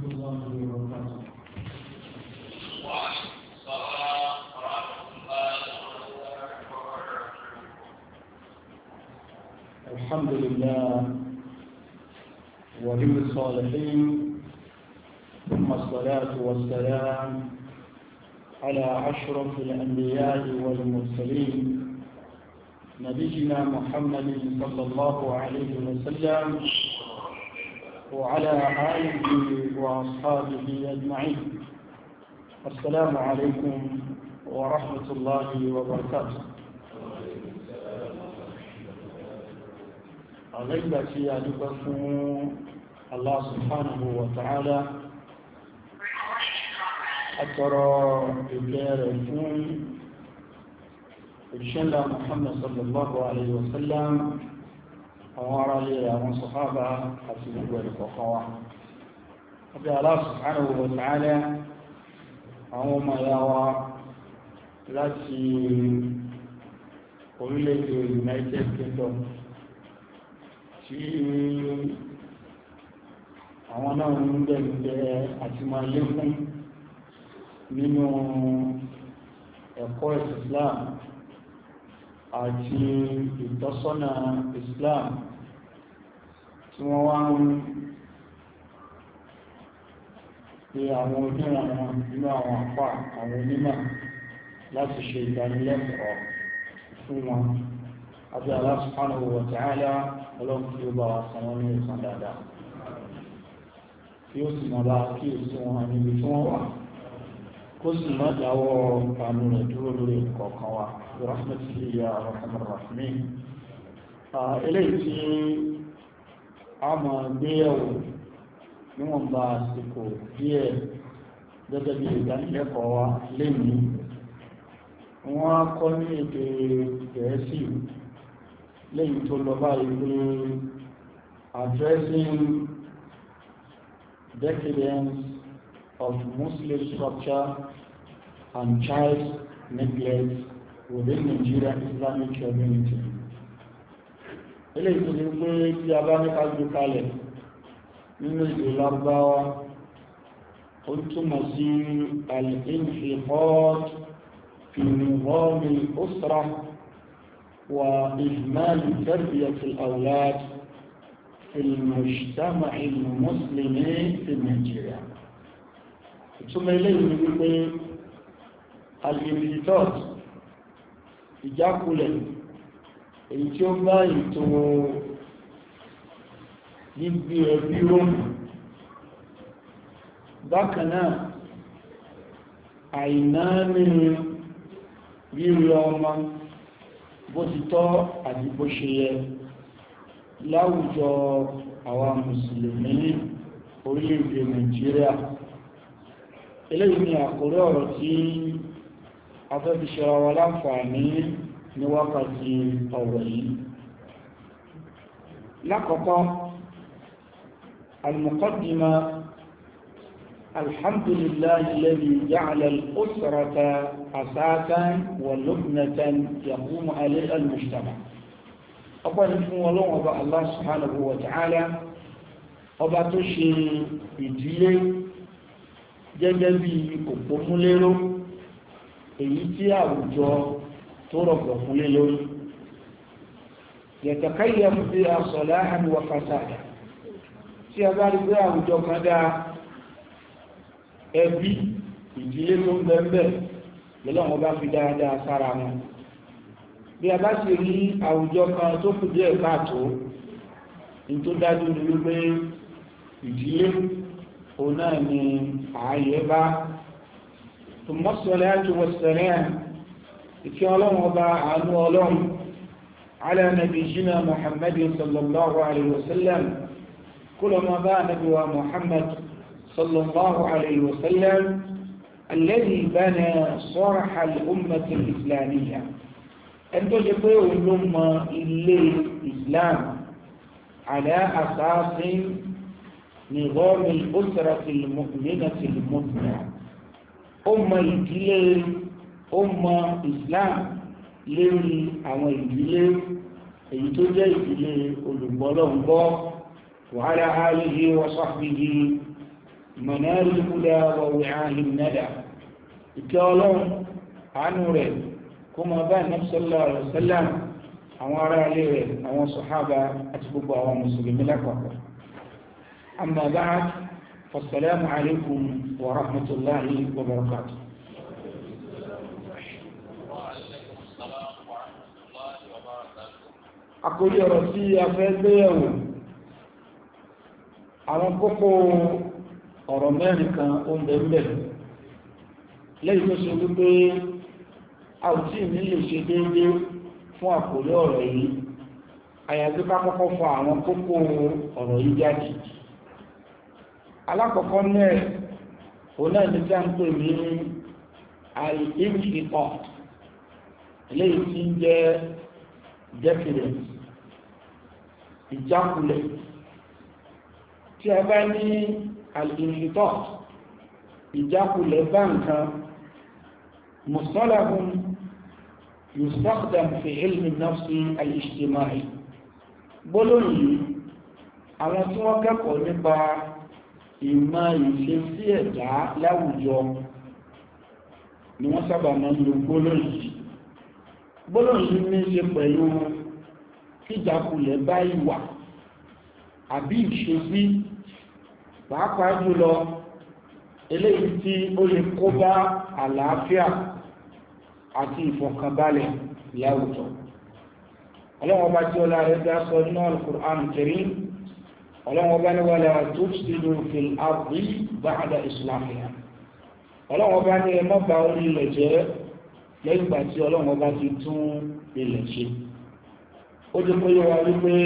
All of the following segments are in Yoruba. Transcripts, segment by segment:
الله وبركاته. الحمد لله ولي الصالحين، ثم الصلاة والسلام على أشرف الأنبياء والمرسلين نبينا محمد صلى الله عليه وسلم وعلى آله وأصحابه أجمعين. السلام عليكم ورحمة الله وبركاته. عليك سيادتكم الله سبحانه وتعالى أترى إجارة الشلة محمد صلى الله عليه وسلم وعلى آله وصحابه حسنه ولقوة. أبي الله سبحانه وتعالى أوما يوا láti orílẹ̀-èdè United Kingdom tí àwọn náà ń bẹ̀rẹ̀ àti máa lékún nínú ẹ̀kọ́ Islam àti ìtọ́sọ́nà Islam tí wọ́n wá ń pe àwọn onírànà nínú àwọn àpá àwọn onímọ̀ láti ṣe ìdánilẹ́kọ̀ọ́ fún wọn. Àbí Allah subhanahu wa ta'ala ọlọ́run tí ó bá wa san wọ́n ní ìsan dáadáa, tí ó sì máa bá kí èsì wọn níbi tí wọ́n wà, kó sì má dáwọ́ àánú rẹ̀ dúró lórí kọ̀ọ̀kan wa rahmatullahi ya rahman rahimin. Eléyìí tí a máa gbéyẹ̀wò níwọ̀n bá àsìkò díẹ̀ gẹ́gẹ́ bí ìdánilẹ́kọ̀ọ́ wa lẹ́yìn wọ́n á kọ́ ní èdè Gẹ̀ẹ́sì lẹ́yìn tó lọ báyìí pé addressing decadence of Muslim structure and child neglect within Nigeria Islamic community. Eléyìí tó ní pé tí a bá ní ká gbé kalẹ̀ nínú èdè Lárúbáwá ó túmọ̀ sí al-infiqat في نظام الأسرة وإجمال تربية الأولاد في المجتمع المسلم في نيجيريا. ثم إليه نقول الانفطاط ìjákulẹ̀ èyí tí ó bá ètò gbígbé ẹbí rómù, bákan náà àìnáàní rírí ọmọ bó ti tọ́ àti bó ṣe yẹ láwùjọ àwa mùsùlùmí orílẹ̀-èdè Nàìjíríà. Eléyìí ni àkórí ọ̀rọ̀ tí a fẹ́ fi ṣe wa láǹfààní ní wákàtí ọ̀rọ̀ yìí. Lákọ̀ọ́kọ́, al-muqaddima. الحمد لله الذي جعل الأسرة أساسا ولبنة يقوم عليها المجتمع. أقول لكم ولو أبا الله سبحانه وتعالى أبا تشي ìdílé gẹ́gẹ́ bí òpómúléró èyí tí àwùjọ tó rọ̀gbọ̀ fúnlé lórí. يتكيف فيها صلاحا وفسادا. tí a bá rí pé àwùjọ kan dáa, ẹbí ìdílé tó ń bẹ̀ẹ̀bẹ̀ lọ́lọ́wọ́ bá fi dáadáa sára wọn. Bí a bá sì rí àwùjọ kan tó kù díẹ̀ káàtó, ní tó dájú ní wípé ìdílé òun náà ni ààyè bá. ثم الصلاة والسلام ìkẹ́ ọlọ́run ọba àánú ọlọ́run على نبينا محمد صلى الله عليه وسلم كل ما بقى نبي محمد صلى الله عليه وسلم الذي بنى صرح الأمة الإسلامية. أن تجدوا الأمة إلى الإسلام على أساس نظام الأسرة المؤمنة المثنى. أمة الإسلام أمة إسلام لي أو الإسلام يتوجه إلى الأمة وعلى آله وصحبه منار الهدى ووعاء الندى ìkẹ́ọlọ́run àánú rẹ̀ kó máa bá Ànábì sallallahu alaihi wasallam àwọn ará ilé rẹ̀ àwọn sàhábà àti gbogbo àwọn mùsùlùmí lápapọ̀. amma ba'd fassalamu alaikum wa rahmatullahi wa barakatuh. àkórí ọ̀rọ̀ tí a fẹ́ gbéyẹ̀wò àwọn kókó ọ̀rọ̀ mẹ́rin kan ó ń bẹ̀rẹ̀ lẹ́yìn tó ṣe wípé a ò tí ní lè ṣe déédéé fún àkórí ọ̀rọ̀ yìí àyàfi ká kọ́kọ́ fọ àwọn kókó ọ̀rọ̀ yìí jáde. alákọ̀ọ́kọ́ náà òun náà ní tí a ń pè ní al-inqita eléyìí tí ń jẹ́ definite ìjákulẹ̀. tí a bá ní al-inqita ìjákulẹ̀ bá nǹkan mustalahun yustaqdam fi ilmi nafsi al-ijtimai. gbólóhùn yìí àwọn tí wọ́n kẹ́kọ̀ọ́ nípa ìmọ̀ ìṣesí ẹ̀dá láwùjọ ni wọ́n sábà máa ń lo gbólóhùn yìí. gbólóhùn yìí ní ṣe pẹ̀lú ìjákulẹ̀ bá ìwà àbí ìṣesí pàápàá jùlọ eléyìí tí ó lè kó bá àlàáfíà àti ìfọ̀kànbalẹ̀ láwùjọ. ọlọ́wọ́ bá tí ó láàrẹ́ dá sọ nínú al-Qur'an al-Karim, ọlọ́wọ́ bá ní wala tufsidu fil ardi ba'da islahiha. ọlọ́wọ́ bá ní ẹ má bà orí ilẹ̀ jẹ́ lẹ́yìn ìgbà tí ọlọ́wọ́ bá ti tún ilẹ̀ ṣe. ó jẹ́ pé yóò wá wípé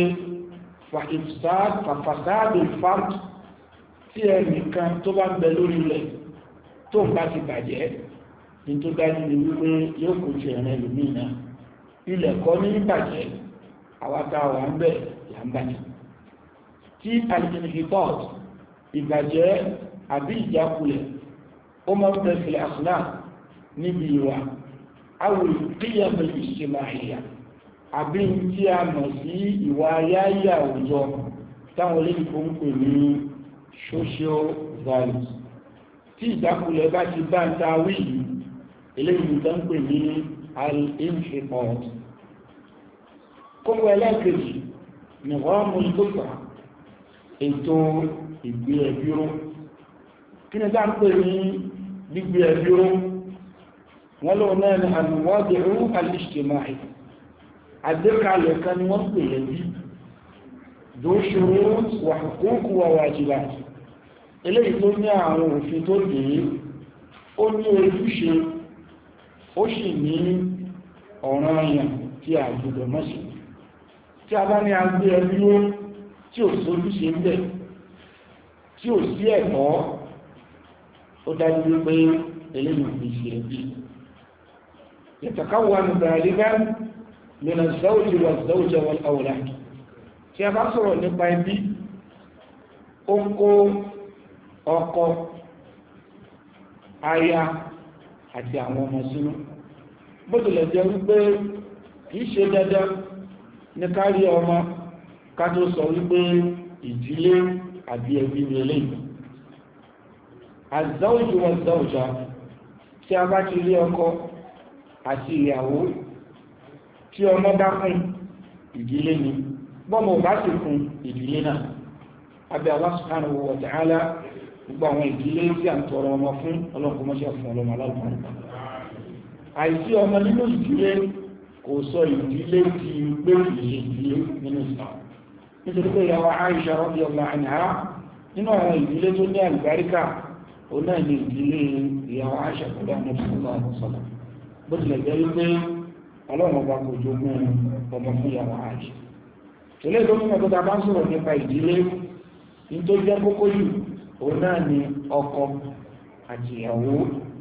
fàfàsáàdì fard tí ẹnìkan tó bá ń bẹ lórí ilẹ̀ tó ń bá ti bàjẹ́ ní tó dájú ní wípé yóò kò jẹ ẹ̀rẹ́ lómìnà ilẹ̀ kọ́ ní bàjẹ́ àwátá wà ń bẹ̀ là ń bàjẹ́. tí alìjìnìfìtọ́t ìbàjẹ́ àbí ìjákulẹ̀ ó máa ń bẹ fìlẹ̀ àṣùnà níbi ìwà awul qiyam al-ijtima'iyya àbí tí a mọ̀ sí ìwà ayáyà àwùjọ táwọn olóyìnbó ń pè ní social values. tí ìjákulẹ̀ bá ti bá ń ta wí yìí eléyìí tó ń pè ní al-inqita. kókó ẹlẹ́kejì ní wọ́n mú ìgbésà ètò ìgbé ẹbí ró. kí ni tá ń pè ní gbígbé ẹbí ró? wọ́n lóun náà ní al-wadi'u al-ijtima'i. àgbékalẹ̀ kan ni wọ́n pè ẹbí dhu shurut wa huquq wa wajibat. eléyìí tó ní àwọn òfin tó dé, ó ní ojúṣe, ó sì ní ọ̀ranyàn tí a gbọ́dọ̀ má ṣe. tí a bá ní agbé ẹbí ó tí ò sójúṣe ń bẹ̀, tí ò sí ẹ̀tọ́, ó dájú wípé eléyìí fi ṣe ẹbí. yatakawwanu ghaliban min az-zawji waz-zawja wal-awlad. tí a bá sọ̀rọ̀ nípa ẹbí, ó kó ọkọ, aya àti àwọn ọmọ sínú. bó tilẹ̀ jẹ́ wípé kìí ṣe dandan ní kárí ọmọ ká tó sọ wípé ìdílé àbí ẹbí ní eléyìí. az-zawju waz-zawja, tí a bá ti rí ọkọ àti ìyàwó tí ọmọ bá kún ìdílé ni, bọ́mọ bá sì kún ìdílé náà. abẹ́ Allah subhanahu wa ta'ala gbogbo àwọn ìdílé tí a ń tọrọ ọmọ fún ọlọ́pọ̀mọ́ṣẹ́ fún ọlọ́mọ aláwọ̀. àìsí ọmọ nínú ìdílé kò sọ ìdílé ti gbé ìdílé nínú Islam. nítorí pé ìyàwó Aisha radiyallahu anha nínú àwọn ìdílé tó ní àlùbáríkà ó náà ní ìdílé ìyàwó Aisha pẹ̀lú àwọn sallallahu alaihi wasallam. bó tilẹ̀ jẹ́ wípé ọlọ́run ọba kò jogún ọmọ fún ìyàwó Aisha. tẹ́lẹ̀ tó mímọ̀ tó ta bá ń sọ̀rọ̀ nípa ìdílé ní tó jẹ́ kókó jù ó náà ní ọkọ àti ìyàwó.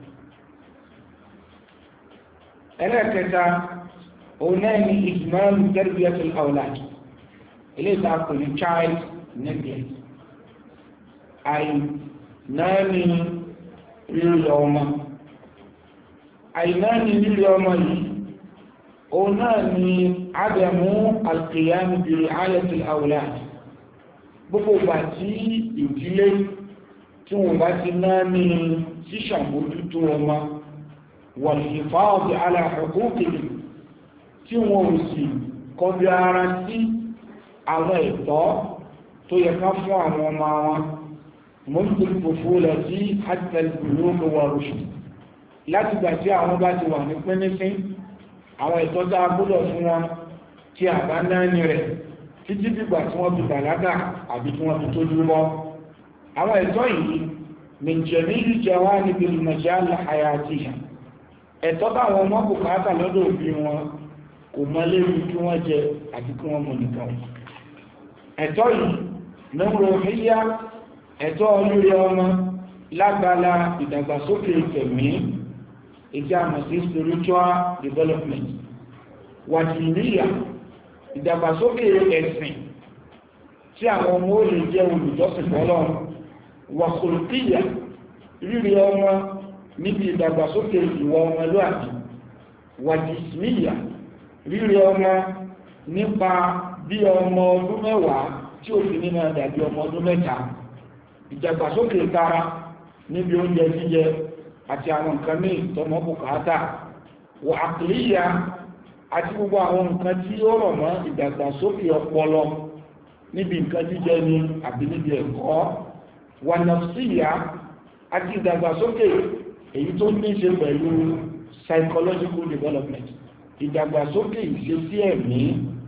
ẹlẹ́ẹ̀kẹta ó náà ní ìgbìmọ̀lù tarbiyatul awlad, ilé ìtàkù ní child neglect. àìnáàní lílọ ọmọ yìí ó náà ní adamu al-qiyam bi ri'ayatil awlad. gbogbo ìgbà tí ìdílé tí wọ́n bá ti náà ní ṣíṣàmójútó ọmọ wal hifaz ala huquqihi tí wọ́n ò sì kọbi ara sí àwọn ẹ̀tọ́ tó yẹ ká fún àwọn ọmọ wọn منذ الطفولة حتى البلوغ والرشد láti gbà tí àwọn bá ti wà ní pínísín àwọn ẹ̀tọ́ tá a gbọ́dọ̀ fún wọn tí a bá náà ní rẹ̀ títí dìgbà tí wọ́n fi bàlágà àbí tí wọ́n fi tó dúró àwọn ẹ̀tọ́ yìí min jamil jawanib al-majal hayatiha ẹ̀tọ́ táwọn ọmọ bùkátà lọ́dọ̀ òbí wọn kò mọ léwu kí wọ́n jẹ àti kí wọ́n mú nìkan ẹ̀tọ́ yìí lọ́rọ̀ híyá ẹ̀tọ́ olórí ọmọ lágbàlá ìdàgbàsókè tẹ̀mí ìjáàmù sí spiritual development wàjìníyà ìdàgbàsókè ẹ̀sìn tí àwọn ọmọ ó lè jẹ́ olùjọ́sìn fọ́lọ́run wàkùlùkíyà rírí ọmọ níbi ìdàgbàsókè ìwà ọmọlúwàbí wàjìsíníyà rírí ọmọ nípa bí ọmọ ọdún mẹ́wàá tí ó fi nínú àdàbí ọmọ ọdún mẹ́ta ìdàgbàsókè tara níbi oúnjẹ jíjẹ àti àwọn nǹkan ní ìtọ́mọ́ bùkátà wà àkìlíyà àti gbogbo àwọn nǹkan tí ó rọ̀ mọ́ ìdàgbàsókè ọpọlọ níbi nǹkan jíjẹ ní àbí níbi ẹ̀kọ́ wà nàfsíyà àti ìdàgbàsókè èyí tó ní ṣe pẹ̀lú psychological development ìdàgbàsókè ìṣesí ẹ̀mí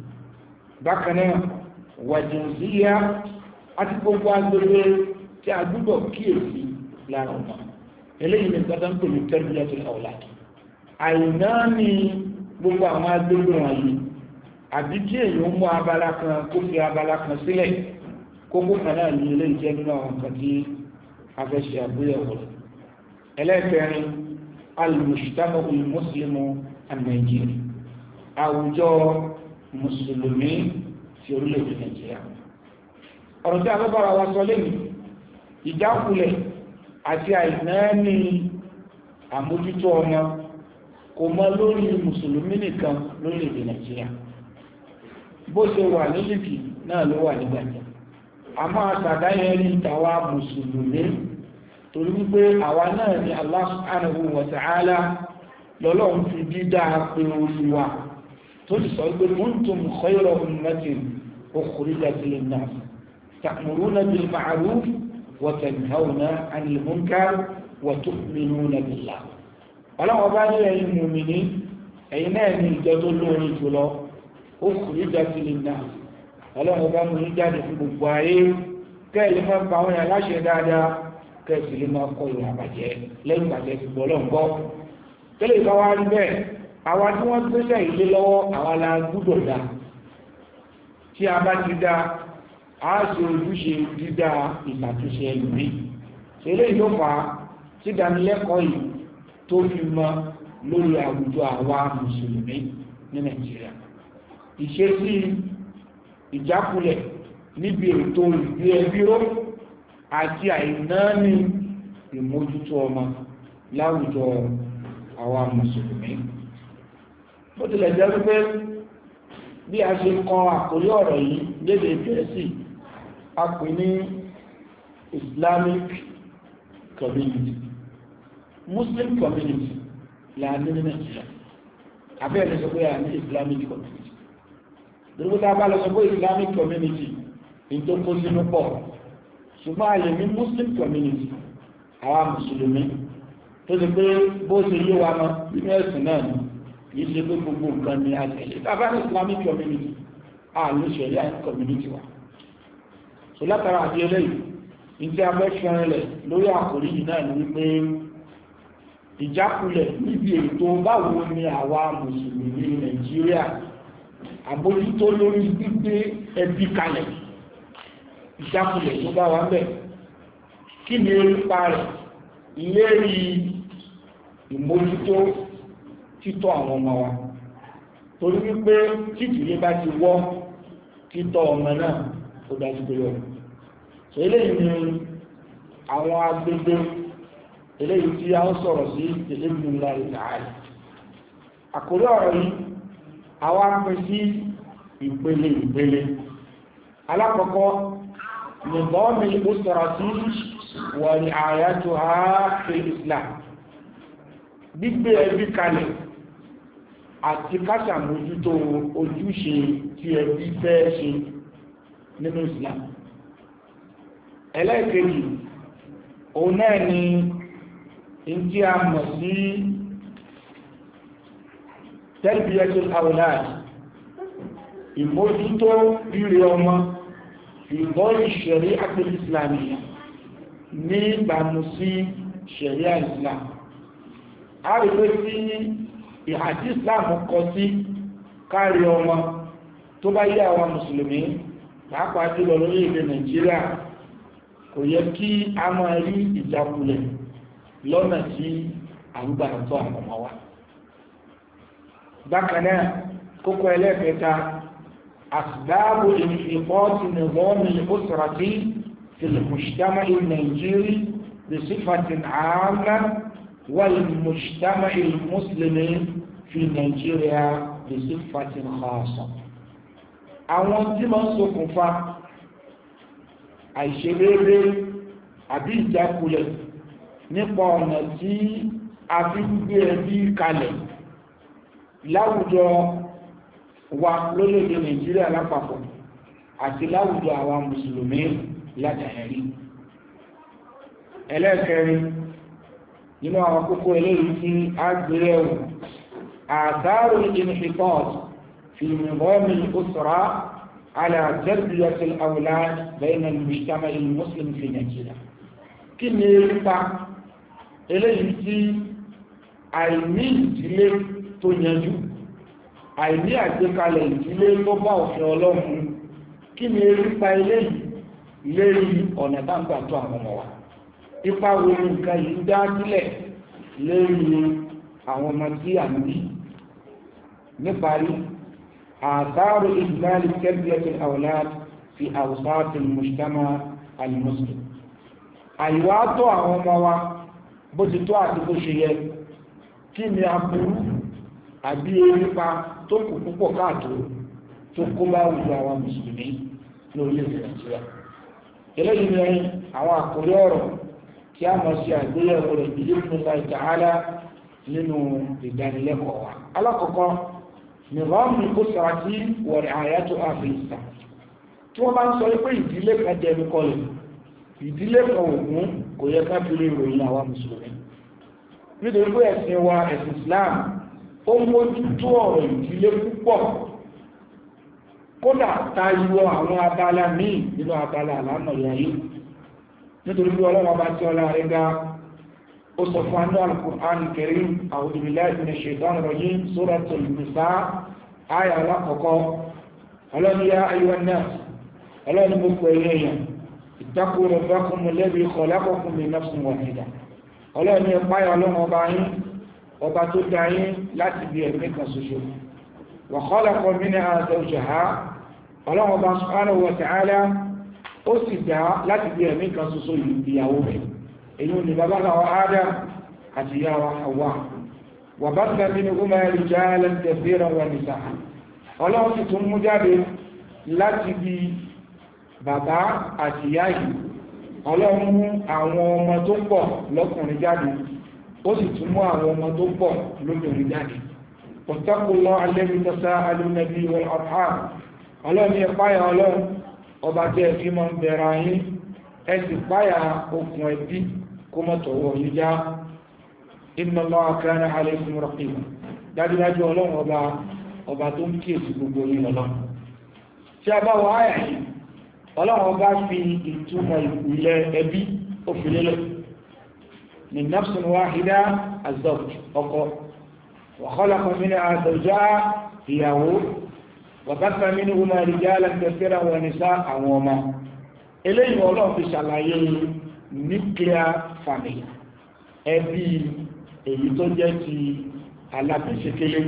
bákan náà wà jìnsíyà àti gbogbo agbègbè tí a gbọ́dọ̀ kíyèsí lára ọmọ eléyìí ní gbọ́dọ̀ ń pè ní tarbiyatul awlad àìná ní gbogbo àwọn agbègbè wọ̀nyí àbí kí èyàn mú abala kan kó fi abala kan sílẹ̀ kókó kan náà ní ilé ìjẹ́ nínú àwọn kan tí a fẹ́ ṣe àgbéyẹ̀wò ẹlẹ́kẹrin al-mujtama al-muslimu an-Nàìjíríà àwùjọ mùsùlùmí ti orílẹ̀-èdè Nàìjíríà ọ̀rọ̀ tí a fẹ́ bára wa sọ lẹ́yìn ìjákulẹ̀ àti àìnáání àmójútó ọmọ kò mọ lórí mùsùlùmí nìkan lórílẹ̀-èdè Nàìjíríà bó ṣe wà ní Líbì náà ló wà nígbàjẹ́ a máa sàdáyẹrí ìtawà mùsùlùmí torí wípé àwa náà ni Allah subhanahu wa ta'ala lọ́lọ́run fi dídá pé orí wa tó sì sọ pé kuntum khayra ummatin ukhrijat lin-nas ta'muruna bil ma'ruf wa tanhawna 'anil munkar wa tu'minuna billah ọlọ́wọ́ bá ní ẹ̀yin mùmìnì ẹ̀yin náà ní ìjọ tó lórí jùlọ ukhrijat lin-nas ọlọ́wọ́ bá mú ní jáde fún gbogbo ayé kẹ́ẹ̀lẹ́ máa pa àwọn aláṣẹ dáadáa kẹ́ẹ̀sì lè máa kọ ìwà àbàjẹ́ lẹ́yìn ìgbàjẹ́ ti gbọ́ lọ́nkọ́ tẹ́lẹ̀ ìbá wá rí bẹ́ẹ̀ àwa tí wọ́n gbéṣẹ́ ilé lọ́wọ́ àwa la gbúdọ̀ dá tí a bá ti dá a ṣe ojúṣe dídá ìṣàtúnṣe ẹlùmí ṣẹlẹ̀ ìlú fà á tí ìdánilẹ́kọ̀ọ́ yìí tó fi mọ́ lórí àwùjọ àwa mùsùlùmí ní Nàìjíríà ìṣesí ìjákulẹ̀ níbi ètò ìgbé ẹbí ró àti àìnáání ìmójútó ọmọ láwùjọ àwa mùsùlùmí bó tilẹ̀ jẹ́ wípé bí a ṣe kọ àkórí ọ̀rọ̀ yìí lédè Gẹ̀ẹ́sì a pè ní Islamic community Muslim community láàrin ní Nàìjíríà abẹ́ẹ̀lẹ́ sọ pé a ní Islamic community dúrúkútà bá lọ sọ pé Islamic community in tó kó sínú pọ̀ ṣùgbọ́n a lè ní Muslim community àwa mùsùlùmí tó ti pé bó ṣe yé wa mọ́ nínú ẹ̀sìn náà ni kìí ṣe pé gbogbo nǹkan ni a tẹ̀lé tàbá ní Islamic community a ló ṣẹ̀ríà community wa so látara àbí eléyìí ní tí a fẹ́ fẹ́ràn rẹ̀ lórí àkòrí yìí náà ni wípé ìjákulẹ̀ níbi ètò báwo ni àwa mùsùlùmí Nàìjíríà àbójútó lórí gbígbé ẹbí kalẹ̀ ìjákulẹ̀ tó bá wà bẹ̀ kí ni orípa rẹ̀ ìlérí ìmójútó títọ́ àwọn ọmọ wa torí wípé títìlé bá ti wọ́ títọ́ ọmọ náà ó dájú pé yọ so eléyìí ni àwọn agbègbè eléyìí tí a ń sọ̀rọ̀ sí ìlébìnlá ìtààrí àkórí ọ̀rọ̀ yìí àwọn apin sí ìpele alákọ̀ọ́kọ́ نظام الأسرة ورعايتها في الإسلام gbígbé ẹbí kalẹ̀ àti káṣàmójútó ojúṣe tí ẹbí fẹ́ ṣe nínú Islam. ẹlẹ́ẹ̀kejì òun náà ni ìdí a mọ̀ sí tarbiyatul awlad, ìmójútó rírí ọmọ ìbọ́lì shari'atul islamiyya ní ìbámu sí sharia Islam. a rí pé sí ìhàjí Islam kọ sí kárí ọmọ tó bá yẹ àwọn mùsùlùmí pàápàá jùlọ lórílẹ̀-èdè Nàìjíríà kò yẹ kí a máa rí ìjákulẹ̀ lọ́nà tí àrúgbà tó àwọn ọmọ wa. bákan náà kókó ẹlẹ́ẹ̀kẹta أسباب انحطاط نظام الأسرة في المجتمع النيجيري بصفة عامة والمجتمع المسلم في نيجيريا بصفة خاصة. àwọn tí máa ń ṣokùnfà àìṣedéédé àbí ìjákulẹ̀ nípa ọ̀nà tí a fi ń gbé ẹbí kalẹ̀ láwùjọ wa lórílẹ̀-èdè Nàìjíríà lápapọ̀ àti láwùjọ àwọn mùsùlùmí látàrí. ẹlẹ́ẹ̀kẹrin nínú àwọn kókó eléyìí tí a gbèrè ẹ̀wò àtàrù inhitat fi nizam al-usra ala tarbiyat al-awlad bayna al-mujtama' al-muslim fi Nàìjíríà. kí ni ipa eléyìí tí àìní ìdílé tó yanjú, àìní àgbékalẹ̀ ìdílé tó bá òfin Ọlọ́run, kí ni ipa eléyìí lérí ọ̀nà táǹgbà tó àwọn ọmọ wa? ipa wo ni nǹkan yìí dá sílẹ̀ lérí àwọn ọmọ tí a ń bí? níparí, àtàrù ìgbàlì tarbiyatul awlad fi awsatil mujtama al-muslim. àìwá tó àwọn ọmọ wa bó ti tó àti bó ṣe yẹ, kí ni aburú àbí erípa tó kù púpọ̀ káàtó tó kó bá wùdó àwọn mùsùlùmí lórílẹ̀-èdè Nàìjíríà. eléyìí ni àwọn àkórí ọ̀rọ̀ tí a mọ̀ sí àgbéyẹ̀wò rẹ̀ bí Bismillahi ta'ala nínú ìdánilẹ́kọ̀ọ́ wa. alákọ̀ọ́kọ́ nizam al-usrati wa ri'ayatuha fi Islam. tí wọ́n bá ń sọ pé ìdílé kan jẹ́mi kọlẹ̀, ìdílé kan ògún, kò yẹ ká fi lè ròyìn àwọn mùsùlùmí, nítorí pé ẹ̀sìn wa, ẹ̀sìn Islam, ó mójútó ọ̀rọ̀ ìdílé púpọ̀, kódà tayọ àwọn abala míì nínú abala àlámọ̀ yìí. nítorí pé Ọlọ́run bá tí ọlá rẹ̀ ga, ó sọ fún anú al-Qur'an al-Karim, a'udhu billahi minash shaitanir rajim, suratul Nisa, àyà alákọ̀ọ́kọ́. Ọlọ́run ya ayyuhan nas, Ọlọ́run mú pẹ̀lú èèyàn, ittaqu rabbakum alladhi khalaqakum min nafsin wahidah. Ọlọ́run ní ẹ̀páyà Ọlọ́run ọba yín, ọba tó dá yín láti bí ẹ̀mí kan ṣoṣo. wa khalaqa minha zawjaha, Ọlọ́run ọba subhanahu wa ta'ala ó sì dá láti bí ẹ̀mí kan ṣoṣo ìyàwó rẹ̀, èyí ni bàbá wa Adam àti ìyá wa Hawa. wa batha minhuma rijalan kathiran wa nisaa. Ọlọ́run sì tún mú jáde láti bí bàbá àti ìyá yìí, Ọlọ́run mú àwọn ọmọ tó pọ̀ lọ́kùnrin jáde, ó sì tún mú àwọn ọmọ tó pọ̀ lóbìnrin jáde. wattaqullaha alladhi tasa'aluna bihi wal arham. Ọlọ́run ní ẹ̀páyà Ọlọ́run ọba tẹ́ fi mọ́ bẹ̀rẹ̀ ayé, ẹ sì páyà okùn ẹbí kó mọ́ tọ̀wọ́ yìí já. inna Allaha kana alaykum raqiba. dájúdájú Ọlọ́run ọba tó ń kíyèsí gbogbo yìí Ọlọ́run. tí a bá wọ àyà yìí, Ọlọ́run bá fi ìtumọ̀ ìpìlẹ̀ ẹbí ó fi lélẹ̀. min nafsin wahida az-zawj, ọkọ, wa khalaqa minha zawjaha, ìyàwó, wa batha minhuma rijalan kathiran wa nisaa, àwọn ọmọ. eléyìí Ọlọ́run fi ṣàlàyé nuclear family, ẹbí èyí tó jẹ́ ti alábẹ̀ṣekélé.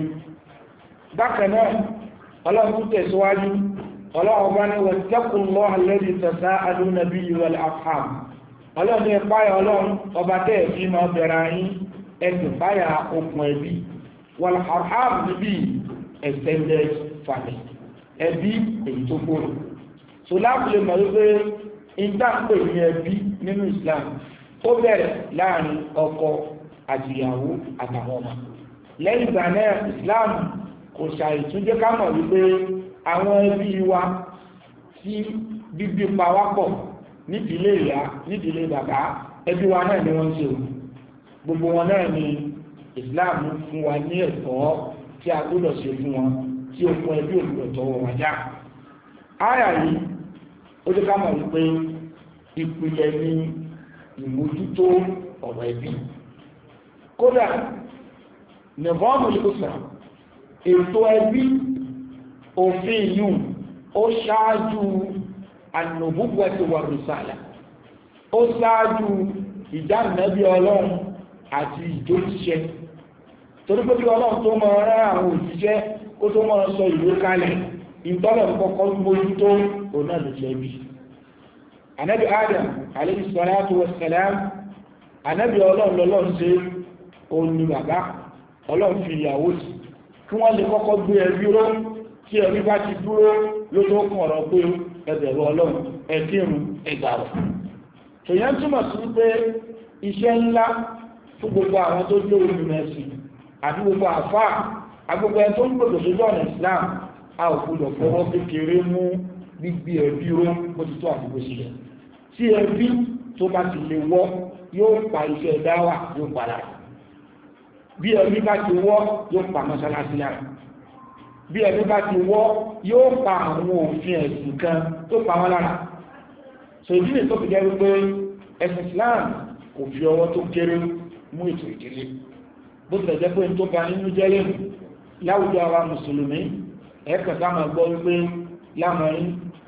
bákan náà Ọlọ́run tún tẹ̀síwájú, Ọlọ́run bá ní wattaqullaha alladhi tasa'aluna bihi wal arham. Ọlọ́run ní ẹ̀páyà Ọlọ́run ọba tẹ́ fi máa bẹ̀rẹ̀ ayín, ẹ̀sìn páyà okùn ẹbí, wal arham níbi extended family, ẹbí èyí tó gbòòrò. so láàpùlẹ̀ mọ̀ wípé ìdáǹpè ní ẹbí nínú Islam ó bẹ̀rẹ̀ láàrin ọkọ àtìyàwó àtàwọn ọmọ. Lẹ́yìn ìgbà náà Islam kò ṣàìtúnjẹ́ ká mọ̀ wípé àwọn ẹbí wa tí bíbí pa wá pọ̀ nídìílé ìyá nídìílé bàbá ẹbí wa náà ni wọ́n ṣe o, gbogbo wọn náà ni Islam fún wa ní ẹ̀tọ́ tí a gbọ́dọ̀ ṣe fún wọn tí ó fún ẹbí òkúrò tọwọ́ wà já. Àyà yìí ó jẹ́ ká mọ̀ wípé ìpìlẹ̀ ni ìmójútó ọ̀rọ̀ ẹbí. Kódà nìbọ́ọ̀mù ìkùsà ètò ẹbí òfin yìí ó ṣáájú an-nubuwwati war-risala, ó ṣáájú ìdánilẹ́bí Ọlọ́run àti ìjóṣiṣẹ́. Torí pé bí Ọlọ́run tó mọ̀ rán àwọn òjíṣẹ́ ó tó mọ̀ sọ ìwé kalẹ̀ ìtọ́lọ̀ kọ́kọ́ mójútó ọ̀nà lẹ́bí. Ànábì Adam alayhi salatu wassalam, ànábì Ọlọ́run lọ́lọ́run ṣe òun ni bàbá, Ọlọ́run fi ìyàwó sí kí wọ́n lè kọ́kọ́ gbé ẹbí ró, tí ẹbí bá ti dúró ló tó kàn ọ̀rọ̀ pé ẹbẹ̀rù Ọlọ́run ẹkírun ẹgbàrọ̀. Tòyán túmọ̀ sí pé iṣẹ́ ńlá fún gbogbo àwọn tó jẹ́ olùmẹ̀sìn àti gbogbo àfáà agbogbo ẹni tó ń gbogbo sójú ọ̀nà Islam a ò gbọdọ̀ fọwọ́ kékeré mú gbígbé ẹbí ró bó ti tó àdúgbò sílẹ̀. Tí ẹbí tó bá ti lè wọ́ yóò pa iṣẹ́ dáwà yóò padà. Bí ẹbí bá ti wọ́ yóò pa mọ́sálásí lára. Bí ẹbí bá ti wọ́ yóò pa àwọn òfin ẹ̀sìn kan tó pa wọ́n lára. So ìdílé tó fi jẹ́ wípé ẹ̀sìn Islam kò fi ọwọ́ tó kéré mú ètò ìdílé. Bó ti jẹ́ pé tó bá nínú jẹ́ lẹ́nu láwùjọ àwa mùsùlùmí ẹ̀kàn sáàmà gbọ́ wípé lámàárín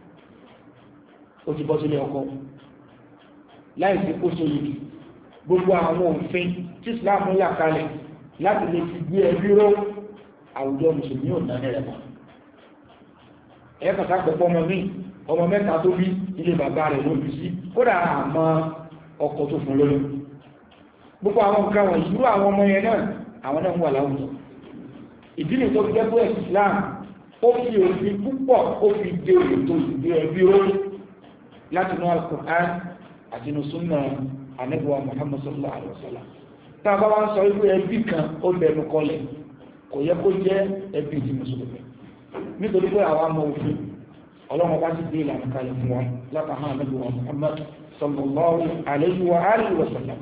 ó ti bọ́ sílé ọkọ láìsí kó so yìí. Gbogbo àwọn òfin tí Islam yà kalẹ̀ láti lè fi gbé ẹbí ró àwùjọ mùsùlùmí ò náà rẹ̀ mọ́. Ẹ̀kàn sáàpọ̀pọ̀ ọmọ mi ọmọ mẹ́ta tó bí ilé bàbá rẹ̀ ló bí sí, kódà àmọ́ ọkọ tó fún lóyún. Gbogbo àwọn nǹkan wọ̀nyí irú àwọn ọmọ yẹn náà àwọn náà ń wà láwùjọ. Ìdílé tó fi jẹ́ pé Islam ó fi òfin púpọ̀ ó fi dé ètò ìgbé ẹbí ró láti inú Al-Qur'an àti inú Sunnah Ànábì wa Muhammad sallallahu alaihi wasallam. Tá a bá wá ń sọ wípé ẹbí kan ó bẹnu kọlẹ̀ kò yẹ kó jẹ́ ẹbí ti mùsùlùmí, nítorí pé àwa mọ òfin Ọlọ́run bá ti gbé ìlànà kalẹ̀ fún wa látàhán Ànábì wa Muhammad sallallahu alaihi wa alihi wasallam.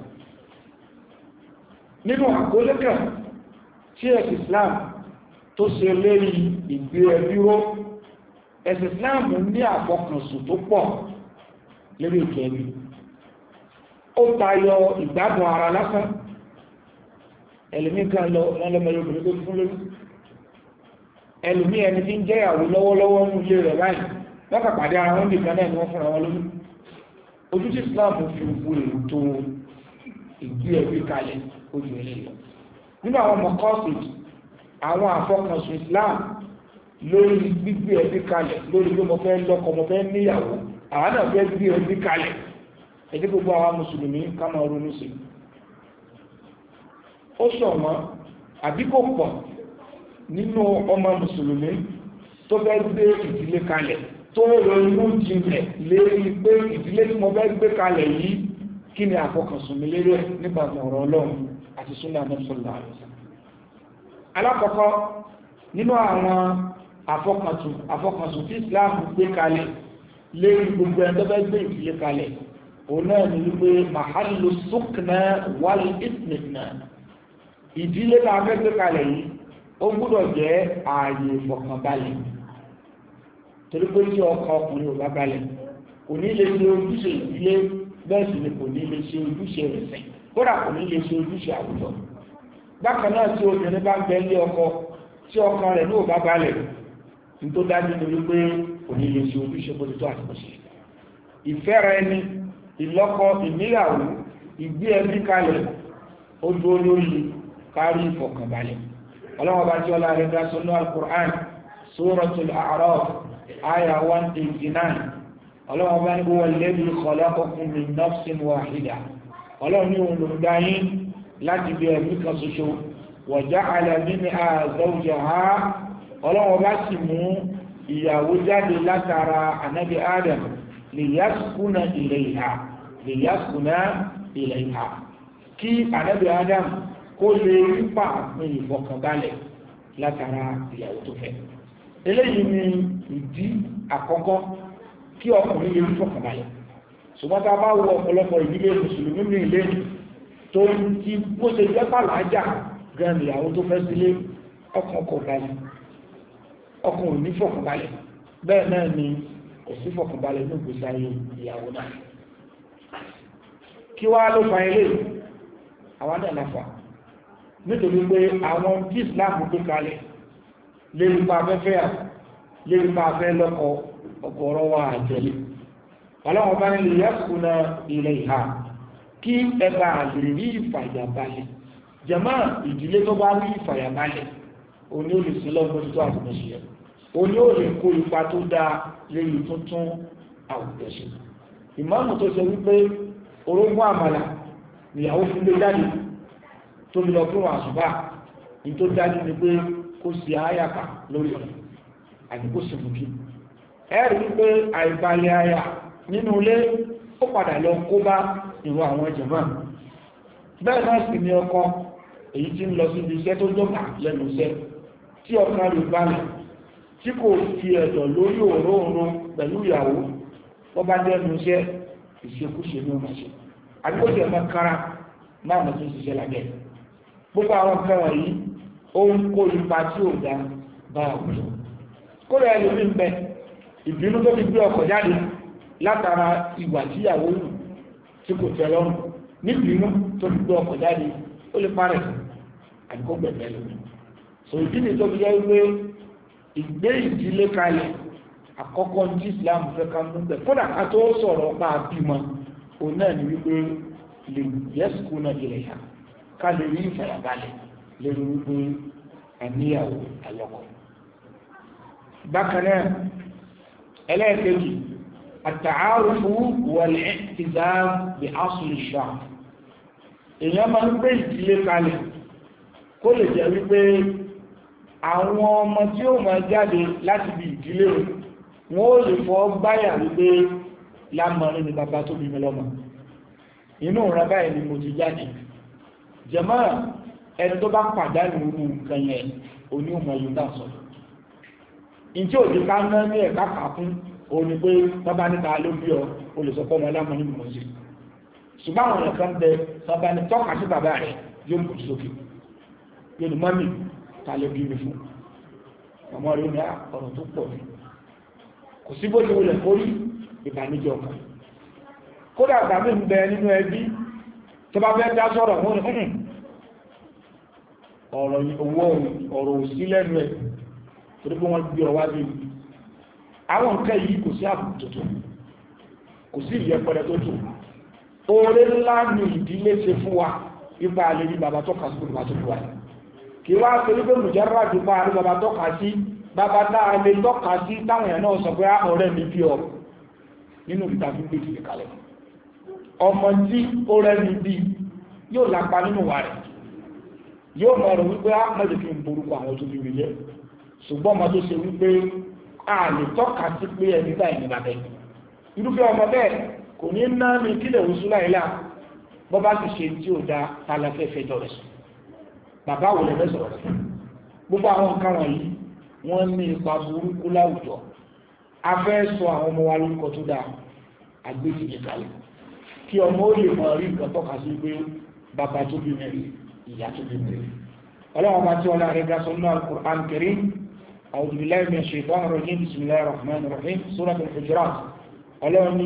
Nínú àkọlé kan tí ẹ̀sìn Islam tó ṣe lérí ìgbé ẹbí ró, ẹ̀sìn Islam ní àfọkànsùn tó pọ̀ lérí ìgbé ẹbí. Ó tayọ ìgbádùn ara lásán. Ẹlòmí kan lọ lọ́lọ́mọ obìnrin tó fún lórí. Ẹlòmí ẹni tí ń jẹ́ ìyàwó lọ́wọ́lọ́wọ́ ń lé rẹ̀ báyìí lọ́kà pàdé ara wọn nìkan náà ni wọ́n fúnra wọn lórí. Ojú tí Islam fi gbogbo ètò ìgbé ẹbí kalẹ̀ ojú ẹlẹ́ lọ. Nínú àwọn mọ̀kọ́sì àwọn àfọkànsùn Islam lórí gbígbé ẹbí kalẹ̀ lórí pé mo fẹ́ lọ́kọ mo fẹ́ níyàwó, àwọn náà fẹ́ gbé ẹbí kalẹ̀. Ẹjẹ́ gbogbo àwọn mùsùlùmí ká máa ronú sí. Ó ṣọ̀wọ́n àbí kò pọ̀ nínú ọmọ mùsùlùmí tó fẹ́ gbé ìdílé kalẹ̀ tó ronú jinlẹ̀ lérí pé ìdílé tí mo fẹ́ gbé kalẹ̀ yìí kí ni àfọkànsùn mi lérí ẹ̀ nípa ọ̀rọ̀ Ọlọ́run àti Sunnah Ànábì sallallahu alaihi wasallam. Alákọ̀ọ́kọ́ nínú àwọn àfọkànsùn tí Islam gbé kalẹ̀ lérí gbogbo ẹni tó fẹ́ gbé ìdílé kalẹ̀ òun náà ni wípé mahallu sukna wal itmina. Ìdílé náà fẹ́ gbé kalẹ̀ yìí ó gbọ́dọ̀ jẹ́ ààyè ìfọ̀kànbalẹ̀, torí pé tí ọkàn ọkùnrin ò bá balẹ̀ kò ní lè ṣe ojúṣe ìdílé, bẹ́ẹ̀ sì ni kò ní lè ṣe ojúṣe ẹ̀sìn, kódà kò ní lè ṣe ojúṣe àwùjọ. Bákan náà tí obìnrin bá ń bẹ ilé ọkọ tí ọkàn rẹ̀ ní ò bá balẹ̀ ní tó dájú ní wípé kò ní lè ṣe ojúṣe bó ti tó àti bó ṣe. Ìfẹ́ra ẹni, ìlọ́kọ, ìníyàwó, ìgbé ẹbí kalẹ̀ ó dúró lórí kárí ìfọ̀kànbalẹ̀. Ọlọ́wọ́ bá tí ọlá rẹ̀ dá sọ́nà Al-Qur'an Suratul A'raf aya 189. Ọlọ́wọ́ bá ní huwa alladhi khalaqakum min nafsin wahida. Ọlọ́wọ́ ní òun ló dá yín láti bí ẹbí kan ṣoṣo. Wa ja'ala minha zawjaha. Ọlọ́wọ́ bá sì mú ìyàwó jáde látara Ànábì Adam. liyaskuna ilayha kí ànábì Adam kó lè rípa àpín ìfọ̀kànbalẹ̀ látara ìyàwó tó fẹ́. Eléyìí ni ìdí àkọ́kọ́ kí ọkùnrin lè rí fọ̀kànbalẹ̀. Ṣùgbọ́n tá a bá wo ọ̀pọ̀lọpọ̀ ìdílé mùsùlùmí ní ilé tó ń ti bó ṣe jẹ́ pàlájà gan ìyàwó tó fẹ́ sílé ọkàn kò balẹ̀, ọkàn ò ní fọ̀kànbalẹ̀, bẹ́ẹ̀ náà ni kò sí fọ̀kànbalẹ̀ ní ìgbésí ayé ìyàwó náà. Kí wá ló fa ilé àwọn àdàlàfà nítorí pé àwọn tí Islam gbé kalẹ̀ lérí pa afẹ́fẹ́ à lérí pa afẹ́ lọ́kọ ọ̀gọ̀rọ̀ wa àjẹlé ọlọ́wọ́ bá nílé yẹ́kùnà ilẹ̀ ìhà kí ẹgbà lè rí ìfàyàbalẹ̀ jàmá ìdílé tó bá rí ìfàyàbalẹ̀ òní ò lè sí lọ́gbọ́n tó àtúnṣe òní ò lè kó ipa tó dáa lérí tuntun àwùjọ ṣe. Ìmáàmù tó ṣe wípé orógún àmàlà ìyàwó fún lé jáde tó lọ fún àṣùbà ní tó dájú ni pé kó sí àyàkà lórí ọ̀nà àti kó sì mú kí ẹ̀rí wípé àìbalẹ̀ àyà nínú ilé ó padà lọ kó bá ìwọ àwọn jàmáà. Bẹ́ẹ̀ náà sì ni ọkọ èyí tí ń lọ sí iṣẹ́ tó dọ́gba lẹ́nu iṣẹ́ tí ọkàn rẹ̀ balẹ̀ tí kò fi ẹ̀dọ̀ lórí òróòrùn pẹ̀lú ìyàwó wọ́n bá jẹ́ ẹnu iṣẹ́ ìṣekúṣe ní ọmọ ṣe àgbóṣe ọmọ kára máa mọ̀ tó ṣiṣẹ́ lábẹ́. Gbogbo àwọn nǹkan wọ̀nyí ó ń kó ipa tí ò dá bá àwùjọ. Kó rẹ̀ lórí ń bẹ ìbínú tó fi gbé ọkọ̀ jáde látara ìwà tíyàwó lù tí kò tẹ́ lọ́rùn níbínú tó fi gbé ọkọ̀ jáde ó lè parẹ́ àdúgbò gbẹ̀gbẹ̀ lórí. So ìdí ni tó fi jẹ́ wípé ìgbé ìdílé kalẹ̀ àkọ́kọ́ ní Islam fẹ́ ká mú bẹ̀ kódà ká tó sọ̀rọ̀ pa bímọ òun náà ni wípé lè yẹ́sùkú náà ilẹ̀ yà ká lè rí ìfàyàbalẹ̀ lórí wípé àníyàwó àlọ́kọ̀. Bákan náà ẹlẹ́ẹ̀kejì àtàárùfù wal-i'tizaz bi asli ash-shar'. Èèyàn máa ń gbé ìdílé kalẹ̀ kó lè jẹ́ wípé àwọn ọmọ tí ó máa jáde láti bí ìdílé wọn ó lè fọ́ gbáyà wípé lámọ̀rin ni bàbá tó bí mi lọ́mọ, inú ìran báyìí ni mo ti jáde. Jàmáà ẹni tó bá pàdánù irú nǹkan yẹn oní ọmọ yìí dà sọ in tí ò di ká ná ní ẹ̀ká kà fún òun ni pé bàbá níta ló bí ọ o lè sọ pé ọmọ lámọ̀ nínú mọ̀ sí. Ṣùgbọ́n àwọn èèyàn kan bẹ bàbá ní tọ́ka sí bàbá rẹ̀ yóò kò sókè yóò ní mọ́mì ta ló bí mi fún ọmọ rẹ̀ ní ọ̀rọ̀ tó pọ̀ ní kò sí bó ti wọlé kórí ìbànújẹ́ ọkàn. Kódà tàbí ń bẹ nínú ẹbí tó bá fẹ́ dá sọ̀rọ̀ wọn ni ọ̀rọ̀ òsí lẹ́nu ẹ̀ torí pé wọ́n gbé ọwá bí àwọn nǹkan yìí kò sí àbùkù tuntun kò sí ìyẹpẹrẹ tó tù. Oore ńlá ní ìdílé ṣe fún wa ipa alẹ́ ní bàbá tọ́ka sí bàbá tó wà kí wá torí pé mùjárà ti pa àrí bàbá tọ́ka sí bàbá táà lè tọ́ka sí táwọn èèyàn náà sọ pé ọ̀rẹ́ mi bí ọ nínú ìta fún gbé ti kalẹ̀. Ọmọ tí ó rẹ́ni bí yóò lápa nínú wa rẹ̀ yóò mọ̀ rẹ̀ wípé á mọ̀ lè fi ń borúkọ àwọn tó bí mi jẹ́. Ṣùgbọ́n ọmọ tó ṣe wípé a lè tọ́ka sí pé ẹni báyìí ní bàbá ẹni irúfẹ́ ọmọ bẹ́ẹ̀ kò ní ná ní kílẹ̀ oṣù láìlá bọ́ bá ti ṣe tí ó dá tàlàfẹ́fẹ́ jọ rẹ̀ sùn bàbá wò lẹ́fẹ́ sọ̀rọ̀ rẹ̀. Gbogbo àwọn nǹkan wọ̀nyí wọ́n ní ipa burúkú láwùjọ. A fẹ́ sọ àwọn ọmọ wa lórúkọ tó dáa àgbéjìdì kalẹ̀ kí ọmọ ó lè mọ̀ rí nǹkan tọ́ka sí pé bàbá tó bí mẹ́rin ìyá tó bí mẹ́rin. Ọlọ́run bá tí wọ́n láàrin ga sọ náà Al-Qur'an Karim. أعوذ بالله من الشيطان الرجيم بسم الله الرحمن الرحيم سورة الحجرات. ọlọ́ni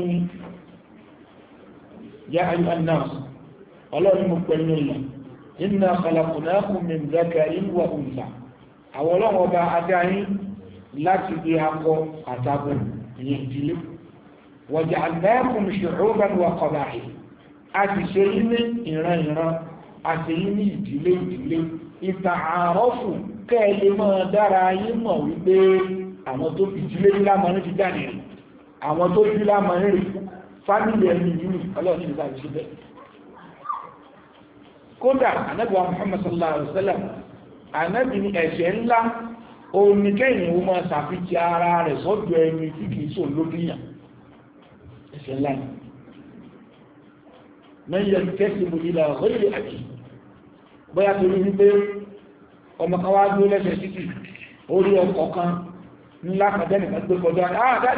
يا أيها الناس ọlọ́ni mo pẹ̀lú ilẹ̀ إنا خلقناكم من ذكر وأنثى àwọn ọlọ́wọ́ bá adáyín láti bí akọ àtàbò ìyẹ̀dìlé وجعلناكم شعوبا وقبائل a ti ṣe yí ní ìran a ti yí ní ìdílé ìtààrọ́fù kẹ́ẹ̀lẹ́ máa dára yí mọ̀ wípé àwọn tó fi jílé ní lámọ́rin ti jáde rí àwọn tó fi lámọ́rin rí fámílì ẹni yìí ọlọ́ọ̀ni ìgbà ìṣẹ́bẹ̀. Kódà ànábì wa Muhammad sallallahu alaihi wasallam ànábì ní ẹ̀ṣẹ̀ ńlá oníkẹ́yìn ó máa ṣàfihàn ara rẹ̀ sọ́dọ̀ ẹni tí kìí sọ lóbíyàn ẹ̀ṣẹ̀ ńlá ni mẹ́yẹ kẹ́sìbò ilẹ̀ ọ̀rẹ́lẹ̀ àti bóyá torí wípé ọmọ kan wá dúró lẹ́sẹ̀ títì orí ọkọ̀ kan ńlá kàdẹ́nì kan gbé kọjá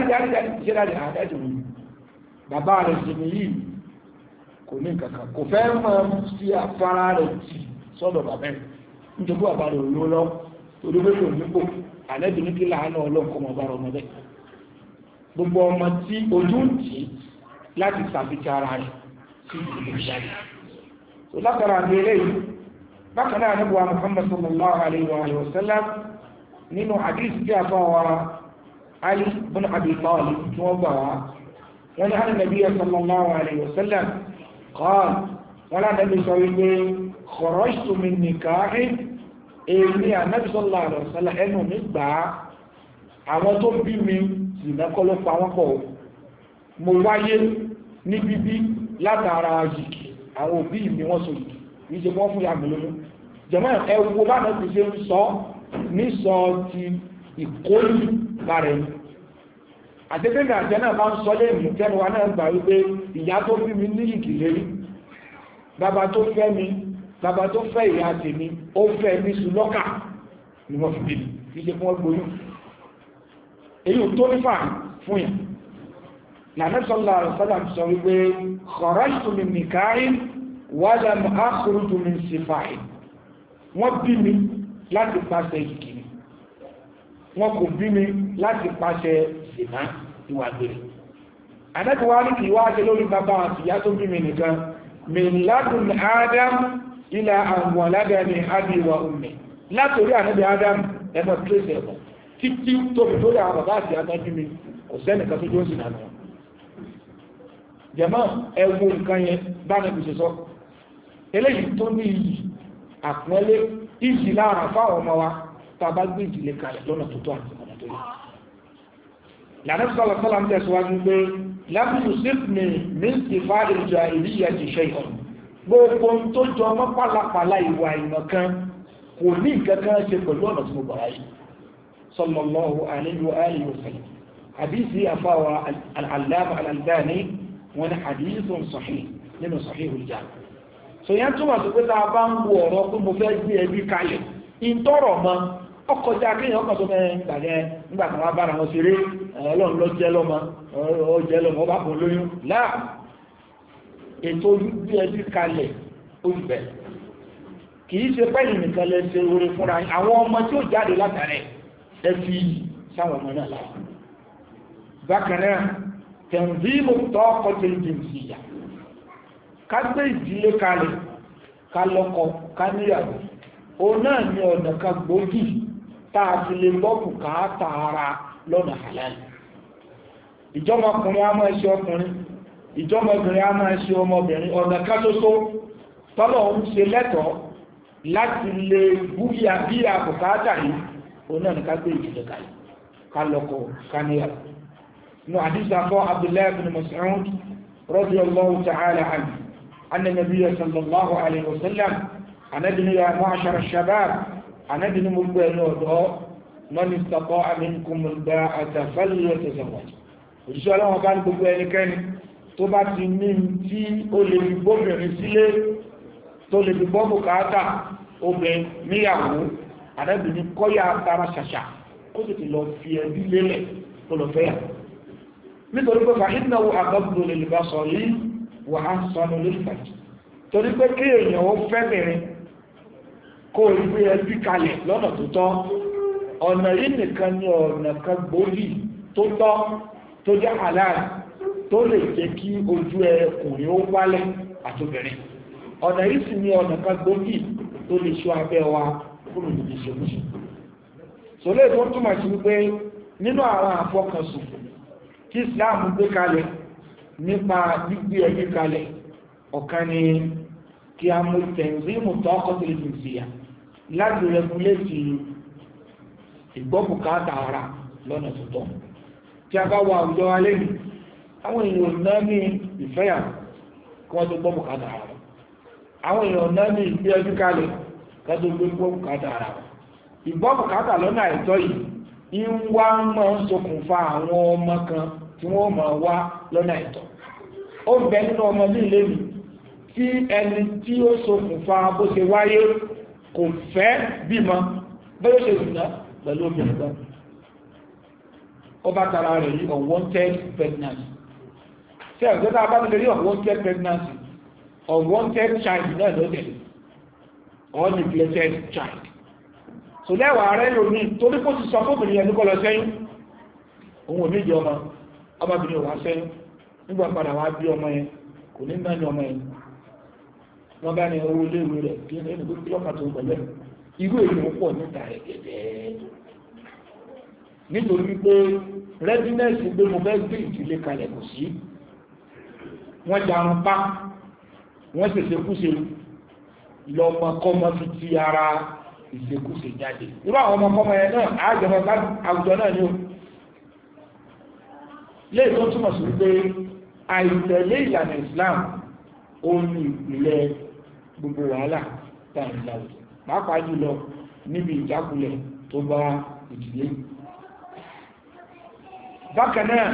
dáadáa bàbá rẹ̀ sì ní yìí kò ní kankan kò fẹ́ mọ́ sí afárá rẹ̀ tì sọ́dọ̀ bàbá rẹ̀ nítorí bàbá rẹ̀ ló lọ torí pé kò nípò àlẹ́bí ní kí láàánú ọlọ́nkọ́ mọ̀ bára ọmọdé gbogbo ọmọ tí ojú ń tì láti sàfihàn ara rẹ̀ sí ìlú ìṣàlẹ̀ tó látara àmì eléyìí bákan náà níbo Muhammad sallallahu alayhi wa sallam nínú hadith tí a fọ́ wa Ali bin Abi Talib tí wọ́n gbà wá wọ́n ní hàn nàbí sallallahu alayhi wa sallam qala wọ́n lá nàbí sọ wípé kharajtu min nikahin èmi ànábì sallallahu alayhi wa sallam ẹnu mi gbà àwọn tó bí mi ìnákọ́ ló pa wọ́n pọ̀ mo wáyé ní bíbí látara yìí àwọn òbí mi wọ́n so yìí ní ṣe wọ́n fún ya mẹ́lẹ́lú jẹ́mọ́ ẹwọ bá náà ti ṣe ń sọ ní sọ ti ìkólù lára ẹni àtẹ́fẹ́mẹ́ àjẹ́ náà máa ń sọ lé ìlú tẹ́nu wa náà gbà wípé ìyá tó bí mi ní ìkìlérí bàbá tó fẹ́ mi bàbá tó fẹ́ ìyá tèmi ó fẹ́ ní sùlọ́kà ni wọ́n fi bí kí ṣe fún ọgbóyún èyí tó nífà fún yà nàmẹ́ sallallahu alaihi wasallam sọ wípé kharajtu min nikahin wa lam akhruj min sifahin wọ́n bí mi láti pàṣẹ ìkìní wọ́n kò bí mi láti pàṣẹ ìná ìwà gbèrè àdẹ́kùwá ní kìí wá ṣe lórí bàbá àti ìyá tó bí mi nìkan min ladun Adam ila an waladani abi wa ummi látorí ànábì Adam ẹmọ tírèsì ẹ̀bọ̀ títí tóbi tó rí àwọn bàbá àti àtàjú mi kò sẹ́nìkan tó jó sí nànà jẹ́mọ́ ẹwọ nǹkan yẹn bá nẹ́bí ṣe sọ eléyìí tó ní iyì àpọ́nlé ìjì láàrá fáwọn ọmọ wa tàbá gbé ìdílé kalẹ̀ lọ́nà tó tọ́ àti ọ̀nà tó yẹ lànàbí sọ́lọ̀ sọ́lọ̀ ń tẹ̀síwájú pé lábùsù sípìnì ní ìfà ìjà ìlíyà ti ṣe ìhàn gbogbo tó jọ mọ́ pálapàla ìwà ìmọ̀ kan kò ní nǹkan kan ṣe pẹ̀lú ọ̀nà tí mo gbà yìí sallallahu alayhi wa alihi wa sallam hadisi afawa al-allama al-albani wọn hadithun sahih nínú sahihul jami so yẹn túnmọ̀ sí pé tá a bá ń wo ọ̀rọ̀ pé mo fẹ́ gbé ẹbí kalẹ̀ ìtọ́rọ̀ mọ́ ọkọjá kéèyàn ọkọ̀ tó mẹ́rin gbàgẹ́ nígbàtà wá bára wọn ṣeré ọlọ́run lọ jẹ́ lọ́mọ ọba kò lóyún láà ètò gbé ẹbí kalẹ̀ olùbẹ̀ kìí ṣe pẹ́yìn nìkan lẹ ṣe oore fúnra àwọn ọmọ tí ó jáde látàrẹ ẹ fi sáwọn ọmọ náà láwọn bákan náà tẹ̀nzímù tọ́ọ̀kọ́ tẹ̀lé jìnsìyà ká gbé ìdílé kalẹ̀ ká lọ́kọ ká níyàwó o náà ní ọ̀nà kan gbòógì táà fi lè lọ́pù káàtà ara lọ́nà halal ìjọmọkùnrin a máa ṣe ọkùnrin ìjọmọbìnrin a máa ṣe ọmọbìnrin ọ̀nà kan ṣoṣo tọ́lọ̀ ń ṣe lẹ́tọ̀ọ́ láti lè búyà bí àbùkátà yìí o náà ní ká gbé ìdílé kalẹ̀ ká lọ́kọ ká níyàwó no hadisa fọ́ Abdullahi bin Mas'ud radiyallahu ta'ala anhu anna nabiyya sallallahu alaihi wasallam anadini ya ma'ashar ash-shabab anadini mulku ẹni ọ̀dọ́ man istata'a minkum al-ba'ata falyatazawwaj òjíṣẹ́ ọlọ́wọ́n bá ní gbogbo ẹnikẹ́ni tó bá ti ní tí ó lè fi gbóbìnrin sílé tó lè fi gbọ́ bùkátà obìnrin níyàwó anadini kọ́yà tara ṣàṣà kó sì ti lọ fi ẹbí lélẹ̀ kó lọ fẹ́ yà nítorí pé fàhínàwó àgbàgbò lè lè bá sọ yìí wà á sọ́nà lórí fàájì torí pé kí èèyàn ó fẹ́ bẹ̀rẹ̀ kó ìgbé ẹbí kalẹ̀ lọ́nà tó tọ́ ọ̀nà yìí nìkan ni ọ̀nà kan gbòógì tó tọ́ tó jẹ́ halal tó lè jẹ́ kí ojú ẹkùnrin ó wálẹ̀ àtòbìnrin ọ̀nà yìí sì ni ọ̀nà kan gbòógì tó lè ṣọ́ abẹ́ wa kúrò níbi ìṣèlúṣù sọlẹ̀ tó túmọ̀ sí wípé nínú àwọn àfọkànsùn tí Islam gbé kalẹ̀ nípa gbígbé ẹbí kalẹ̀ ọ̀kan ni kí a mú tẹ̀nzímù tọ́kọ̀ tó lè fi síyà láti rẹ̀gúlétì ìgbọ́bùkátà ara lọ́nà tuntun tí a bá wà àwùjọ alẹ́ ní àwọn èèyàn náà ní ìfẹ́yàwó kí wọ́n tó gbọ́bùkátà ara àwọn èèyàn náà ní ìgbé ẹbí kalẹ̀ kí wọ́n tó gbọ́bùkátà ara ìgbọ́bùkátà lọ́nà àìtọ́ yìí ń wá mọ́ ṣokùnfà àwọn ọmọ kan tí wọ́n máa wá lọ́nà ẹ̀tọ́. Ó ń bẹ nínú ọmọ ní ilé mi tí ẹni tí ó ṣokùnfà bó ṣe wáyé kò fẹ́ bímọ bóyá ṣe dùnà pẹ̀lú obìnrin kan, ó bá tara rẹ̀ yí unwanted pregnancy. Ṣé ẹ̀gbẹ́ tá a bá ti lè rí unwanted pregnancy, unwanted child náà ló tẹ̀lé, ungrateful child. So lẹ́wàá rẹ̀ lómi torí kó ti sọ fóbìnrin yẹn ní kọ́ lọ sẹ́yìn, òun ò ní ìdí ọmọbìnrin wà sẹ́yìn, nígbà padà wá bí ọmọ yẹn kò ní náà ní ọmọ yẹn, wọ́n bá ní owó ilé ìwé rẹ̀ kí ní ẹni lọ́pàá tó pẹ̀lẹ́ irú èyí ó pọ̀ níta rẹ̀ gẹ̀gẹ̀, nítorí wípé readiness gbé mo fẹ́ gbé ìdílé kalẹ̀ kò sí, wọ́n jarun pa, wọ́n ṣèṣekúṣe lọ́mọkọ́mọ fi ti ara ìṣekúṣe jáde. Irú àwọn ọmọkọ́mọ yẹn náà àjọmọ àwùjọ náà ni ó lè tó túmọ̀ sí wípé àìtẹ̀lé ìlànà Islam ó ní ìpìlẹ̀ gbogbo wàhálà tàbí láwùjọ, pàápàá jùlọ níbi ìjákulẹ̀ tó bá ìdílé. Bákan náà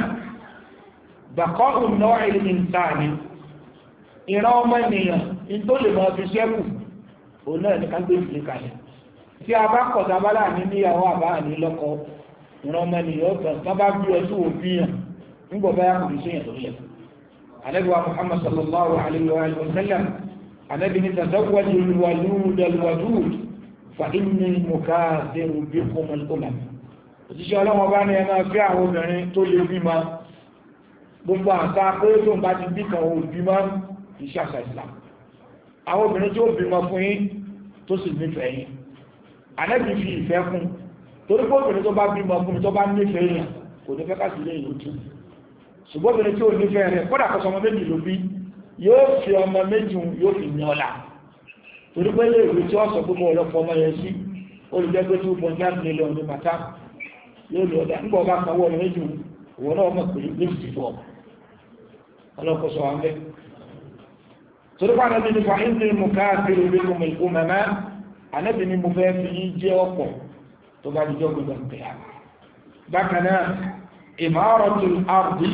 bàkọ́ òmìnà ìlú ìsáàní ìran ọmọ ènìyàn in tó lè máa fi ṣẹ́kù òun náà ní ká gbé ìdílé kalẹ̀. Tí a bá kọ̀ sábálà ní níyàwó àbá ní lọ́kọ, ìran ọmọ ènìyàn ọ̀tọ̀ tó bá bí ọtún òbíyàn nígbà báyà kò ní ṣe yàn lórí ẹ̀. Ànábì wa Muhammad sallallahu alayhi wa sallam, Ànábì ní tazawwaju al-walud al-wadud fa inni mukathiru bikum al-umam. Òjíṣẹ́ Ọlọ́run bá ní ẹ máa fẹ́ àwọn obìnrin tó lè bímọ. Gbogbo àṣà pé tó ń bá ti bí kan ò bímọ iṣẹ́ àṣà Islam. Àwọn obìnrin tí ó bímọ fún yín tó sì nífẹ̀ẹ́ yín. Ànábì fi ìfẹ́ fún, torí pé obìnrin tó bá bímọ fún tó bá nífẹ̀ẹ́ yín kò ní fẹ́ ká sí ilé ìlú tún. Ṣùgbọ́n obìnrin tí ó nífẹ̀ẹ́ rẹ̀ kódà kọ́sọ ọmọ méjì ló bí yóò fi ọmọ méjì yóò fi ní ọlá, torí pé lè rí tí ó sọ gbogbo ọlọ́pọ̀ ọmọ yẹn sí olùdẹ́gbẹ́ 2.9 million ní mata yóò lè ọdá nígbà ọba sanwó ọmọ méjì òun náà mọ̀ pé méjì ti fọ́ ọlọ́pọ̀ sọ wọn bẹ́. Torí pé Ànábì ní fa ìdí mú káàkiri bí mo mẹ́kú mẹ́mẹ́, Ànábì ní mo fẹ́ fi yí jẹ́ ọ̀pọ̀ tó bá jíjọ́ gbogbo ìpìyà. Bákan náà imaratul ardi,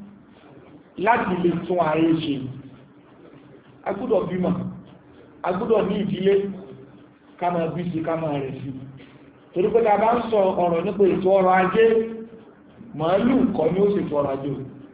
láti lè tún ayé ṣe, agbúdọ̀ bímọ, agbúdọ̀ ní ìdílé ká máa bí sí ká máa rẹ̀ sí. Torí pé ta bá ń sọ ọ̀rọ̀ nípa ètò ọrọ̀ ajé, màálù kọ́ ní ó ṣètò ọrọ̀ ajé,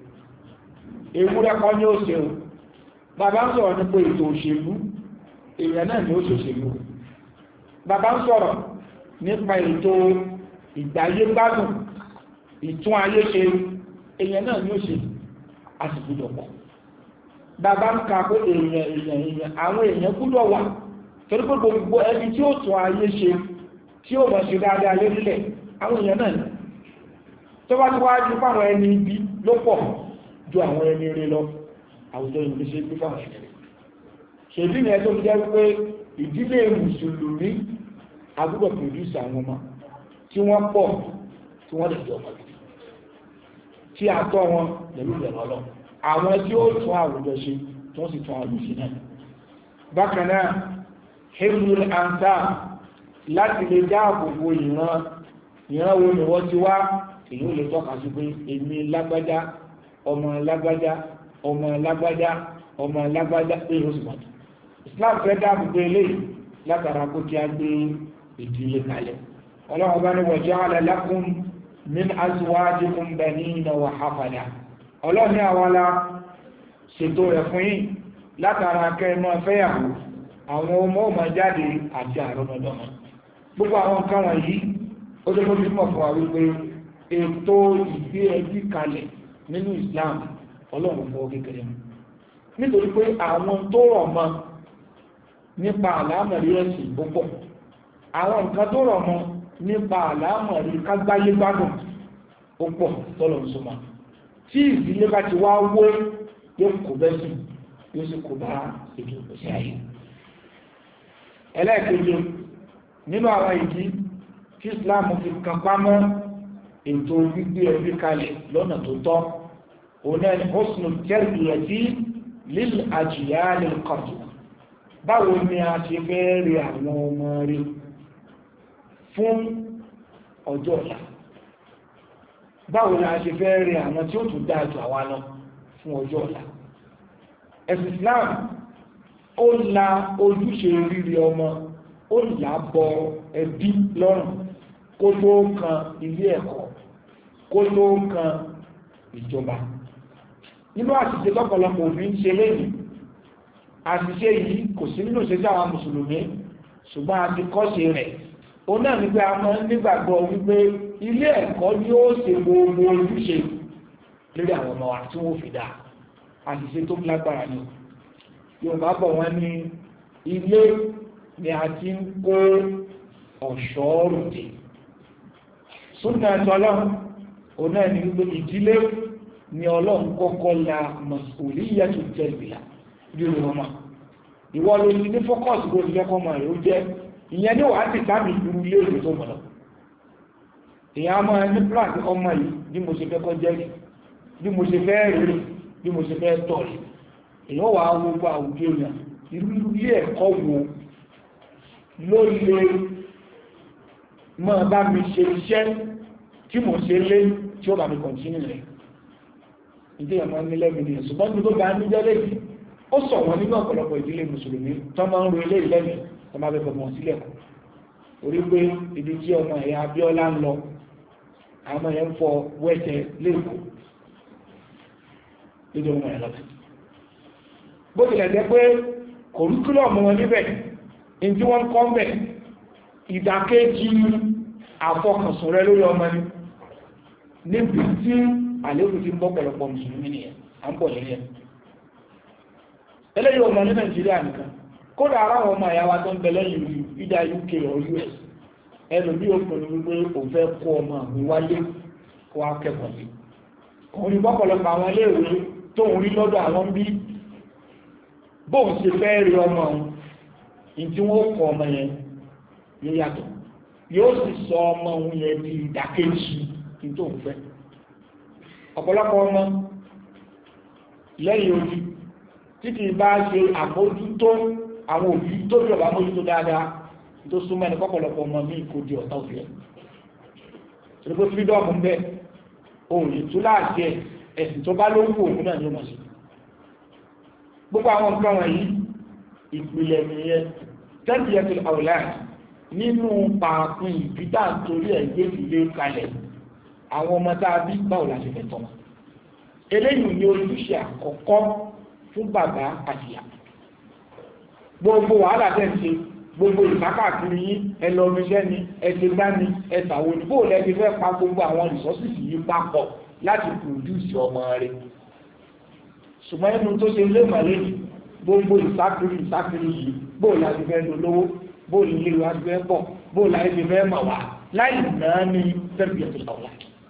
ewúrẹ́ kọ́ ní ó ṣe o. Bàbá ń sọ̀rọ̀ nípa ètò òṣèlú, èèyàn náà ni ó ṣòṣèlú. Bàbá ń sọ̀rọ̀ nípa ètò ìgbáyé gbádùn, ìtún ayé ṣe, èèyàn náà ni ó ṣe àsìkúdọ̀pọ̀. Bàbá ń ka pé èèyàn àwọn èèyàn gbúdọ̀ wà, torí pé gbogbo ẹni tí ó tún ayé ṣe tí ó mọ̀ ṣe dáadáa lérílẹ̀ àwọn èèyàn náà ni. Tó bá ti wá jú fáwọn ẹni ibi ló pọ̀ ju àwọn ẹni ire lọ, àwùjọ ìlú ṣe gbé fáwọn ẹni rẹ̀. Ṣèlú ni ẹ tó fi jẹ́ wípé ìdílé mùsùlùmí agbúdọ̀ pòdúsì àwọn ọmọ tí wọ́n pọ̀ tí wọ́n lè jọ ọmọ tí a tọ́ wọn pẹ̀lú ìbẹ̀rù Ọlọ́run, àwọn tí ó tún àwùjọ ṣe tí wọ́n sì tún àwùjọ ṣe náà. Bákan náà hifzul ansab, láti lè dáàbò bo ìran wo ni wọ́n ti wá, èyí ò lè tọ́ka sí pé èmi lágbájá ọmọ lágbájá ọmọ lágbájá ọmọ lágbájá pé ó sì wọ́n. Islam fẹ́ dáàbò bo eléyìí látara kó kí a gbé ìdílé kalẹ̀. Ọlọ́run bá ní wa ja'ala lakum min azwajikum banina wa hafada. Ọlọ́run ní àwọlá ṣètò rẹ̀ fún yín látara kẹ́ẹ̀mọ́ fẹ́yàwó, àwọn ọmọ jáde àti àrọ́mọdọ́mọ. Gbogbo àwọn nǹkan wọ̀nyí ó tó tó bímọ fún wa wípé ètò ìgbé ẹbí kalẹ̀ nínú Islam Ọlọ́run fọwọ́ kékeré mú, nítorí pé àwọn tó rọ̀ mọ́ nípa àlámọ̀rí ẹ̀sìn púpọ̀, àwọn nǹkan tó rọ̀ mọ́ nípa àlámọ̀rí kágbáyé gbádùn ó pọ̀ tọ́lọ̀ ń súnmọ́. Tí ìdílé bá ti wá wó yóò kò bẹ́sì yóò sì kò bá ètò ìpèsè ayé. Ẹlẹ́ẹ̀kejì nínú àwọn ìdí tí Islam fi kan pamọ́ ètò gbígbé ẹbí kalẹ̀ lọ́nà tó tọ́, òun náà ni husnul tarbiyati lil ajyalil qadima. Báwo ni a ṣe fẹ́ rí àwọn ọmọ rí fún ọjọ́ ọ̀la? báwo la ṣe fẹ́ rí àwọn tí ó tún dáa jù àwa lọ fún ọjọ́ ọ̀la. ẹ̀sìn Islam ó la ojúṣe rírí ọmọ ó là bọ ẹbí lọ́rùn kó tó kan ilé ẹ̀kọ́ kó tó kan ìjọba. nínú àṣìṣe lọ́pọ̀lọpọ̀ òfin ṣe lẹ́yìn àṣìṣe yìí kò sí nínú ìṣẹ́jú àwọn mùsùlùmí ṣùgbọ́n a ti kọ́ṣe rẹ̀ ó náà ní pé a máa ń nígbàgbọ́ wípé ilé ẹ̀kọ́ ni ó ṣe gbogbo ojúṣe lórí àwọn ọmọ wa tí wọ́n fi dá àṣìṣe tó lágbára ni Yorùbá bọ̀ wọ́n ní ilé ni a ti ń kó ọ̀ṣọ́ ròde súnà Ọlọ́run ó náà ní wípé ìdílé ni Ọlọ́run kọ́kọ́ la mas'uliyatu tarbiyya lórí ọmọ ìwọ ló ní fọ́kọ̀sì kó jẹ́ kọ́mọ rẹ̀ ó jẹ́ ìyẹn ní wàá ti sáàmì ìlú ilé ìlú tó mọ̀ lọ èyàn máa ní pláàtì ọmọ yìí bí mo ṣe fẹ́ kọ́ jẹ́ rí bí mo ṣe fẹ́ rí bí mo ṣe fẹ́ tọ̀ rí èyàn wà á gbogbo àwùjọ èèyàn irú ilé ẹ̀kọ́ wo ló lè máa bá mi ṣe iṣẹ́ tí mo ṣe lé tí ó bá mi kọ̀ntínú rẹ̀ ìdí ẹ̀mọ́ nílẹ̀ mi nìyẹn ṣùgbọ́n ní tó bá ní jẹ́ lẹ́yìn ó sọ wọn nínú ọ̀pọ̀lọpọ̀ ìdílé mùsùlùmí tó máa ń ro ilé ìlẹ́yìn tó máa bẹ̀rẹ̀ mọ̀ sílẹ̀ kù orí pé ibi tí ọmọ ẹ̀yà Abíọ́lá ń lọ àwọn ẹ̀yẹ ń fọ wẹ́ẹ̀tẹ̀ lẹ́kọ̀ọ́ lójú ọmọ ẹ̀ lọ́tẹ̀ bó tilẹ̀ jẹ́ pé kòrúkúlọ̀mù wọn níbẹ̀ ní tí wọ́n kọ́ bẹ̀ ìdàkejì àfọkànsùn rẹ lórí ọmọ ni níbi tí àlékún ti ń bọ́ pẹ̀lọpọ̀ mùsùlùmí nìyẹn à ń bọ̀ lẹ́yìn eléyìí ọmọ ní Nàìjíríà nìkan kódà ara àwọn ọmọ àyàwó tó ń bẹ lẹ́yìn ìdá UK or US ẹnu bí ó pẹ̀lú wípé òun fẹ́ kó ọmọ mi wálé kó wá kẹ́kọ̀ọ́ sí òun ní bọ́pọ̀lọpọ̀ àwọn iléèwé tó ń rí lọ́dọ̀ àwọn bí bóun ṣe fẹ́ rí ọmọ òun ní tí wọ́n kọ ọmọ yẹn ló yàtọ̀ yóò sì sọ ọmọ òun yẹn di ìdàkejì kí tó ń fẹ́ ọ̀pọ̀lọpọ̀ ọmọ lẹ́yìn ojú títí bá ṣe àmójútó àwọn òbí tó bí ọba mójútó dáadáa tó súnmọ́ ẹni pọ́pọ̀lọpọ̀ ọmọ mi kò di ọ̀tá òfin ẹ̀ torí pé fídọ́ọ̀mù ń bẹ òun lè tú láàṣẹ ẹ̀sìn tó bá lóńgbò òun náà ní ọmọ sí gbogbo àwọn nǹkan wọ̀nyí ìpìlẹ̀ nìyẹn tẹ́lifíẹ̀tì àwòlán nínú pàápín ìbítà torí ẹ̀ gbé ìlé kalẹ̀ àwọn ọmọ tá a bí báwo la ṣe fẹ́ tọ́ wọn eléyìí ni ojúṣe àkọ́kọ́ fún bàbá àti ìyá gbogbo wàhálà tẹ́ ń ṣe gbogbo ìsákàkiri yí ẹlọ́míṣẹ́ ni ẹgbẹ́gbá ni ẹ̀sàwò ní bóò lẹ́gbẹ́ fẹ́ pa gbogbo àwọn resources yìí papọ̀ láti produce ọmọ rẹ̀ ṣùgbọ́n ẹnu tó ṣe lé màlẹ́ gbogbo ìsákiri yìí bóò láti fẹ́ lówó bóò lè wá fẹ́ pọ̀ bóò láti fẹ́ mọ̀ wá láì náà ní tẹ́lifíẹ̀tì ọ̀la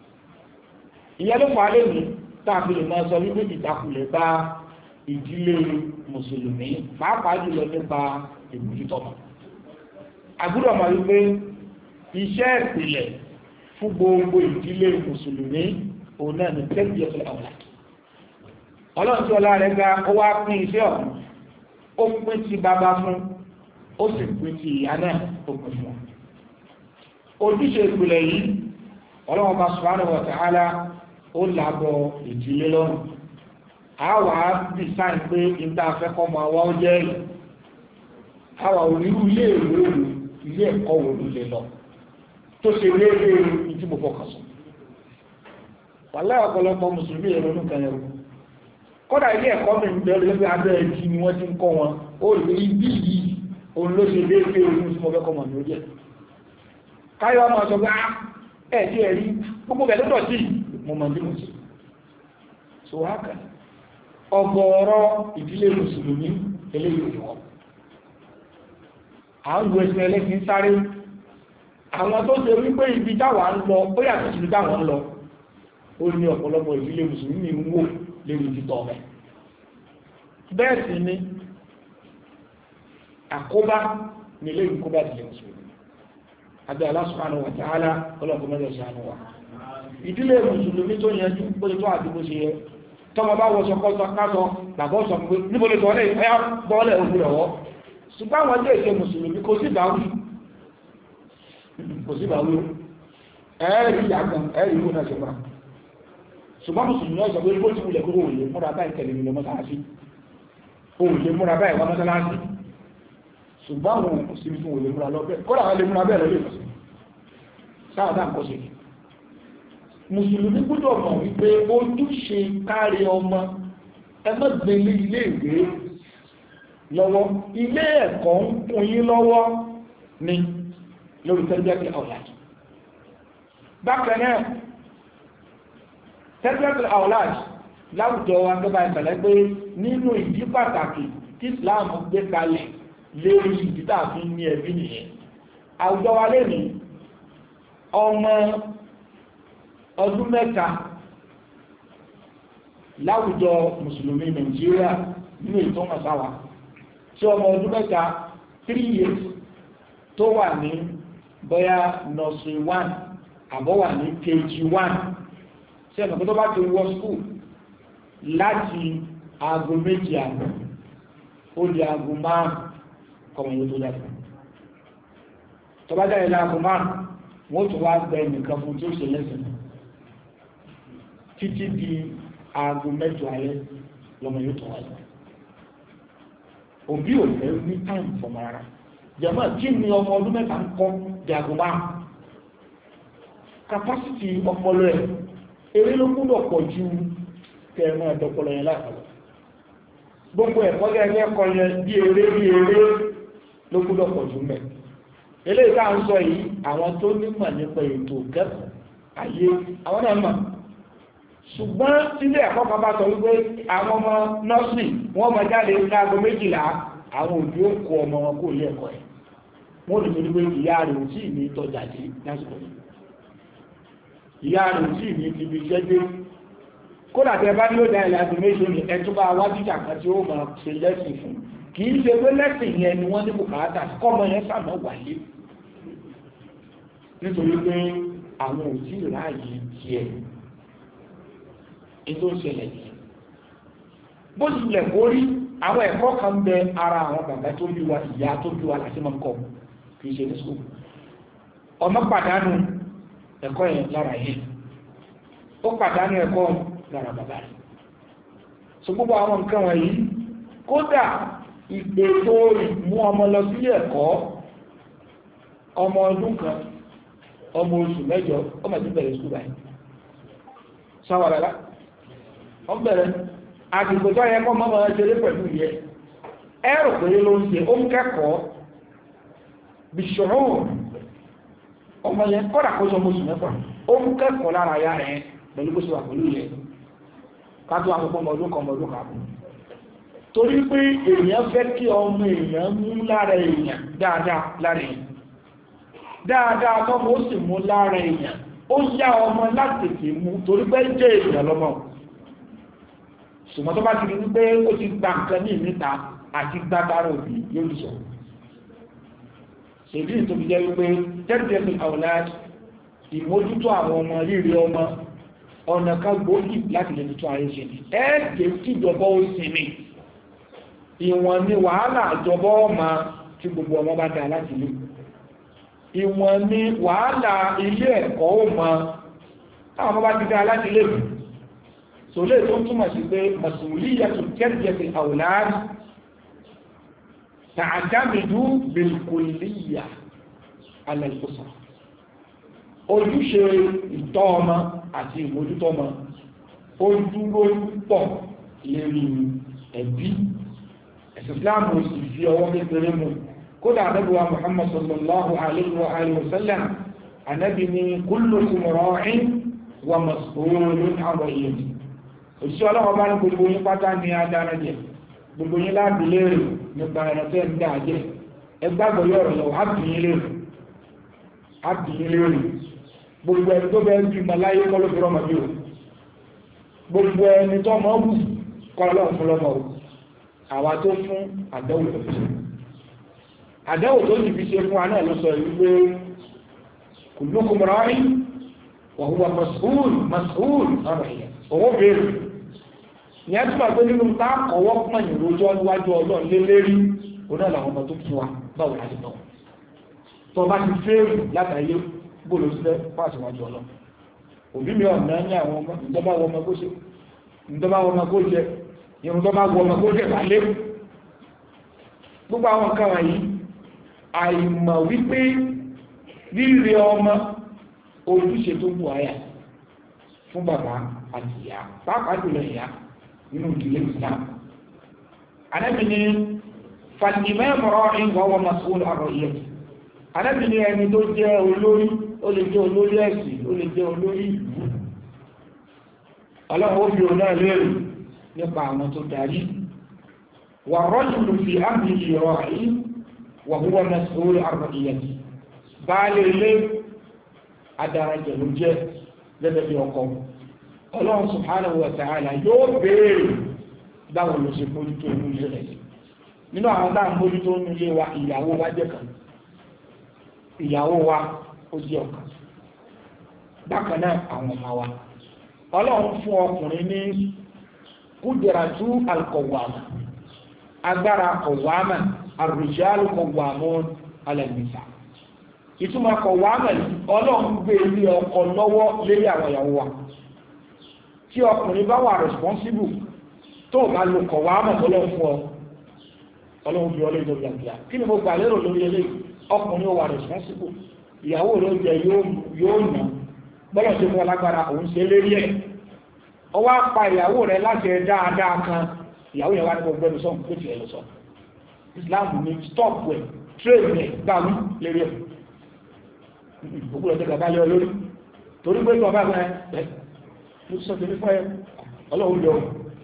ìyẹn ló fà á lè ní tàbí lè máa sọ wípé ìtakùlẹ̀ bá ìdílé mùsùlùmí pàápàá jùlọ nípa ìmójútọ́mọ àgbúrò máa wípé iṣẹ́ ìpìlẹ̀ fún gbogbo ìdílé mùsùlùmí òun náà ní tẹ́lifíẹ̀tì ọ̀la ọlọ́run tí ọlá rẹ̀ ga ó wá pín iṣẹ́ ọ̀hún ó pín ti bàbá fún ó sì pín ti ìyá náà ó pín fún ojúṣe ìpìlẹ̀ yìí ọlọ́run bá subhanahu wa ta'ala ó làbọ̀ ìdílé lọ́rùn àwà dìsáìn pé ìta afẹ́kọ́ ma wá ó jẹ́ rí àwà onírú ilé ìwé ilé ẹ̀kọ́ wo ló lè lọ tó ṣe léèrè ìtí mo fọkàn sọ wàlá ọ̀pọ̀lọpọ̀ mùsùlùmí ẹ̀rọ ní kan ẹ̀rọ kódà ilé ẹ̀kọ́ mi ń bẹ̀rẹ̀ lẹ́gbẹ̀ẹ́ abẹ́ ẹ̀jì ni wọ́n ti ń kọ́ wọn ó rí ibi yìí òun ló ṣe léèrè ohun tí mo fẹ́ kọ́ mọ̀ ní ó jẹ́ káyọ̀ ọmọ sọ pé ẹ̀ẹ́dí ẹ̀rí gbogbo bẹ̀ lọ́dọ̀ sí mo mọ̀ bí mo sì so wákà ọgọ́rọ̀ ìdílé mùsùlùmí eléyìí wọn àwọn ìwé ẹ̀sìn ẹlẹ́sìn sáré àwọn tó ṣe wípé ibi táwà ń lọ ó yàtọ̀ sí táwọn ń lọ ó ní ọ̀pọ̀lọpọ̀ ìdílé mùsùlùmí ń wò lérí títọ́ rẹ̀ bẹ́ẹ̀ sì ni àkóbá ní ilé ìkóbá ìdílé mùsùlùmí àbí Allah subhanahu wa ta'ala ọlọ́pọ̀ mẹ́jọ ṣàánú wa ìdílé mùsùlùmí tó yẹn jú bó tó àti bó ṣe yẹ tọ́mọ bá wọ́sọ kásọ bàbọ́ sọ pé níbo lè tọ́lẹ̀ ẹ̀yà bọ́ọ̀lẹ̀ òkú lọ́wọ́ ṣùgbọ́n àwọn ilé ìṣẹ́ mùsùlùmí kò sí ìbáwí ẹ̀ẹ́rì ìyàgbọ̀n ẹ̀ẹ́rì ìwò náà ṣe máa ṣùgbọ́n mùsùlùmí ọ̀sọ̀ pé bó ti wulẹ̀ kó o lè múra báyìí tẹ̀lé nílò mọ́sálásí o lè múra báyìí wá mọ́sálásí ṣùgbọ́n àwọn òsìmí fún olè múra lọ́bẹ̀ kọ́lá àwọn lè múra bẹ́ẹ̀ lọ́lẹ̀ lọ́sí sáàdá nǹkan ṣe mùsùlùmí gbọ́dọ̀ mọ̀ wípé ojúṣe kárí ọmọ ẹgbẹ́gbẹ̀lé ilé ìwé lọ́wọ́ ilé ẹ̀kọ́ ń kún yín lọ́wọ́ ní lórí tẹ́lẹ̀tì àwòláàdì bákan náà tẹ́lẹ̀tì àwòláàdì láwùjọ wa tó bá ìpẹ̀lẹ́ pé nínú ìdí pàtàkì tí Islam gbé kalẹ̀ lérí ìdí tàbí ní ẹbí nìyẹn àwùjọ wa lè ní ọmọ ọdún mẹ́ta láwùjọ mùsùlùmí Nàìjíríà nínú ètò ọmọsáwà tí ọmọ ọdún mẹ́ta 3 years tó wà ní bóyá nursery 1 àbọ̀ wà ní KG1 tí ẹ̀nà tó bá ti wọ school láti aago 2 àbọ̀ ó di aago 5 kọmọ yóò tó jáde tó bá jáde láago 5 wọ́n tó wá gbẹ nìkan fún tí ó ṣe lẹ́sìn títí di aago 8 alẹ́ lọmọ yóò tó wáyé òbí ò fẹ́ ní time fọmọ ara jẹ́mọ́ kí ni ọmọ ọdún mẹ́ta ń kọ́ di aago 5 capacity ọpọlọ ẹ̀ eré ló gbọ́dọ̀ pọ̀ ju kẹrin ẹ̀dọ́pọlọ yẹn láàpọ̀ gbogbo ẹ̀kọ́ gẹ́gẹ́ kọ́ yẹn bí eré ló gbọ́dọ̀ pọ̀ jù mẹ́ eléyìí tá ń sọ yìí àwọn tó nímọ̀ nípa ètò kẹ́kọ̀ọ́ ayé àwọn náà mọ̀ ṣùgbọ́n sílé ẹ̀kọ́ kan bá sọ wípé àwọn ọmọ nọ́ọ̀sì wọ́n mọ̀ jáde láago 12 àwọn òbí ó kó ọmọ wọn kó ilé ẹ̀kọ́ ẹ̀ wọ́n lè torí pé ìyá rẹ̀ ò tí ì ní tọ́jà dé lásìkò yìí ìyá rẹ̀ ò tí ì ní ti fi iṣẹ́ dé kódà tẹ bá ní ó dá ilẹ̀ àti méjì ní ẹtúbà wájíjà kan tí ó máa ṣe lẹ́sìn fún kì í ṣe pé lẹ́sìn yẹn ni wọ́n ní bùkátà kọ́mọ yẹn sàmà wáyé nítorí pé àwọn ò tí ì ráàyè tiẹ̀ ètò ìṣẹ̀lẹ̀ yìí bó tilẹ̀ kó rí àwọn ẹ̀kọ́ kan bẹ ara àwọn bàbá tó bí wa ìyá tó bí wa láti máa ń kọ́ kì í ṣe ní sùkúl ọmọ pàdánù ẹ̀kọ́ yẹn lára yẹn ó pàdánù ẹ̀kọ́ lára bàbá rẹ̀ so gbogbo àwọn nǹkan wọ̀nyí kódà ìgbètò ìmú ọmọ lọ sí ẹ̀kọ́ ọmọ ọdún kan ọmọ oṣù mẹ́jọ ọmọ tí bẹ̀rẹ̀ sùkúl báyìí sáwàrálá wọ́n bẹ̀rẹ̀ àgbègbè tó yẹ kọ́ mọ́mọ́ ẹjẹ́lé pẹ̀lú yẹ ẹ̀rù pé ló ń ṣe ó ń kẹ́kọ̀ọ́ bí ṣòro ọmọ yẹn kọ́dà kó sọ mọ́sù mẹ́fà ó ń kẹ́kọ̀ọ́ lára ya rẹ̀ pẹ̀lú bó ṣe wà pẹ̀lú yẹ kájú àkọ́kọ́ ọmọdún kan torí pé èèyàn fẹ́ kí ọmọ èèyàn mú lára èèyàn dáadáa lára èèyàn dáadáa tọ́mọ ó sì mú lára èèyàn ó yá ọmọ láti tètè mú torí pé jẹ́ èèyàn lọ́mọ ṣùgbọ́n tó bá ti rí wípé ó ti gba nǹkan ní ìmìta àti gbágbára òbí yóò lè sọ ṣèdí tó fi jẹ́ wípé tẹ́lifíẹ̀sì àwòláàdì ìmójútó àwọn ọmọ rírí ọmọ ọ̀nà kan gbòógì láti lè tuntun ayé ṣe ní ẹ́ẹ̀dẹ̀ tí ìjọba ó sinmi ìwọ̀n ni wàhálà ìjọba ọmọ tí gbogbo ọmọ bá dá láti lé ìwọ̀n ni wàhálà ilé ẹ̀kọ́ ọmọ táwọn ọmọ bá ti dá láti lé sòlé tó túnmọ̀ sí pé mas'uliyyatu tarbiyati al-awlad ta'tamidu bil-kulliyya ala al-usra ojúṣe ìtọ́ ọmọ àti ìmójútó ọmọ ó dúró pọ̀ lérí ẹbí ẹ̀sìn Islam sì fi ọwọ́ kékeré mú kódà Ànábì wa Muhammad sallallahu alayhi wa alihi wa sallam Ànábì ní kullukum ra'in wa mas'ulun 'an ra'iyyatihi òṣìṣẹ́ ọlọ́wọ́ bá ní gbogbo yín pátá ní adára jẹ gbogbo yín láàbí léèrè nípa ẹ̀rọ tẹ́ ń dá jẹ́ ẹgbàgbọ́ yọ̀rọ̀ lọ ábìyín léèrè gbogbo ẹni tó bẹ́ẹ̀ bí maláyé kọlọ́fẹ́rọ́ mọ̀bí o gbogbo ẹni tó mọ́ bù kọlọ́fẹ́rọ́ o àwa tó fún àdẹ́wò tó fi ṣe àdẹ́wò tó ti fi ṣe fún aná lọ́sọ̀ ìwé kullukum ra'in wa huwa mas'ul ọ̀rọ̀ ìyẹn owó bèèrè ní ẹ́tùmà pé nínú tá ọwọ́ pọ̀ ìròjọ́ níwájú ọlọ́run lé lérí oná làwọn ọmọ tó fún wa báwo láti tọ́ tó bá ti fẹ́ẹ̀rù látàyé bóòlù sílẹ̀ fáṣíwájú ọlọ́run òbí mi ọ̀nà ní àwọn ọmọ ìjọba wọ ọmọ kó ṣe ìjọba wọ ọmọ kó jẹ irun tó bá wọ ọmọ kó jẹ wálé gbogbo àwọn nǹkan wọ̀nyí àìmọ̀ wípé rírẹ ọmọ ojúṣe tó bù àyà fún bàbá àti ìyá pàápàá jùlọ ìyá nínú ìdílé Islam Ànábì ní fàlìmẹ́mọ̀rọ̀ ìwọ̀wọ̀ mas'ul àrọ̀yẹ̀ Ànábì ní ẹni tó jẹ́ olórí ó lè jẹ́ olórí ẹ̀sìn ó lè jẹ́ olórí ìlú ọlọ́run ó fi òun náà lérè nípa àwọn tó darí wà rọ́jùlù fi ámì ìrọ̀ àyí wà huwa mas'ul àrọ̀yẹ̀ baálé ilé adarajẹ̀ ló jẹ́ gẹ́gẹ́ bí ọkọ ọlọ́run subhanahu wa ta'ala yóò béèrè báwọn ló ṣe mójútó inú ilé rẹ̀ nínú àwọn dáa mójútó inú ilé wa ìyàwó wa jẹ́ kan ìyàwó wa ó jẹ́ ọ̀kan bákan náà àwọn ọmọ wa ọlọ́run fún ọkùnrin ní kúdìrátú alqawwama agbára qawwama ar-rijalu qawwamun 'ala an-nisa ìtumọ̀ qawwama ọlọ́run gbé ilé ọkọ lọ́wọ́ lérí àwọn ìyàwó wa tí ọkùnrin bá wà responsible tó bá lo qawwama ọlọ́run fún ọ ọlọ́run bí ọlọ́run ìjọba ìgbà kí ni mo gbà lérò lórí eléyìí ọkùnrin ó wà responsible ìyàwó ló jẹ yóò nà bọ́lọ̀ tí mo lágbára òun ṣe lérí ẹ̀ ọ wá pa ìyàwó rẹ̀ láti ẹ dáadáa kan ìyàwó yẹn wá ní gbogbo ẹnu sọ́n kó tiẹ̀ lọ sọ Islam ní stop ẹ̀ trade ẹ̀ gbàmú lérí ẹ̀ òkú rẹ̀ tẹ́gbà bá lé ọ lórí torí pé tí ọba ẹ̀ mo sọ tèmi fún ẹ ọlọ́run lọ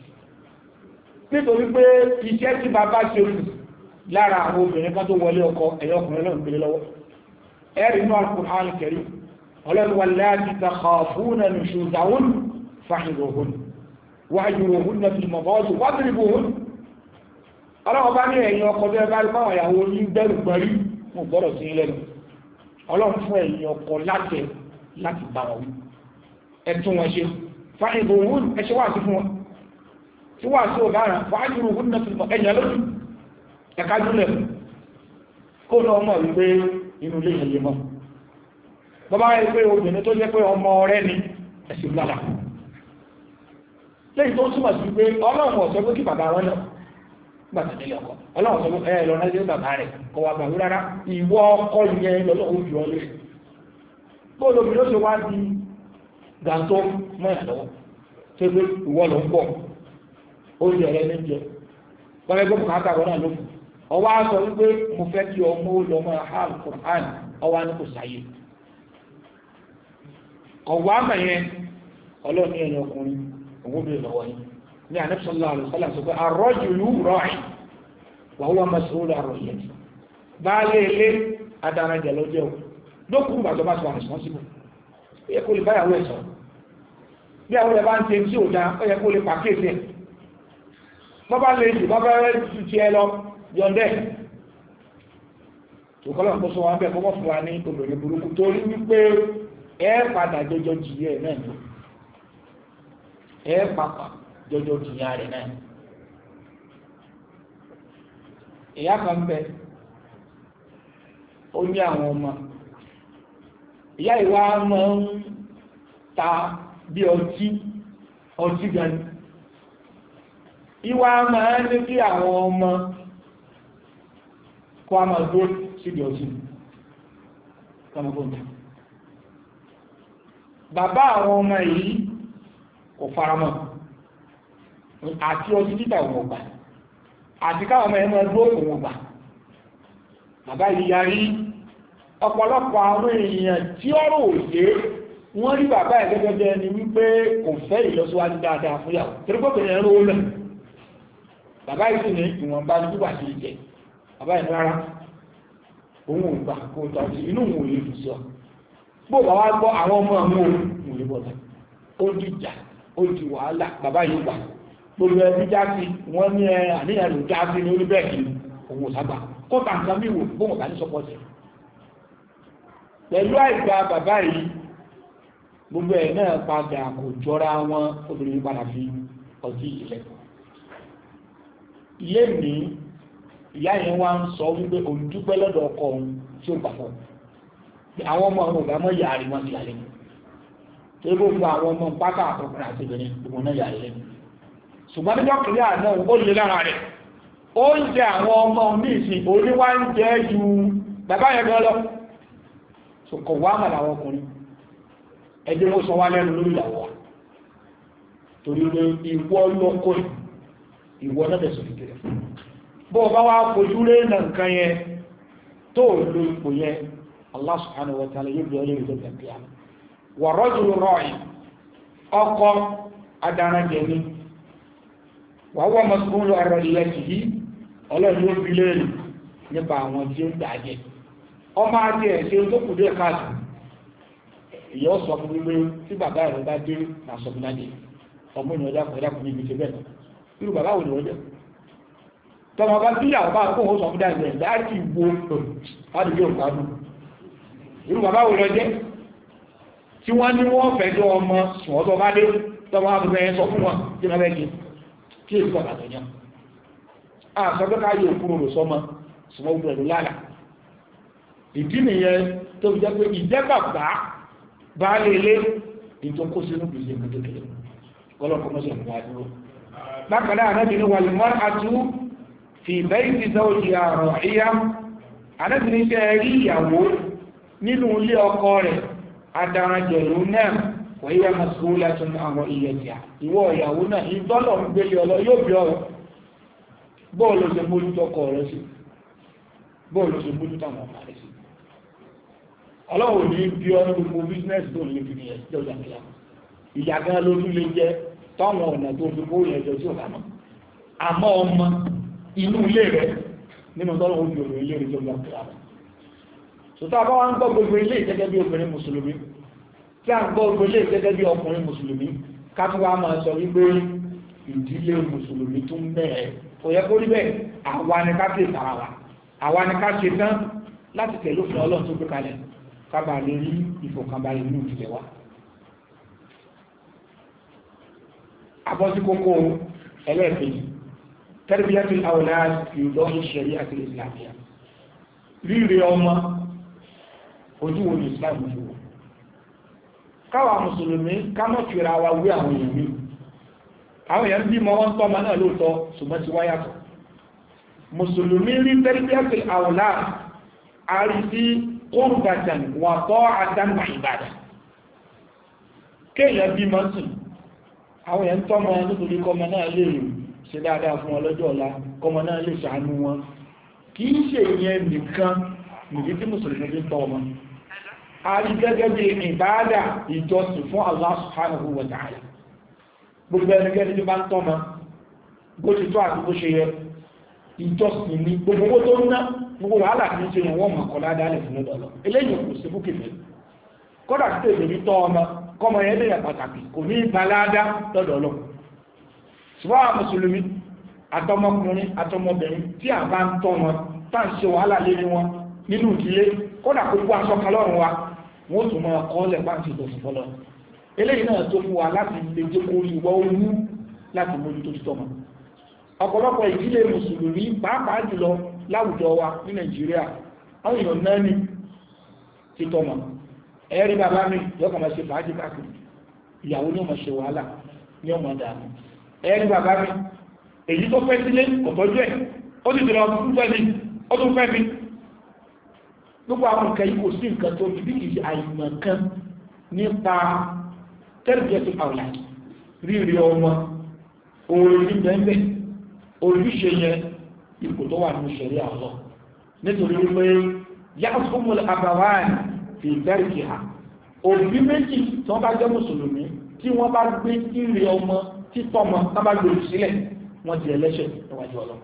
nítorí pé iṣẹ́ tí bàbá ṣe rù lára àwọn obìnrin kan tó wọlé ọkọ ẹ̀yọ ọkùnrin náà ń gbé lọ́wọ́ ẹ̀rì inú Al-Qur'an Al-Karim ọlọ́run wallati takhafuna nushuzahun fahidhuhun wahjuruhunna fil madaji wadribuhun ọlọ́run bá ní ẹ̀yìn ọkọ bí ẹ bá rí fáwọn ìyàwó ní bẹ̀rù gbọ́rí mú gbọ́dọ̀ sí lẹ́nu ọlọ́run fún ẹ̀yìn ọkọ láti bá wọn ẹ̀tún wọn ṣe fahidhuhun ẹṣẹ́ wà sí fún wọn tí wà sí ọ̀gára wahjuruhunna fil madaji ẹ̀yìn lójú ẹ̀ka jùlẹ̀ kó lọ mọ̀ wípé inú ilé ìyẹ̀lẹ̀ mọ́ bọ́bá rẹ̀ pé obìnrin tó jẹ́ pé ọmọ rẹ̀ ni ẹ̀sìn gbádà lẹ́yìn tó túnmọ̀ sí pé ọlọ́run ọ̀sọ́ pé kí bàbá wọn náà gbàtà nílé ọkọ ọlọ́run sọ pé ẹ lọ náà sí bàbá rẹ̀ kọ wà gbàgbé rárá ìwọ ọkọ yẹn lọ́lọ́run jù ọ lé bóòlù ló ṣe wá di gàǹtó mọ́yà lọ́wọ́ tó pé ìwọ ló ń bọ̀ ó yẹ rẹ ní jẹ wọ́n ẹgbẹ́ bùkátà wọn náà ló fún ọwọ́ á sọ wípé mo fẹ́ kí ọmọ ó lọ mọ́ Al-Qur'an ọwọ́ á ní kò sáyé ọwọ́ àmà yẹn ọlọ́ọ̀ni ẹ̀yìn ọkùnrin òun bèèrè lọ́wọ́ yìí ní Ànábì sallallahu alaihi wasallam sọ pé ar-rajulu ra'in wa huwa mas'ulun 'an ra'iyyati baálé ilé adarajẹ̀ lọ́jọ́ lókùnrin bàtọ́ bá sọ responsible ó yẹ kó lè báyàwó ẹ̀ sọ bí àwọn ẹ̀ bá ń tẹ́ tí ò dá ó yẹ kó lè pàkíyèsí ẹ̀ bọ́bá lè jù bọ́bá rẹ̀ jù tí ẹ lọ yọ̀ndẹ̀ tó kọ́lọ̀ kó sọ wọn bẹ́ẹ̀ kọ́kọ́ fún wa ní obìnrin burúkú torí wípé ẹ padà jọjọ jìyẹ náà ni ẹ pàpà jọjọ jìyà rẹ̀ náà ìyá kan bẹ ó ní àwọn ọmọ ìyá ìwà máa ń ta bí ọtí gan ìwà máa ń ní kí àwọn ọmọ kó a máa gbé síbi ọtí kọmọkọmọ bàbá àwọn ọmọ yìí kò faramọ́ àti ọtí títà òun ọgbà àti káwọn ọmọ ẹmọ ẹgbẹ́ òun ọgbà bàbá yìí yarí ọ̀pọ̀lọpọ̀ àwọn èèyàn tí ọ̀rọ̀ òye wọ́n rí bàbá ẹ̀ gẹ́gẹ́ bí ẹni wípé kò fẹ́ ìlọsíwájú dáadáa fún yàwó torípòkè ẹ̀rọ ó lẹ̀ bàbá yìí sì ní ìwọ̀nba ní wíwà sí ìjẹ bàbá yìí rárá òun ò gbà kó tọ́ sí inú òun ò lè fi sọ bó bá wá gbọ́ àwọn ọmọ àwọn òun lè bọ̀tà ó dìjà ó di wàhálà bàbá yìí gbà gbogbo ẹbí jáde wọ́n ní àníyàn ló jáde ní orí bẹ́ẹ̀ kí òun ò sábà kó ta nǹkan mí wò bóun bá ní sọpọ́tì pẹ̀lú àìgbà bàbá yìí gbogbo ẹ̀ náà padà kò jọra wọn obìnrin padà fi ọtí ilẹ̀ ilé ní ìyá yẹn wá ń sọ wípé olùdúpẹ́ lọ́dọ̀ ọkọ òun tí ó gbà fún àwọn ọmọ ọmọ ọ̀gá mọ́ yàrá wọn sí alẹ́ tó gbogbo àwọn ọmọ pátá àtọkùnrin àti obìnrin gbogbo náà yà ilé ṣùgbọ́n níjọ́ kìlẹ̀ àná ó lè lára rẹ̀ oúnjẹ àwọn ọmọ ní ìsìn oníwá ń jẹ́ ju bàbá yẹn gan lọ kò wá mà láwọn ọkùnrin ẹjẹ́ wọ́n sọ wá lẹ́nu lórí ìyàwó torí pé ìwọ lọ́kọ́ ìwọ náà bẹ̀sọ̀ kékeré bó bá wá fojú rẹ̀ nà nǹkan yẹn tó lo ipò yẹn Allah subhanahu wa ta'ala yóò bí ọlẹ́ ìjọba ìpìyà wa rajulun ra'i ọkọ adarajẹ ni wa huwa mas'ulun an ra'iyatihi ọlọ́run ló fi léèrè nípa àwọn tí ó ń dàjẹ́ ọmọ àti ẹ̀ṣẹ́ tó kù dé káàkiri ìyọ́ sọ fún wípé tí bàbá rẹ̀ bá dé àsọ̀bìnàdé ọmọ ìrìn ọjà pẹ̀lú àkùnrin ibi ṣe bẹ́ẹ̀ irú bàbá wò ní ọjọ́ tọmọ bá tí àwọn bá kó sọ fún dáadé ẹ̀ láti wo àdúgbò ìpàdù irú bàbá wò lọ́jẹ́ tí wọ́n ní wọ́n fẹ́jọ́ ọmọ ṣùgbọ́n bá dé tọmọ àbúgbẹ́ sọ fún wọn tí wọ́n fẹ́ kí èsì bàbá tó yàn á sọ pé ká yóò kúrò sọmọ ṣùgbọ́n gbẹ̀rù lálà ìdí nìyẹn tó fi jẹ́ pé ìjẹ́ bàbá bá lè lé ìtòkó sínú gbèsè kékeré ọlọ́pọ̀ mọ́sí ọ̀pọ̀ àdúró bákanáà anábìnrin wà lè mọ́r àtú fi bẹ́ẹ̀ ti sọ́ọ̀tì àrọ̀ ìyá anábìnrin tẹ́ rí ìyàwó nínú ilé ọkọ rẹ̀ adarajẹ̀lú náà wọ́n yá masúúlá tún àwọn ìyẹ̀tìá ìwọ ìyàwó náà ìdọ́lọ̀ ń gbé ọlọ yóò bí ọrọ̀ bóòlù ṣe mójútó ọkọ rẹ̀ sí bóòlù ṣe mójútó àwọn ọmọ rẹ̀ sí ọlọ́wọ̀ ní bí ọ ní gbogbo bísínẹ́sì tó lè fi ní ẹ̀sìdẹ̀ òjàmìyà ìyàgán lórí lè jẹ́ tọ́wọ̀n ọ̀nà tó fi bóòrùn ẹjọ́ tí ó bá mọ́ àmọ́ ọmọ inú ilé rẹ̀ nínú tọ́lọ̀ ojú òrùn ilé rẹ̀ tó gbà pẹ̀lú àwọn sọ́tọ́ àbá wá ń gbọ́ gbogbo ilé gẹ́gẹ́ bí obìnrin mùsùlùmí tí a ń gbọ́ gbogbo ilé gẹ́gẹ́ bí ọkùnrin mùsùlùmí káfíwá máa sọ wípé ìdílé mùsùlùmí tó ń bẹ̀rẹ̀ kò yẹ kó rí bẹ́ẹ̀ àwa ni ká fi tara wa àwa ni ká ṣe tán láti tẹ̀lé òfin ọlọ́run tó gbé kalẹ̀ kábà lè rí ìfọ̀kànbalẹ̀ inú ìdílé wa abọ́sí kókó ẹlẹ́ẹ̀kejì tarbiyatul awlad fi daw'i shari'atil islamiyya ríre ọmọ ojú wo ní islam jù káwà mùsùlùmí ká mọ́ fìra wa wí àwọn èèyàn mi àwọn èèyàn bí mọ́ wọ́n tọ́mọ náà lóòtọ́ ṣùgbọ́n ti wáyàtọ̀ mùsùlùmí rí tarbiyatul awlad àrísí qurbatan wa ta'atan wa ibada kéèyàn bí mọ́ sí àwọn èèyàn tọ́mọ nítorí kọmọ náà lè ṣe dáadáa fún ọlọ́jọ́ ọ̀la kọmọ náà lè ṣàánú wọn kì í ṣe ìyẹn nìkan nìdí tí mùsùlùmí fi tọ́ ọmọ a rí gẹ́gẹ́ bí ìbáadà ìjọsìn fún Allah subhanahu wa ta'ala gbogbo ẹnikẹ́ni tí bá ń tọ́mọ bó ti tọ́ àti bó ṣe yẹ ìjọsìn ní gbogbo owó tó ń ná gbogbo wàhálà tí ń ṣe yẹn wọ́n mọ̀ kọ́ ládàálẹ̀ fún ọ̀dọ̀ eléyìí kò sí fúkìfẹ́ kódà tí tèmi ní tọ́ ọmọ kọmọ yẹn lè pàtàkì kò ní ìgbàládá lọ́dọ̀ lọ ṣùgbọ́n àwọn mùsùlùmí àtọmọkùnrin àtọmọbìnrin tí a bá ń tọ́ wọn tá ń ṣe wàhálà lérí wọn nínú ìdílé kódà kó gbọ́ aṣọ kan lọ́rùn wa wọ́n tún máa kọ́ lẹ̀ bá ń ṣe tòsí fọlọ́ eléyìí náà tó fún wa láti lè jẹ́ kó rí ìwọ́ olú láti mójú tó títọ́ mọ́ ọ̀pọ̀lọpọ̀ ìdílé mùsùlùmí pàápàá jùlọ láwùjọ wa ní Nàìjíríà àwọn èèyàn náà ní títọ́ mọ́ ẹ̀rí bàbá mi yọ́ kàmà ṣe fàájì káàkiri ìyàwó ní ọmọ ṣe wàhálà ní ọmọ dàmú ẹ̀rí bàbá mi èyí tó fẹ́ sílé ọ̀tọ́jú ẹ̀ ó ti dìrọ̀ ọdún fẹ́ mi ó tún fẹ́ mi gbogbo àwọn nǹkan yìí kò sí nǹkan tó bí kìí ṣe àìmọ̀ kan nípa tẹ́lifíẹ̀tì àwòlà rírí ọmọ orí bẹ́ẹ̀ oríṣẹ́ yẹn ipò tó wà ní ìṣẹ̀rí àwọn nítorí wípé yá fún mọ́lẹ̀ àbáwáàní fi ìbẹ̀rẹ̀ ha òbí méjì tí wọ́n bá jẹ́ mùsùlùmí tí wọ́n bá gbé ìrì ọmọ títọ́mọ tábà gbé sílẹ̀ wọ́n di ẹlẹ́ṣẹ̀ níwájú Ọlọ́run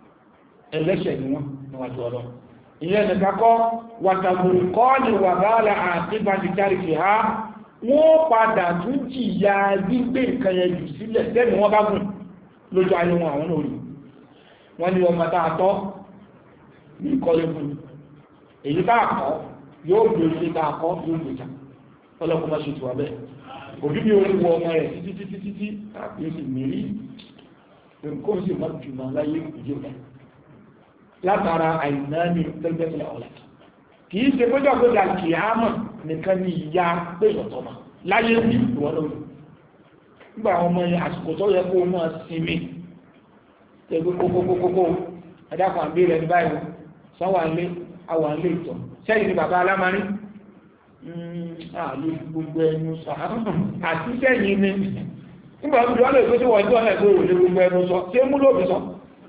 ẹlẹ́ṣẹ̀ ni wọ́n níwájú Ọlọ́run ìyẹn nìkan kọ́ wàtàbùrù kọ́ ni wàhálà àti bàtìkárì fi ha wọ́n padà tún jìyà gbígbé nǹkan yẹn jù sílẹ̀ tẹ́ni wọ́n bá gùn lójú ayé wọn àwọn lórí wọ́n ní ọmọ tá a tọ́ ní ìkọlé fún èyí tá a kọ́ yóò gbé ilé tá a kọ́ yóò gbèjà ọlọ́kùnrin máa ṣe tù wá bẹ́ẹ̀ òbí mi ò ń wọ ọmọ rẹ̀ títí àbí ó sì mìírí nǹkan ó sì má jùmọ̀ láyé ìjọba látara àìnáni tẹ́lẹ̀tẹ́lẹ̀ ọ̀la kìí ṣe pẹ́jọ́ pé dàkì àmọ̀ nìkan ní ìyá pé ìyọ̀tọ̀mọ̀ láyé ní ìwọ́n lórí nígbà àwọn ọmọ yẹn àsìkò tó yẹ kó mọ́ sinmi tẹ́gbẹ́ kókókókókó ẹ̀dàkùn àbí rẹ̀ ní báyìí sọ́wọ́ ilé àwọn ilé ìtọ̀ sẹ́yìn ni bàbá alámarí àlè gbogbo ẹnu sọ àti sẹ́yìn ni nígbà tó wọ́n lè gbé tí wọ́n tí wọ́n lè gbé òlé gbogbo ẹnu sọ tí ó mú lóbi sọ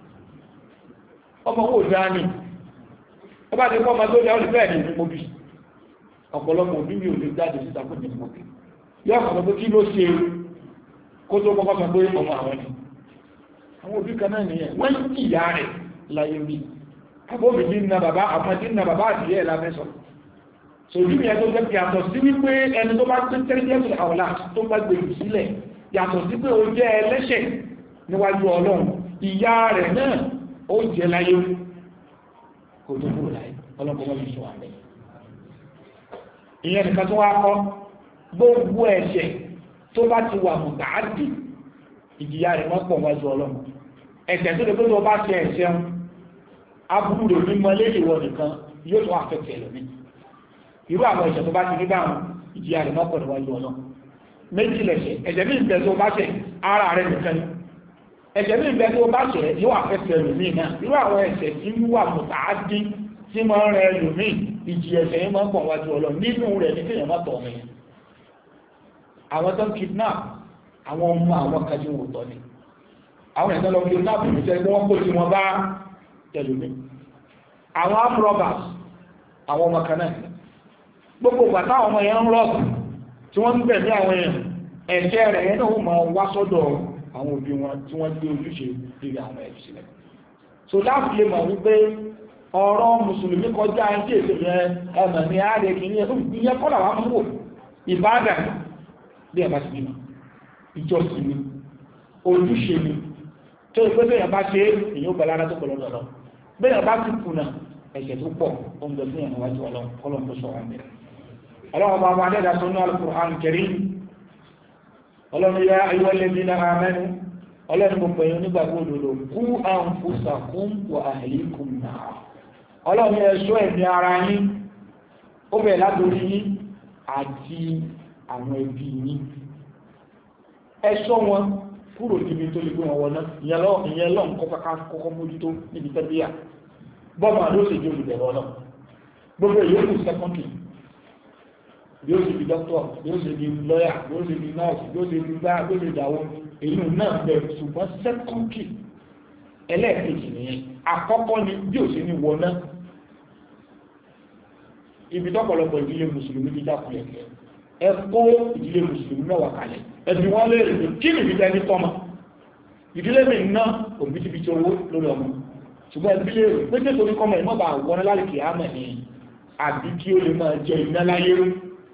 ọmọ owó dání ó bá ti kọ́ ọmọ tó dá olùfẹ́ ní ìmọ̀bí ọ̀pọ̀lọpọ̀ òbí mi ò lè jáde síta fún ìmọ̀bí yóò kọ̀ pé kí ló ṣe kó tó kọ́kọ́ sọ pé ọmọ àwọn ni àwọn òbí kan náà nìyẹn wọ́n ń ìyá rẹ̀ láyé rí abóbi ní na bàbá àpàdé na bàbá àdìyẹ ẹ̀ lábẹ́sọ̀ sòdí mi ẹ̀ tó jẹ́ yàtọ̀ sí wípé ẹni tó bá gbé tẹ́lẹ̀ àwọlá tó bá gbé jù sílẹ̀ yàtọ̀ sí pé ó jẹ́ ẹlẹ́ṣẹ̀ níwájú ọlọ́run ìyá rẹ̀ náà ó jẹ́ láyé kò tó kúrò láyé ọlọ́pọ̀ wọ́n yìí sọ àmẹ́ ìyẹn nìkan tó wá kọ́ gbogbo ẹ̀ṣẹ̀ tó bá ti wà mùtàádì ìjìyà rẹ̀ wọ́n pọ̀ wájú ọlọ́run ẹ̀ṣẹ̀ tó lè pé tó bá ṣe ẹ̀ṣẹ̀ aburú rẹ̀ mímọ́ lé ìwọ nìkan yóò tó àfẹ́kẹ̀ ẹ̀lọ́mí irú àwọn ẹ̀ṣẹ̀ tó bá ti rí báwọn ìjìyà rẹ̀ wọ́n pọ̀ níwájú ọlọ́run méjì lẹ̀ṣẹ̀ ẹ̀ṣẹ̀ mí ìbẹ̀ tó bá ṣẹ̀ ara rẹ̀ nìkan ni ẹ̀ṣẹ̀ mí ìbẹ̀ tó bá ṣẹ̀ yóò àfẹ́kẹ̀ ẹ̀lọ́mí náà irú àwọn ẹ̀ṣẹ̀ tí ń wà mùtàádì tí máa ń rẹ ẹlòmí ìjì ẹ̀ṣẹ̀ yìí máa ń pọ̀ wájú ọlọ́run nínú rẹ̀ ní kéèyàn má tọ̀ ọ̀mọ̀ yẹn àwọn tó ń kidnap àwọn ọmọ àwọn kájú wò tọ́ ni àwọn ẹ̀dọ́ lọ kidnap ní sẹ́yìn tí wọ́n kó tí wọ́n bá tẹ̀lómi àwọn amrobas àwọn ọmọ kan náà gbogbo bàtà àwọn ọmọ yẹn ń rọ́ọ̀bù tí wọ́n ń bẹ̀mí àwọn èèyàn ẹ̀ṣẹ̀ rẹ̀ yẹn náà máa wá sọ́dọ̀ àwọn òbí wọn tí wọ́n gbé ojúṣe lórí àwọn ẹ̀bí sílẹ̀ so láti lè mọ̀ wípé ọ̀rọ̀ mùsùlùmí kọjá ẹjí èsè yẹn ẹ̀mọ̀ ní ààrẹ kìíní ìyẹn kọ́ làwọn mú wò ìbádà bí ẹ̀bá sí bímọ ìjọsìn ni ojúṣe ni tó ìpé bẹ́ẹ̀ bá ṣe èyàn gbà lára tó pọ̀ lọ́dọ̀ bẹ́ẹ̀ bá ti kùnà ẹ̀ṣẹ̀ tó pọ̀ oúnjẹ fún ẹ̀nà wájú ọlọ́run tó sọ̀rọ̀ mẹ́rẹ̀ ọlọ́run bá wà dẹ́dà tó ní Al-Qur'an Karim ọlọ́run yá ayyuhalladhina amanu ọlọ́run gbogbo èèyàn nígbàgbọ́ òdodo qu anfusakum wa ahlikum nar ọlọ́run ẹ̀ṣọ́ ẹ̀mí ara yín ó bẹ̀ látòrí yín àti àwọn ẹbí yín ẹ̀ṣọ́ wọn kúrò níbi tó lè gbé wọn wọná ìyẹn lọ́n kọ́kọ́ mójútó níbi tẹ́bíyà bọ́mà ló sì jẹ́ olùbẹ̀rẹ̀ ọlọ́ gbogbo ìyókù sẹ́kọ́ndì bí ó sì di dókítọ̀ bí ó sì di lọ́yà bí ó sì di nọ́ọ̀sì bí ó sì di gbá bí ó sì dàwọ́ èyí náà bẹ̀rẹ̀ ṣùgbọ́n sẹ́kọ́ndì ẹlẹ́ẹ̀kejì nìyẹn àkọ́kọ́ ni bí ó sì ní wọná ibi tọ́pọ̀lọpọ̀ ìdílé mùsùlùmí ti dákùnlẹ̀ ẹ̀kọ́ ìdílé mùsùlùmí náà wà kalẹ̀ ẹbí wọ́n lè rí kí ní ìdílé ní tọ́mọ ìdílé mi ná òbítíbitì owó lórí ọmọ ṣùgbọ́n ẹbí lè rí pété torí kọ́mọ ìmọ́bà wọná láti kìí àmà ní àbí kí ó lè máa jẹ iná láyé rú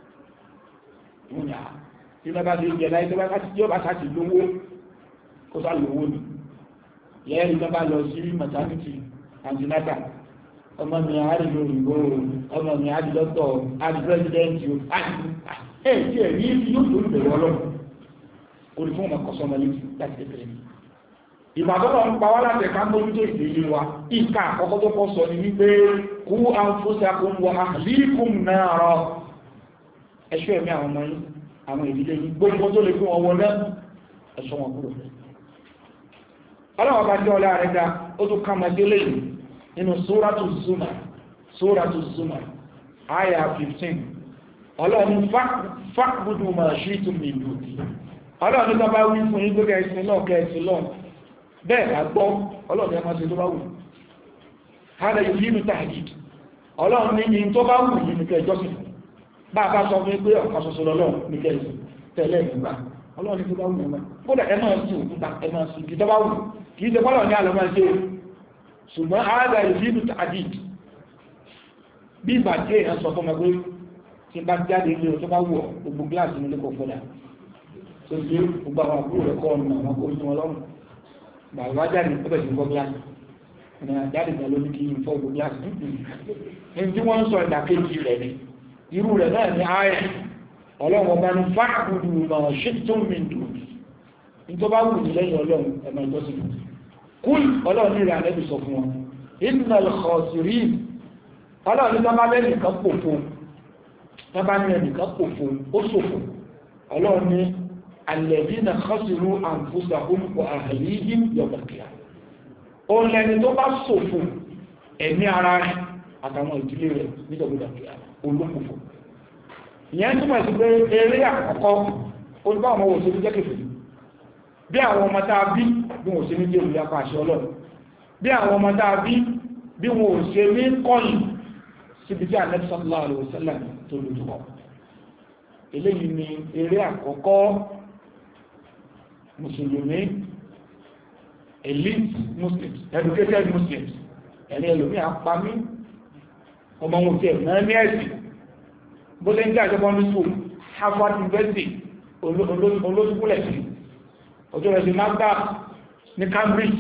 tí wọ́n bá ti jẹ láyé tó bá ti bá sáti lówó kó sá lówó ni yẹ́rì tó bá lọ sí maternity antinata ọmọ mi àárí lórígbó ọmọ mi àárí dọ́tọ̀ àárí pẹ́sidẹ́ntì tí ẹ̀ ní yóò tó bẹ̀rẹ̀ ọlọ́run orí fún ọmọ kọsọmọ létí láti tẹ́tẹ̀rẹ̀ ní ìbàdọ́rọ̀ ń pa wá láti ẹ̀ká mójútó ìdílé wa ìka àkọ́kọ́ tó kọ́ sọ ní wípé qu anfusakum wa ahlikum nara ẹ̀ṣọ́ ẹ̀mí àwọn ọmọ yìí àwọn ìdílé yìí gbogbo tó lè fún wọn wọlé ẹ̀ṣọ́ wọn kúrò ọlọ́wọ́ bá jẹ́ ọlá rẹ̀ dá ó tún ká máa délé yìí nínú Suratu Zumar àyà 15 ọlọ́run fa'budu ma shi'tum min duni ọlọ́run tó bá wí fún yín gbogbo ẹ̀sìn náà kẹsìn lọ bẹ́ẹ̀ àgbọ́ ọlọ́run ẹmọ́ sí tó bá wù hádà yìí nínú tahdid ọlọ́run ní yìí tó bá wù yìí ní kẹjọ́sìn bá a bá sọ fún pé ọ̀kan ṣoṣo lọ́lọ́run ní kẹsìn tẹ́lẹ̀ ìgbà ọlọ́run tó bá wù yìí kódà ẹmọ́ sí òkúta ẹmọ́ sí kì tó bá wù kì í ṣe pọ́lọ̀ ní àlọ́mọ́ ṣe ṣùgbọ́n hádà yìí nínú tahdid bí ìgbà tí èèyàn sọ fún ọmọ tí bá jáde ilé tó bá wọ̀ gbogbo gíláàsì nílé kò fọ́dá tó tí gbogbo àwọn àbúrò rẹ̀ kọ́ ọ̀nà àwọn kò ní ọlọ́run bàbá jáde ẹgbẹ̀ sí gbogbo gíláàsì ẹ̀nà jáde ìgbà ló ní kí n fọ́ gbogbo gíláàsì ní tí wọ́n ń sọ ìdàkejì rẹ̀ ni irú rẹ̀ náà ní ààyè ọlọ́run ọba ní fa'budu ma shi'tum min duni ní tó bá wù ní lẹ́yìn ọlọ́run ẹ̀mọ ìjọsìn kúl ọlọ́run ní ìrìn àlẹ́bì sọ fún wọn innal khasirin ọlọ́run ní sábà lẹ́nìkan pòfo tábà ní ẹnìkan pòfo ó ṣòfò ọlọ́run ní alladhina khasiru anfusahum wa ahlihim yawm al-qiyamah. ó lẹ́ni tó bá ṣòfò ẹ̀mí ara rẹ̀ àtàwọn ìdílé rẹ̀ níjọba olókùnfò. ìyẹn túmọ̀ sí pé eré àkọ́kọ́ olùbá ọmọ wò sí ní jẹ́kẹ̀fẹ̀ bí àwọn ọmọ tá a bí wọn ò sí ní jẹ́ olùyapa àṣẹ ọlọ́run, bí àwọn ọmọ tá a bí wọn ò ṣe ní kọ́yìn síbi tí Ànábì sallallahu alaihi wasallam tó lójúkọ. eléyìí ni eré àkọ́kọ́ mùsùlùmí, elite muslims, educated muslims. ẹni ẹlòmí àpamí ọmọ wọn tí ẹ̀mọ́ ní ẹ̀sìn bó lè ń jẹ́ àjọpọ̀ ní school Harvard University olóṣùkúlẹ̀ sí ọjọ́ rẹ̀ sí magda ní Cambridge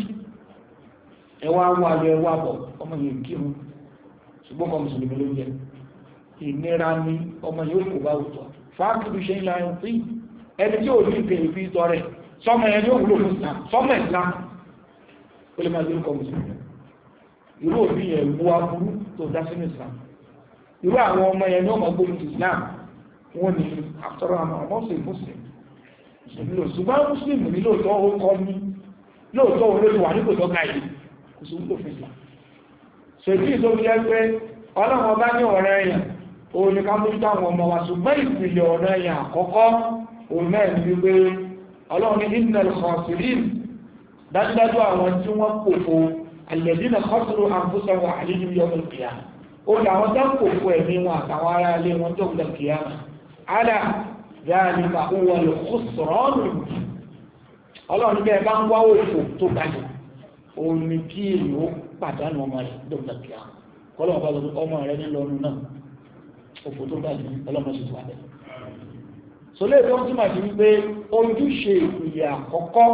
ẹwà wà lọ ẹwà bọ̀ ọmọ yìí kírun ṣùgbọ́n kọ mùsùlùmí ló jẹ́ ìnira ní ọmọ yóò kò bá òtọ́ fáàkìlú ṣe ńlá ẹ̀hùn tí ẹni tí ò ní ìpèrè fi tọ́ rẹ̀ sọmọ ẹni ó wúlò fún Islam sọmọ Islam ó lè máa lórí kọ mùsùlùmí irú òbí yẹn wú aburú tó dá sínú Islam. irú àwọn ọmọ yẹn ní ọmọ gbóhùn ti Islam wọ́n ní àtọ́rọ àmọ́ ọmọ sí muslim lò ṣùgbọ́n muslim ní lóòótọ́ ó kọ́ ní lóòótọ́ olóòtọ́ wà nípò tó gáyé kò sí wúlò fún Islam. ṣèbí tó fi ẹ́ pé ọlọ́run ọba ní ọ̀rẹ́ èèyàn òun ni ká mójútó àwọn ọmọ wa ṣùgbọ́n ìpìlẹ̀ ọ̀rẹ́ èèyàn àkọ́kọ́ òun náà ní wípé ọlọ́run ní innal khasirin dájúdájú àwọn tí wọ́n pòfo alladhina khasiru anfusahum wa ahlihim yawm al-qiyamah. ó làwọn tó pòfo ẹ̀mí wọn àtàwọn ará ilé wọn tó gbọdọ̀ kìíyàmà ala dhalika huwa al-khusran al-mubin. ọlọ́run bẹ́ẹ̀ bá ń wá òfò tó gbàjọ òun ni kí èyí ó pàdánù ọmọ rẹ̀ dọ́gbọ̀dọ̀ kìíyàmà kọ́lọ̀ bá lọ́dún ọmọ rẹ̀ ní lọ́nu náà òfò tó gbàjọ ọlọ́mọ sì tó wà sọlé tó ń túmọ̀ sí wípé ojúṣe ìpìlẹ̀ àkọ́kọ́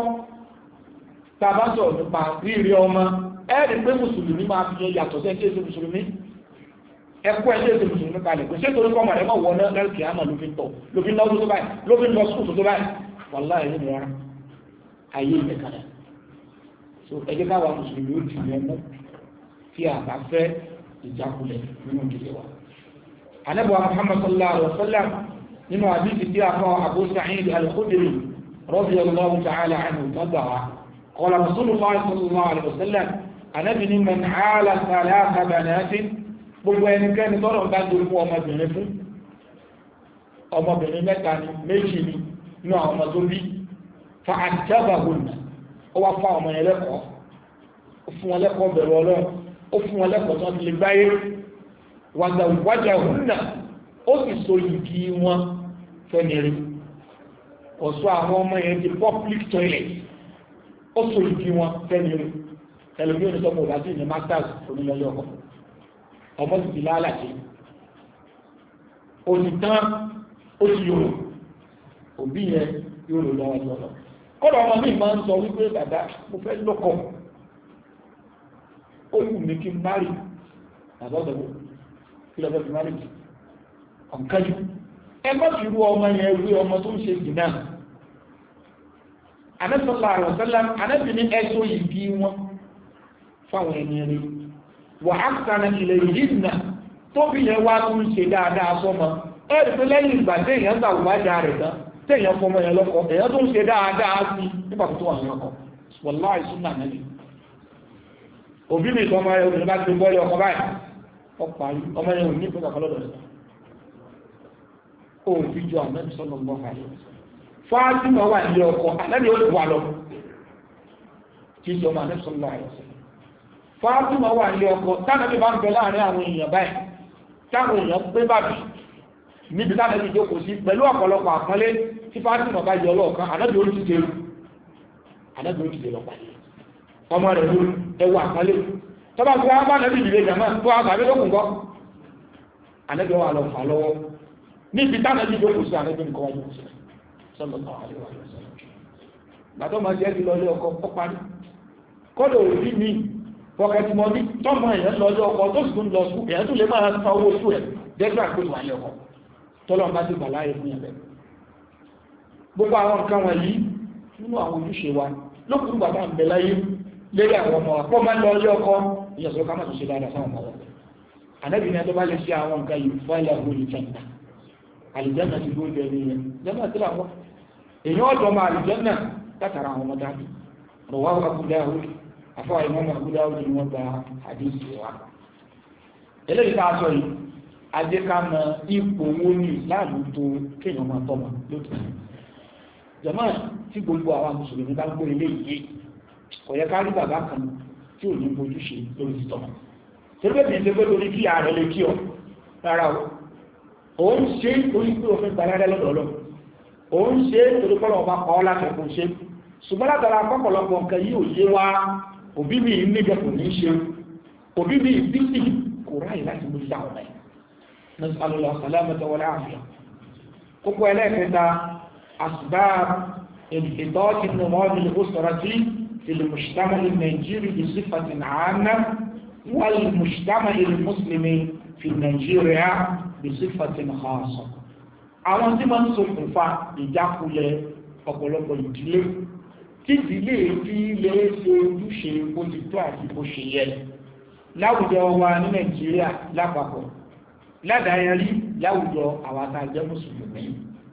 tàbá sọ̀rọ̀ nípa rírí ọmọ ẹ̀rì pé mùsùlùmí máa fi yàtọ̀ sí ẹjẹ́ ìṣẹ́ mùsùlùmí ẹkọ́ ẹjẹ́ ìṣẹ́ mùsùlùmí kalẹ̀ kò sí torí kọ́mọ̀ rẹ̀ mọ́ wọ́n náà lẹ́rìkì àmà ló fi ń tọ̀ ló fi ń lọ́dún tó báyìí ló fi ń lọ sùkùn tó báyìí wàláhì ẹ̀yìn rárá ayé ilẹ̀ kalẹ̀ so ẹjẹ́ káwa mùsùlùmí ó ti yẹn mú tí a bá fẹ́ ìjákulẹ̀ nínú ìdílé wa. Ànábì Muhammad sallallahu alaihi wasallam nínú àdíjì tí a fọ́ Abu Sa'id al-Khudri radiyallahu ta'ala anhu tọ́gbà قال رسول الله صلى الله عليه وسلم Ànábì ní man 'ala thalatha banatin gbogbo ẹnikẹ́ni tọ́rọ bá dúró fún ọmọbìnrin fún ọmọbìnrin mẹ́ta ni méjì ni ní àwọn ọmọ tó bí fa àjábàhùnà ó wá fá ọmọ yẹn lẹ́kọ̀ọ́ ó fún wọn lẹ́kọ̀ọ́ bẹ̀rù Ọlọ́run ó fún wọn lẹ́kọ̀ọ́ tó ti lè gbáyé wàjàhùnà ó sì so yìí wọn fẹ́nìrí ọ̀ṣọ́ àwọn ọmọ yẹn di public toilet ó so ìdí wọn fẹ́nìrí ẹlòmí oníṣọ́pọ̀ òbá sí ní masters onílọ́lẹ́ ọkọ̀ ọmọ sì ti lálàtí onìtán ó ti yòrò òbí yẹn yóò lò lọ́wọ́ lọ́wọ́ kọ́dọ̀ ọmọ mi máa ń sọ wípé bàbá mo fẹ́ lọ́kọ̀ ó wù mí kí n má rí bàbá ọ̀dọ̀wọ̀ kí lọ́fẹ́ fi má rí ọ̀nkájú ẹ má fi rú ọmọ yẹn wí ọmọ tó ń ṣe jìnnà anẹ́sọ̀lá àrọ̀sọ́lá anẹ́bì ní ẹ̀sọ́ yìí bí wọn fáwọn ẹni rí wà á sànà ilẹ̀ yìí nà tó bí yẹn wá tún ṣe dáadáa sọ́mọ ẹ̀rì tó lẹ́yìn ìgbà téèyàn gbà wá dáa rẹ̀ tán téèyàn fọmọ yẹn lọ́kọ èyàn tó ń ṣe dáadáa sí nígbà tó wà ní ọkọ wàláhì súnà nàbì òbí mi sọmọ ẹ obìnrin bá ti bọ́ ọkọ báyìí ọ parí ọmọ yẹn ò ní ìpínlẹ̀ kan lọ́dọ̀ rẹ̀ ó fi jọ àmẹ́bí sọ́nà ọgbọ́n fàyè Fátímà wà ní ọkọ àlẹ́bí ó wà lọ kí jọ máa nẹ́sọ̀ lọ àyẹ̀sẹ̀ Fátímà wà ní ọkọ tánàbí bá ń bẹ láàrin àwọn èèyàn báyìí táwọn èèyàn pé bàbí níbi tánàbí jókòó sí pẹ̀lú ọ̀pọ̀lọpọ̀ àpọ́nlé tí Fátímà bá yọ lọ́ọ̀kan àlẹ́bí ó ti dèrò àlẹ́bí ó ti dèrò pàdé ọmọ rẹ̀ ló ẹwà àpọ́nlé tọ́ba tó wá bá nàbí ìdílé jàmá tó wá bàbí lókùn kọ́ àlẹ́bí wà lọ fà lọ́wọ́ níbi tánàbí jókòó sí àlẹ́bí nìkan wájú sí sallallahu alaihi wasallam gbàtọ́ máa jẹ́ ti lọ́lé ọkọ̀ pọ́parí kọ́lọ̀ òbí mi fọ́kẹtí mọ́ ní tọ́mọ èèyàn lọ́lé ọkọ̀ tó sì tún lọ sùn èèyàn tún lè máa san owó oṣù ẹ̀ dẹ́gbà pé wà ní ọkọ̀ tọ́lọ̀ bá ti bà láyé fún ẹ̀bẹ̀ gbogbo àwọn nǹkan wọ̀nyí nínú àwọn ojúṣe wa lókùn bàbá ń bẹ láyé lérí àwọn ọmọ wa pọ́ máa ń lọ́lé ọkọ̀ ìyẹ̀sọ́ ká má tún ṣe dáadáa sáwọn ọmọ wa ànábì ní ẹjọ́ bá lè ṣe àwọn nǹkan yìí fún ẹ̀lẹ́ àwọn olùjẹ́ǹda àlìjẹ́nà ti ló jẹ́ ní jẹ́nà tí làwọn èyàn ọ̀dọ́ ma àlìjẹ́nà látara àwọn ọmọ dábì rọwá Abu Dawud afọ́ ìmọ̀ Abu Dawud ni wọ́n gba àdíṣì wa eléyìí tá a sọ yìí adékámọ ipò owó ní ìsìláàmù tó kéèyàn máa tọ́mọ lótú jàmáà tí gbogbo àwọn mùsùlùmí bá gbọ́ eléyìí kò yẹ ká rí bàbá kan tí ò ní fojú ṣe lórí títọ́mọ tẹ́lẹ̀ bí ṣe pé lórí kí ààrẹ lè kí ọ rárá o òun ṣe orí pé òfin gbàlẹ́rẹ́ lọ́dọọlọ́ òun ṣe torí pọ́lọ̀ ọba kọ́ láti ẹ̀kọ́ ṣe ṣùgbọ́n látara pọ́pọ̀lọpọ̀ nǹkan yìí ò yé wa òbí mi níbẹ̀ kò ní ṣe òbí mi bísí kò ráyè láti mú ìjà ọ̀nà ẹ̀ nasallallahu salamata wal afiya kókó ẹlẹ́ẹ̀kẹta asbab انحطاط النظام الأسري في المجتمع النيجيري بصفة عامة والمجتمع المسلم في نيجيريا بصفة خاصة àwọn tí máa ń ṣokùnfà ìjákulẹ̀ ọ̀pọ̀lọpọ̀ ìdílé tí ìdílé fi lè ṣe ojúṣe bó ti tó àti bó ṣe yẹ láwùjọ wa ní Nàìjíríà lápapọ̀ ládàáyẹrí láwùjọ àwọn àtàjẹ́ mùsùlùmí.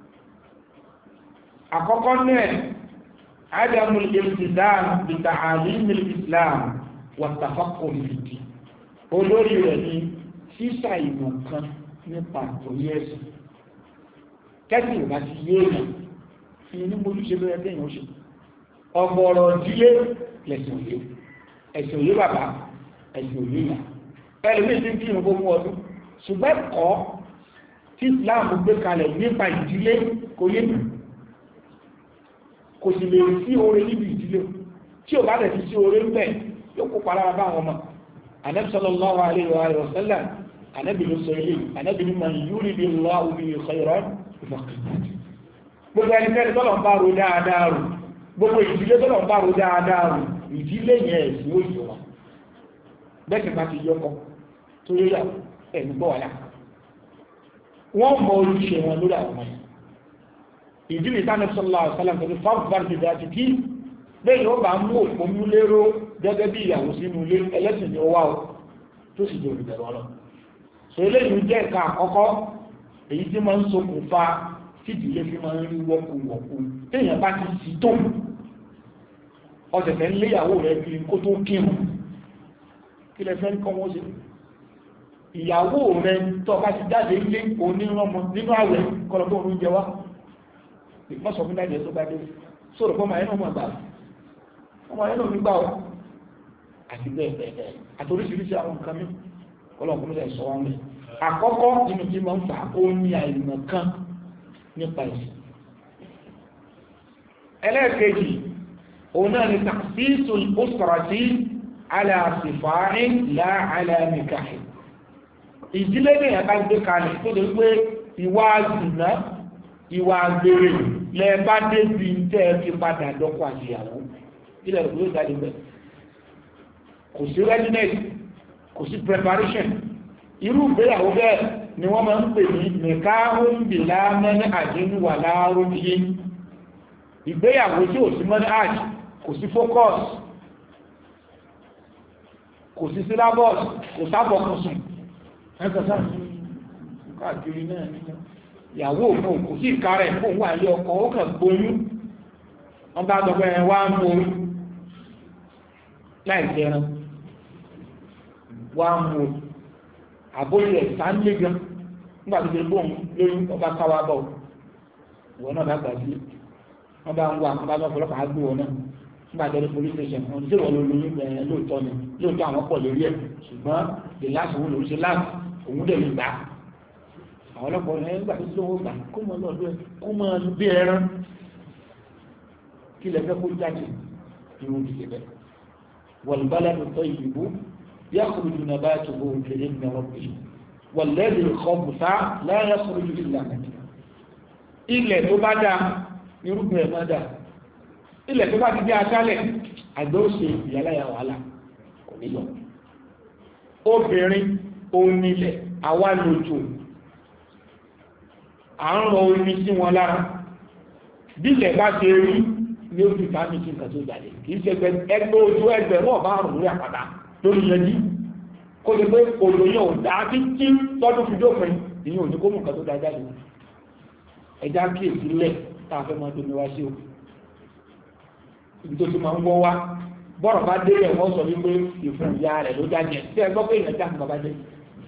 àkọ́kọ́ náà adamul iltizam bi ta'alim al-islam wa tafaqquh fi-d-din olórí rẹ̀ ní sísà ìmọ̀ kan nípa òye ẹ̀sìn kẹ́sì ìwà ti yé èèyàn fi ní mójúṣe lórí ẹgbẹ́ èèyàn ṣe ọgbọ̀rọ̀ dílé lẹ̀sìn òye ẹ̀sìn òye bàbá ẹ̀sìn òye ìyá ẹlùmí tí ń kí ìrùn gbogbo ọdún ṣùgbọ́n ẹ̀kọ́ tí Islam gbé kalẹ̀ nípa ìdílé kò yé mi kò sì lè sí oore níbi ìdílé tí ò bá lẹ̀ fi sí oore ń bẹ̀ yóò kó palára bá àwọn ọmọ Ànábì sallallahu alaihi wa sallam Ànábì ló sọ ilé Ànábì ní man yuridillahu bihi khayran gbogbo ẹnikẹ́ni tọ́lọ̀ ń bá ro dáadáa rò gbogbo ìdílé tọ́lọ̀ ń bá ro dáadáa rò ìdílé yẹn ẹ̀sìn ó yọ wọn bẹ́ẹ̀ bá ti yọkọ tó yẹ yà ẹ̀mí bọ́ wáyà wọ́n mọ ojúṣe wọn lórí àwọn ọmọ yẹn ìdílé tánà sallallahu alaihi wasallam tó fáwọn bá ti dá ti kí bẹ́ẹ̀ yóò bá mú òpó mú lérò gẹ́gẹ́ bí ìyàwó sínú ilé ẹlẹ́sìn ni ó wá o tó sì jẹ́ olùbẹ̀rù ọlọ́ so eléyìí jẹ́ nǹkan àkọ́kọ́ èyí tí máa ń ṣokùnfà tí ìdílé fi máa ń rí wọ́kùwọ̀kù téèyàn bá ti sì tó ọ̀sẹ̀fẹ̀ ń léyàwó rẹ̀ bí kó tó kírun kí lẹ fẹ́ kọ́ wọ́n ṣe ìyàwó rẹ̀ tó bá ti jáde ilé onírànmọ́ nínú àwẹ̀ kọ́lọ̀ tó ń jẹ wá ìfọ́sọ̀ fún láìjẹ́ tó bá dé sóòrò fọ́mà ẹ̀nà ọmọ àgbà ọmọ ẹ̀nà onígbà ọ àti bẹ́ẹ̀ bẹ́ẹ̀ àtoríṣiríṣi àwọn nǹkan mi kọ́lọ̀kúnlẹ̀ sọ wọn mẹ́ àkọ́kọ́ nínú tí ma ń fà ó ní àìmọ̀ kan nípa ìsìn ẹlẹ́ẹ̀kejì òun náà ni takhsisul usrati ala sifahin la ala nikahi ìdílé ní ẹ̀ka gbé kalẹ̀ tó lè pé ìwà zìnà ìwà àgbèrè lẹ́ẹ̀bá débi tẹ́ fi padà dọ́kọ̀ àṣìyàwó ilẹ̀ ìlú ìdájú bẹ̀ kò sí readiness kò sí preparation irú ìgbéyàwó bẹ́ẹ̀ ni wọ́n máa ń pè ní nikahun bila manhajin wala ru'yin ìgbéyàwó tí ò sí manhaj kò sí focus kò sí syllabus kò sábọ̀kùnsùn ẹgbẹ̀sá káàkiri náà nínú ìyàwó òfin kò sí ìkárẹ̀ fún wà ní ọkọ̀ ó kàn gbóyún wọ́n bá tọ́gbẹ́ ẹ̀ wá ń mú láì jẹran wá ń mú àbóyí ẹ̀ sáńlé gan nígbà tó ṣe gbóhùn lóyún ọba káwá bọ̀ ìwọ náà bá gbà sí wọ́n bá ń wá wọ́n bá lọ́ fọlọ́pàá gbé wọn náà nígbà tó ní police station wọn tí wọ́n lọ lóyún bẹ̀rẹ̀ lóòótọ́ ni lóòótọ́ àwọn pọ̀ lórí ẹ̀ ṣùgbọ́n the last one ló ṣe last òun dẹ̀ lè gbà àwọn ọlọ́pàá ẹ̀ gbà tó lówó gbà kó mọ lọ́dọ̀ ẹ̀ kó mọ bí ẹran kí lẹ fẹ́ kó jáde irun ti bẹ̀ والبلد الطيب يخرج نباته بإذن ربه والذي خبث لا يخرج إلا نكدا ilẹ̀ tó bá dáa irúgbìn ẹ̀ má dáa ilẹ̀ tó bá ti dé aṣálẹ̀ àgbẹ̀ ó ṣe ìyáláyà wàhálà kò ní lọ obìnrin onílẹ̀ àwa lójò à ń rọ omi sí wọn lára bí ilẹ̀ bá ṣe rí ní ó fi ká ní kí nǹkan tó jáde kì í ṣe ẹgbẹ́ ojú ẹgbẹ́ náà bá rùn lórí àpáta lórí yẹnjí kó lè pé òjò yẹn ò dá títí tọ́dún fi dópin ìyẹn ò ní kó mú nǹkan tó dá jáde ẹja kí èsìlẹ̀ tààfẹ́ máa tó níwá sí o ibi tó ti máa ń wọ́ wá bọ́rọ̀ bá dé ẹ̀ wọ́n sọ wípé ìfún ìyá rẹ̀ ló jáde tí ẹ gbọ́ pé ìyẹn jáde bàbá dé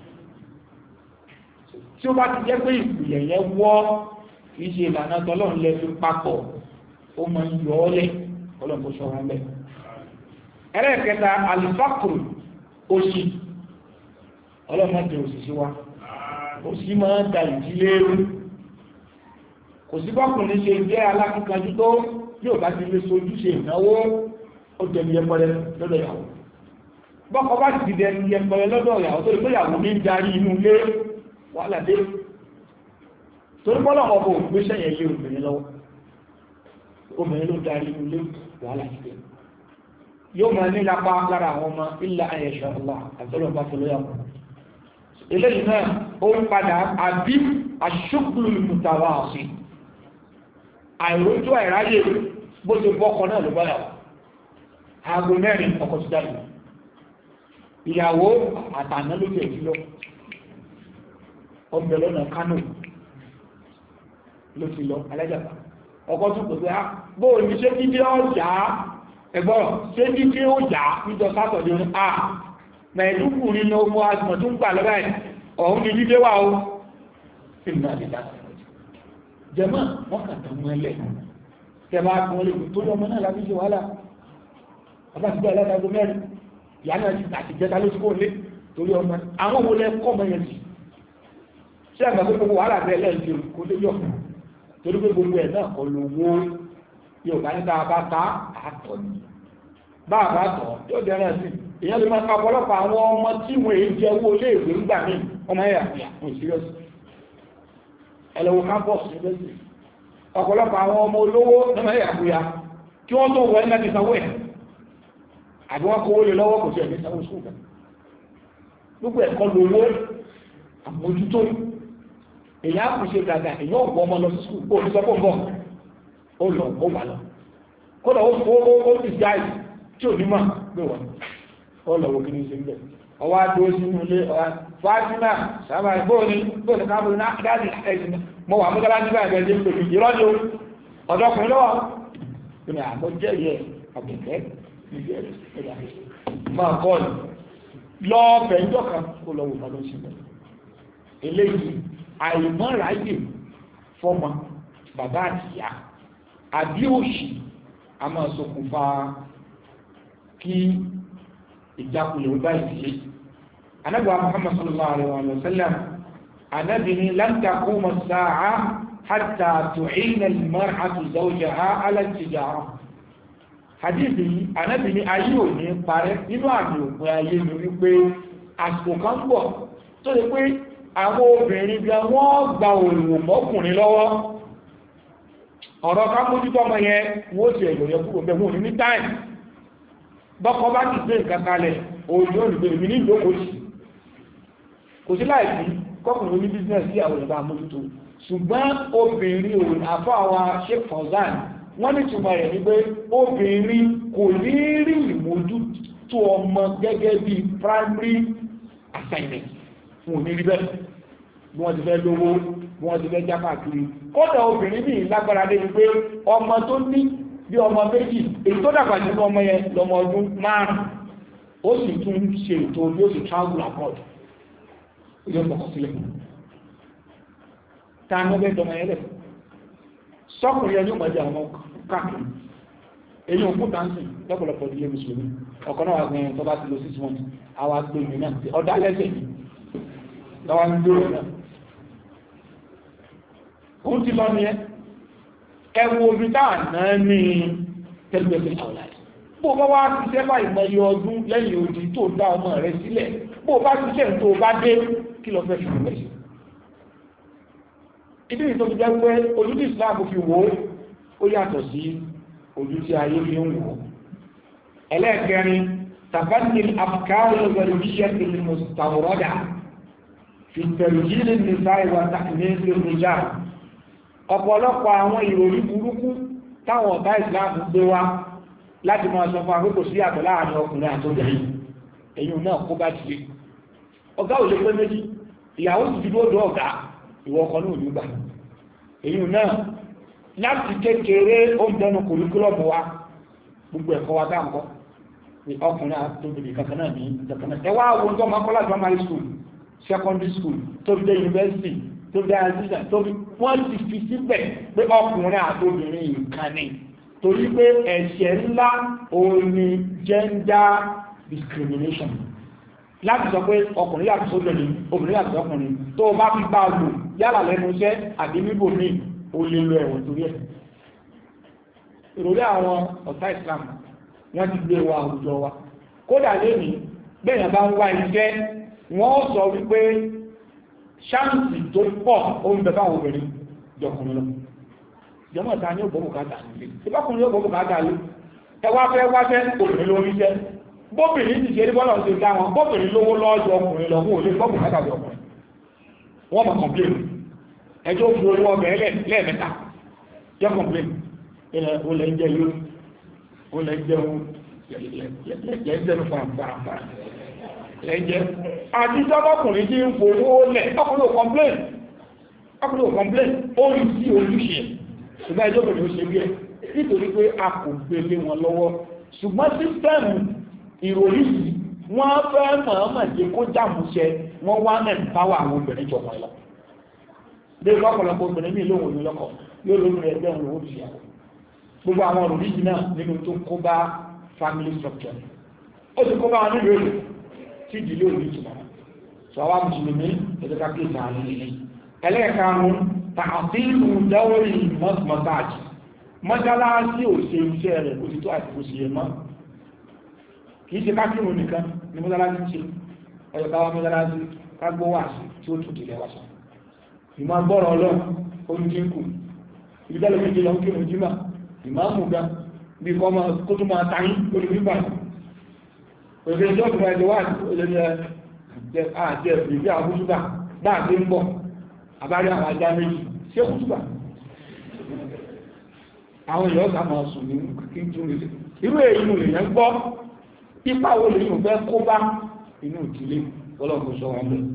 tí ó bá ti jẹ́ pé ìpìlẹ̀ yẹn wọ́ kì í ṣe ìlànà tọ́lọ́run lẹ fi papọ̀ ó máa ń yọ ọ́ lẹ̀ ọlọ́run kò sọ wọn bẹ́ẹ̀. ẹlẹ́ẹ̀kẹta alifakuru òṣì ọlọ́run máa ń jẹ òṣìṣẹ́ wa òṣì máa ń da ìdílé rú kò sí bọ́kùnrin ṣe jẹ́ alákíkanjú tó yóò bá ti lè sojú ṣe ìnáwó ó jẹni yẹpẹrẹ lọ́dọ̀ ìyàwó bọ́kọ bá ti dẹni yẹpẹrẹ lọ́dọ̀ ìyàwó tó lè pé ìyàwó ní darí inú ilé wàhálà dé torí bọ́lọ̀ ọkọ̀ ògbéṣẹ́ yẹn lé obìnrin lọ́wọ́ obìnrin ló darí inú ilé wàhálà dé yóò máa ní lápá lára àwọn ọmọ ilẹ̀ ayẹ̀ṣẹ̀ ọlá àtọ́lọ̀ bá fọlọ́ yàwó eléyìí náà ó ń padà àbí aṣókùlù ìmùtàwà ọ̀sìn àìrójú àìráyè bó ṣe bọ́kọ náà ló báyàwó aago mẹ́rin ọkọ̀ ti dáyìí ìyàwó àtàná ló tẹ̀ sí lọ ọbẹ̀ lọ́nà Kánò ló ti lọ alájàpá ọkọ̀ tún pẹ̀lú bóò ní ṣé dídí ọjà ẹgbọ́n ṣé dídí ọjà níjọ sátọ̀dé ní mẹ́ẹ̀dúkùnrin ní ọmọ asùnmọ̀ tó ń gbà lọ́gbà ẹ̀ ọ̀hún ni dídé wà ó ìrìnà àdìdá jẹmọ́ wọ́n kà tán mọ́ ẹlẹ́ tẹbà kan lè tó lọ́mọ náà láti ṣe wàhálà àbáṣígbà alátago mẹ́rin ìyá náà ti tàti jẹta ló síkò lé torí ọmọ àwọn olè kọ́ mọ́ yẹn sí ṣé àgbà pé gbogbo wàhálà bẹ́ẹ̀ lẹ́yìn kó lé yọ̀ torí pé gbogbo ẹ̀ náà kọ́ ló wó yóò bá ní ká bá ta àtọ̀ ni bá a bá tọ̀ yóò dẹ́rẹ́ sí ìyẹn lè máa ka ọ̀pọ̀lọpọ̀ àwọn ọmọ tí wọ́n èyí jẹ́ owó ilé ìwé ń gbà mí ọmọ ẹ̀yà fún ìsírọ́sì ẹlẹ́wọ̀n campus university ọ̀pọ̀lọpọ̀ àwọn ọmọ olówó ọmọ ẹ̀yà fúya kí wọ́n tó wọ́n láti sanwó ẹ̀ àbí wọ́n kówó lè lọ́wọ́ kò sí ẹ̀mí sanwó sùn kan gbogbo ẹ̀kọ́ lówó àmójútó èyàn kò ṣe gàgà èyàn ọ̀gbọ́n ọmọ lọ sí sùn kó ní sọ́pọ̀ bọ̀ ó lọ ó wà lọ kódà ó ti jáì tí ò ní mà gbé wọn ó lọ wo kí ní ṣe ń bẹ̀ ọwọ́ adó sínú ilé ọwọ́ fájúmà sábà bóòní káàbùrù náà dáàdì ẹ̀sìn mọ́ wà mọ́gálá nígbà ẹgbẹ̀rẹ̀ ń pèsè ìrọ́jò ọ̀dọ́kùnrin lọ́wọ́ ìrìn àmọ́ jẹ́ yẹ àgbẹ̀kẹ́ máa kọ́ọ̀lù lọ́ọ̀bẹ̀ ìjọ kan kó lọ́wọ́ ìfàdọ́ sílẹ̀ eléyìí àìmọ́ráyè fọ́mọ bàbá àtìyá àbí òṣì a máa ṣokùnfà kí ìjákulẹ̀ ó bá ìdílé anábì Muhammad sallallahu alaihi wa sallam anábì ní lan taquma as-sa'a hatta tu'ina al-mar'atu zawjaha ala al-tijara hadithi anábì ní ayé ò ní parẹ́ nínú àmì òpin ayé ní wípé àsìkò kan bọ̀ tó lè pé àwọn obìnrin bí wọ́n gba òrùwò mọ́kùnrin lọ́wọ́ ọ̀rọ̀ ká mójútó ọmọ yẹn wọ́n ti ẹ̀yọ̀ yẹ kúrò bẹ́ẹ̀ wọ́n ní táìmù bọ́kọ bá ti gbé nǹkan kalẹ̀ òòlù olùgbé mi ní ìdókòtì kò sí láìsí kọkùnrin ní bísínẹ̀sì sí àwọn ìbá mójútó ṣùgbọ́n obìnrin òun àfọ́ àwọn Sheikh Fawzan wọ́n ní túnmọ̀ rẹ̀ ní pé obìnrin kò ní rí ìmójútó ọmọ gẹ́gẹ́ bí primary assignment fún òní rí bẹ́ẹ̀ bí wọ́n ti fẹ́ lówó bí wọ́n ti fẹ́ jápà kiri kódà obìnrin ní ìlágbára dé pé ọmọ tó ní bí ọmọ méjì èyí tó dàgbà nínú ọmọ yẹn lọmọ ọdún 5 ó sì tún ṣe ètò bí ó sì travel abroad yóò pọ̀ sílẹ̀ ta ní ọgbẹ́ ìdọmọ yẹn lẹ̀ sọ́kùnrin ẹni ọmọdé àwọn káàkiri èyí òkú dáńsì lọ́pọ̀lọpọ̀ ìdílé mùsùlùmí ọkọ̀ náà wà ní tó bá ti lọ 6 months àwọn agbègbè náà ọ̀dá lẹ́sẹ̀ lọ́wọ́ ń dúró náà ó ti lọ ní ẹwọ omi táà náà ní tẹ́lẹ̀mẹ́fẹ́ àwọ̀láì bó bá wá ti sẹ́fà ìmọ̀lẹ̀ ọdún lẹ́yìn odi tó dá ọmọ rẹ̀ sílẹ̀ bó bá ti sẹ́ tó bá dé kí lọ fẹ́ fi rẹ̀ sí ìdí ìtọ́ ti jẹ́ pé ojú tí Islam fi wò ó yàtọ̀ sí ojú tí ayé fi ń wò ẹlẹ́ẹ̀kẹrin tàbátì afkari ọgbẹ̀rẹ̀ ìlmùsàwọ̀rọ̀dà fi tẹ̀rìjìlì nìta ìwà tàkìmẹ́sì rìjà ọ̀pọ̀lọpọ̀ àwọn ìròyìn burúkú táwọn ọ̀tá Islam gbé wá láti máa sọ fún akókò sí àtọ̀ láàrin ọkùnrin àtọ́jẹ̀yìn èyí náà kó bá ti lé ọ̀gá ò lè pé méjì ìyàwó ti dúró dó ọ̀gá ìwọ ọkọ náà nígbà èyí náà láti kékeré ó ń dẹnu kòlúkúlọ̀bù wa gbogbo ẹ̀kọ́ wa dáńkọ́ ọkùnrin àtòbìnrin kankan náà ní ìjọkaná ẹwà àwọn tó máa kọ́lá primary school secondary school tó fi dé university tó fi dé assistant tó fi wọ́n ti fi síbẹ̀ pé ọkùnrin àtòbìnrin nǹkan ni torí pé ẹ̀ṣẹ̀ ńlá òní gender discrimination láti sọ pé ọkùnrin yàtọ̀ sóbìnrin obìnrin yàtọ̀ ọkùnrin tó bá fi bá lò yálà lẹ́nu iṣẹ́ àbí níbò míì ó lè lo ẹ̀wọ̀n torí ẹ̀ ìròrí àwọn ọ̀tá Islam wọ́n ti gbé wa àwùjọ wa kódà lẹ́ni bẹ́yàn bá ń wá iṣẹ́ wọ́n sọ wípé ṣáǹsì tó pọ̀ ó ń bẹ fáwọn obìnrin jọkùnrin lọ jọmọ́ ta ní ògbómù káàkà lé ìbákùnrin ògbómù káàkà lé ẹwà fẹ́ wáṣẹ́ obìnrin ló rí iṣẹ́ bóbìnrin ti ṣe rí bọ́lọ̀ ṣe dá wọn bóbìnrin lówó lọ́jọ́ ọkùnrin lọ fún òlé gbọ́mù káàkà lé ọkùnrin wọ́n mọ̀ kọ̀m̀plẹ̀n ẹjọ́ fi orí wọn bẹ̀rẹ̀ lẹ́ẹ̀mẹ́ta jẹ́ kọ̀m̀plẹ̀n ilẹ̀ olè ń jẹ yóò olè ń jẹun lẹ́jẹ́ fàǹfàǹfà lẹ́jẹ́ àti sọ́bọ̀kùnrin tí ń fòwó lẹ̀ ọkùnrin ò kọ̀m̀plẹ̀n ó rí sí ojúṣe ṣùgbọ́n ẹjọ́ bẹ̀rẹ̀ ó ṣe bí ẹ nítorí pé a kò gbélé wọn lọ́wọ́ ṣùgbọ́n sísẹ́mù ìròyìn yìí wọ́n fẹ́ mọ̀ọ́mọ̀ jẹ́ kó jàmúṣẹ wọ́n wá náà báwọ̀ àwọn obìnrin jọmọ̀ lọ bí lọ́pọ̀lọpọ̀ obìnrin ní lóhun ní lọ́kọ̀ yóò lórí ẹgbẹ́ òun owó ìyá gbogbo àwọn òròyìn náà nínú tó kó bá family structure ó ti kó bá wọn nílò èrè tí ìdílé òní ìtumọ̀ sọ wá mùsùlùmí ẹ̀dẹ́ká kí ìta àrùn nílé ẹlẹ́ẹ̀karùn-ún tààfíìlù dáwọ́rì mọ́sáàjì mọ́sálásí ò ṣe iṣẹ́ rẹ̀ kò sí tó àti kò sí ẹ̀ mọ́ kìí ṣe kákìrún nìkan ni mọ́sálásí ṣe ọ̀yọ̀ká wa mọ́sálásí kágbó wà sí tí ó tún tìlẹ̀ wá sọ ìmọ̀ gbọ́rọ̀ ọlọ́run oúnjínkù ìdálẹ̀ méjì lọ kí oúnjí máa ìmáàmù ga bí kọ́ máa kó tó máa tàyín lórí wípà òṣèrè ìjọba ẹjọ́ wà àti ìbí àwúsùgbà dáàbí ń bọ̀ àbárí àwọn ajá méjì ṣé kúsùgbà àwọn èèyàn ọ̀gá máa sùn ní kí n tún lè irú èyí lè yẹn gbọ́ pípa wo lè yìí fẹ́ kó bá inú ìdílé ọlọ́pọ̀ sọ wọn lọ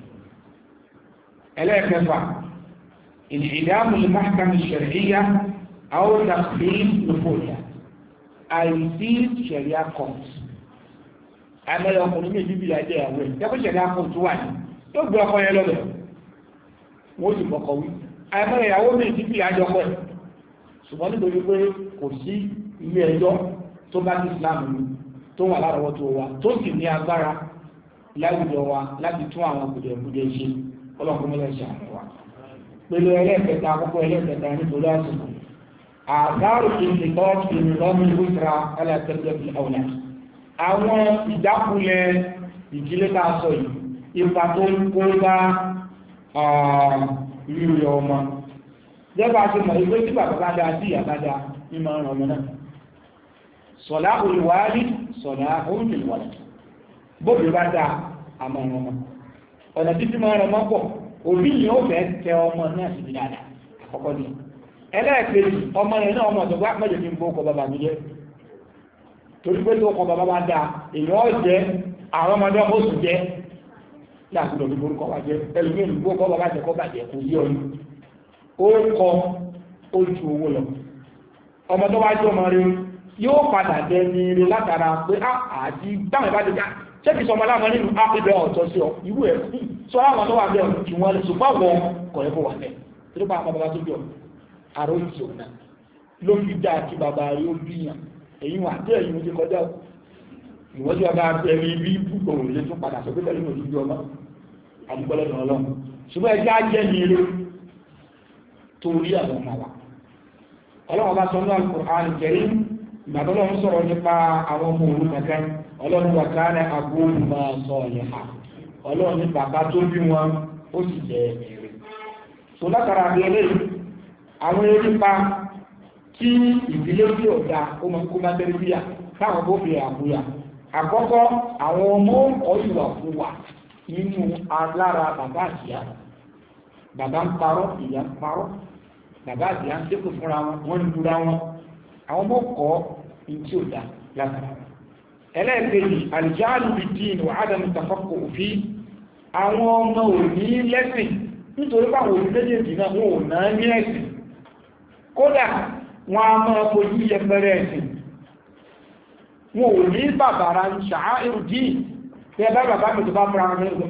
ẹlẹ́ẹ̀kẹfà ìdílámù lè máa kàmì ṣẹ̀ríyà àwọn ìdàkùnlé lófòyà àìsí ṣẹ̀ríyà court àmẹ́lẹ̀ ọkùnrin méjì bí ajẹ́ ìyàwó ẹ̀ jẹ́kọ́ ṣẹ̀ríyà court wà ní tó gbé ọkọ yẹn lọ́dọ̀ wọ́n sì kọ̀kọ̀ wí àmẹ́lẹ̀ ìyàwó méjì bí ajẹ́ ọkọ ẹ̀ ṣùgbọ́n nítorí pé kò sí ilé ẹjọ́ tó bá ní Islam ní tó wà lárọ̀wọ́tó wa tó sì ní agbára láwùjọ wa láti tún àwọn kùdìẹ̀kùdìẹ̀ ṣe ọlọ́kùnrin ṣàánú wa pẹ̀lú ẹlẹ́ẹ̀kẹta àkọ́kọ́ ẹlẹ́ẹ̀kẹta nítorí àsìkò àgbárò ìlẹ̀kọ́ ìrìnlọ́mí ìwúsra alẹ́tẹ̀lẹ́bí ọ̀nà àwọn ìjákulẹ̀ ìdílé tá a sọ yìí ipa tó ń kó bá rírí ọmọ jẹ́bà ti mọ̀ ìwé tí bàbá bá dáa sí àbádá ní máa ràn ọmọ náà sọ̀lá olùwárí sọ̀lá olùwárí bóbi bá dáa àmọ́ ọmọ ọ̀nà títí máa ràn mọ́pọ̀ òbí yìí ó fẹ́ tẹ ọmọ náà sí dáadáa àkọ́kọ́ ní ẹlẹ́ẹ̀kejì ọmọ yẹn náà ọmọ ọ̀dọ́gbá mẹ́jọ kí n bó kọ bàbá mi jẹ́ torí pé tó kọ bàbá bá dáa èèyàn jẹ́ àwọn ọmọdé ó sì jẹ́ láàbùdó ní borúkọ wá jẹ́ ẹlòmíì ní bó kọ bàbá jẹ́ kọ́ bàjẹ́ kò yí ọyún ó kọ ojú owó lọ ọmọ tó wá jẹ́ ọmọ rẹ yóò padà dẹ ní ire látara pé àti táwọn ìbá dẹjà ṣébi sọmọ láwọn nínú ápẹ́bẹ̀ ọ̀tọ̀ sí ọ irú ẹ̀ sọ àwọn tó wà bẹ́ ọ̀tọ̀ jù wọn lè ṣùgbọ́n wọn kọ̀ ẹ̀kọ́ wà bẹ́ẹ̀ tó bá àwọn bàbá tó bí ọ àrò ìṣò náà ló fi dá kí bàbá rí ó bíyàn èyí wà tí ẹ̀yìn ojú kọjá ìwọ́jú ọba ẹ̀rí bí púpọ̀ lè tún padà sọ pé pẹ̀lú òjú ọmọ àdúgbọ́lẹ̀ ọlọ́run ṣùgbọ́n ẹjẹ́ ajẹ́ ní eré torí àwọn ọmọ wa ọlọ́run bá sọ ní Al-Qur'an Al-Karim ìgbàtọ́lọ́run sọ̀rọ̀ nípa àwọn ọmọ òru kankan ọlọ́run wà káàrẹ agbóhùn máa sọ ọ̀lẹ́ha ọlọ́run ní bàbá tó bí wọn ó sì jẹ́ èrè so látara àbí eléyìí àwọn eré pa kí ìdílé tí ó dá ó máa ń kó máa tẹ́lẹ̀ bíyà káwọn bó fi àbúyà àkọ́kọ́ àwọn ọmọ ọ̀yùwà fún wa nínú alára bàbá àtìyá bàbá ń parọ́ ìyá ń parọ́ bàbá àtìyá ń dẹ́kun fúnra wọn wọ́n ń dúra wọn àwọn ọmọ kọ́ ní tí ó dá látara ẹlẹ́ẹ̀kejì àlìjáàlù bí dín wà ádàmù tàfọ́kọ̀ òfin àwọn ọmọ òní lẹ́sìn nítorí báwọn olùdéjèjì náà wọn ò náà ní ẹ̀sìn, kódà wọn a máa fojú yẹpẹrẹ ẹ̀sìn, wọn ò ní bàbàrà ń ṣàáìrù díì tí ẹ bá bàbá mi tó bá múra wọn lẹ́gbẹ̀ẹ́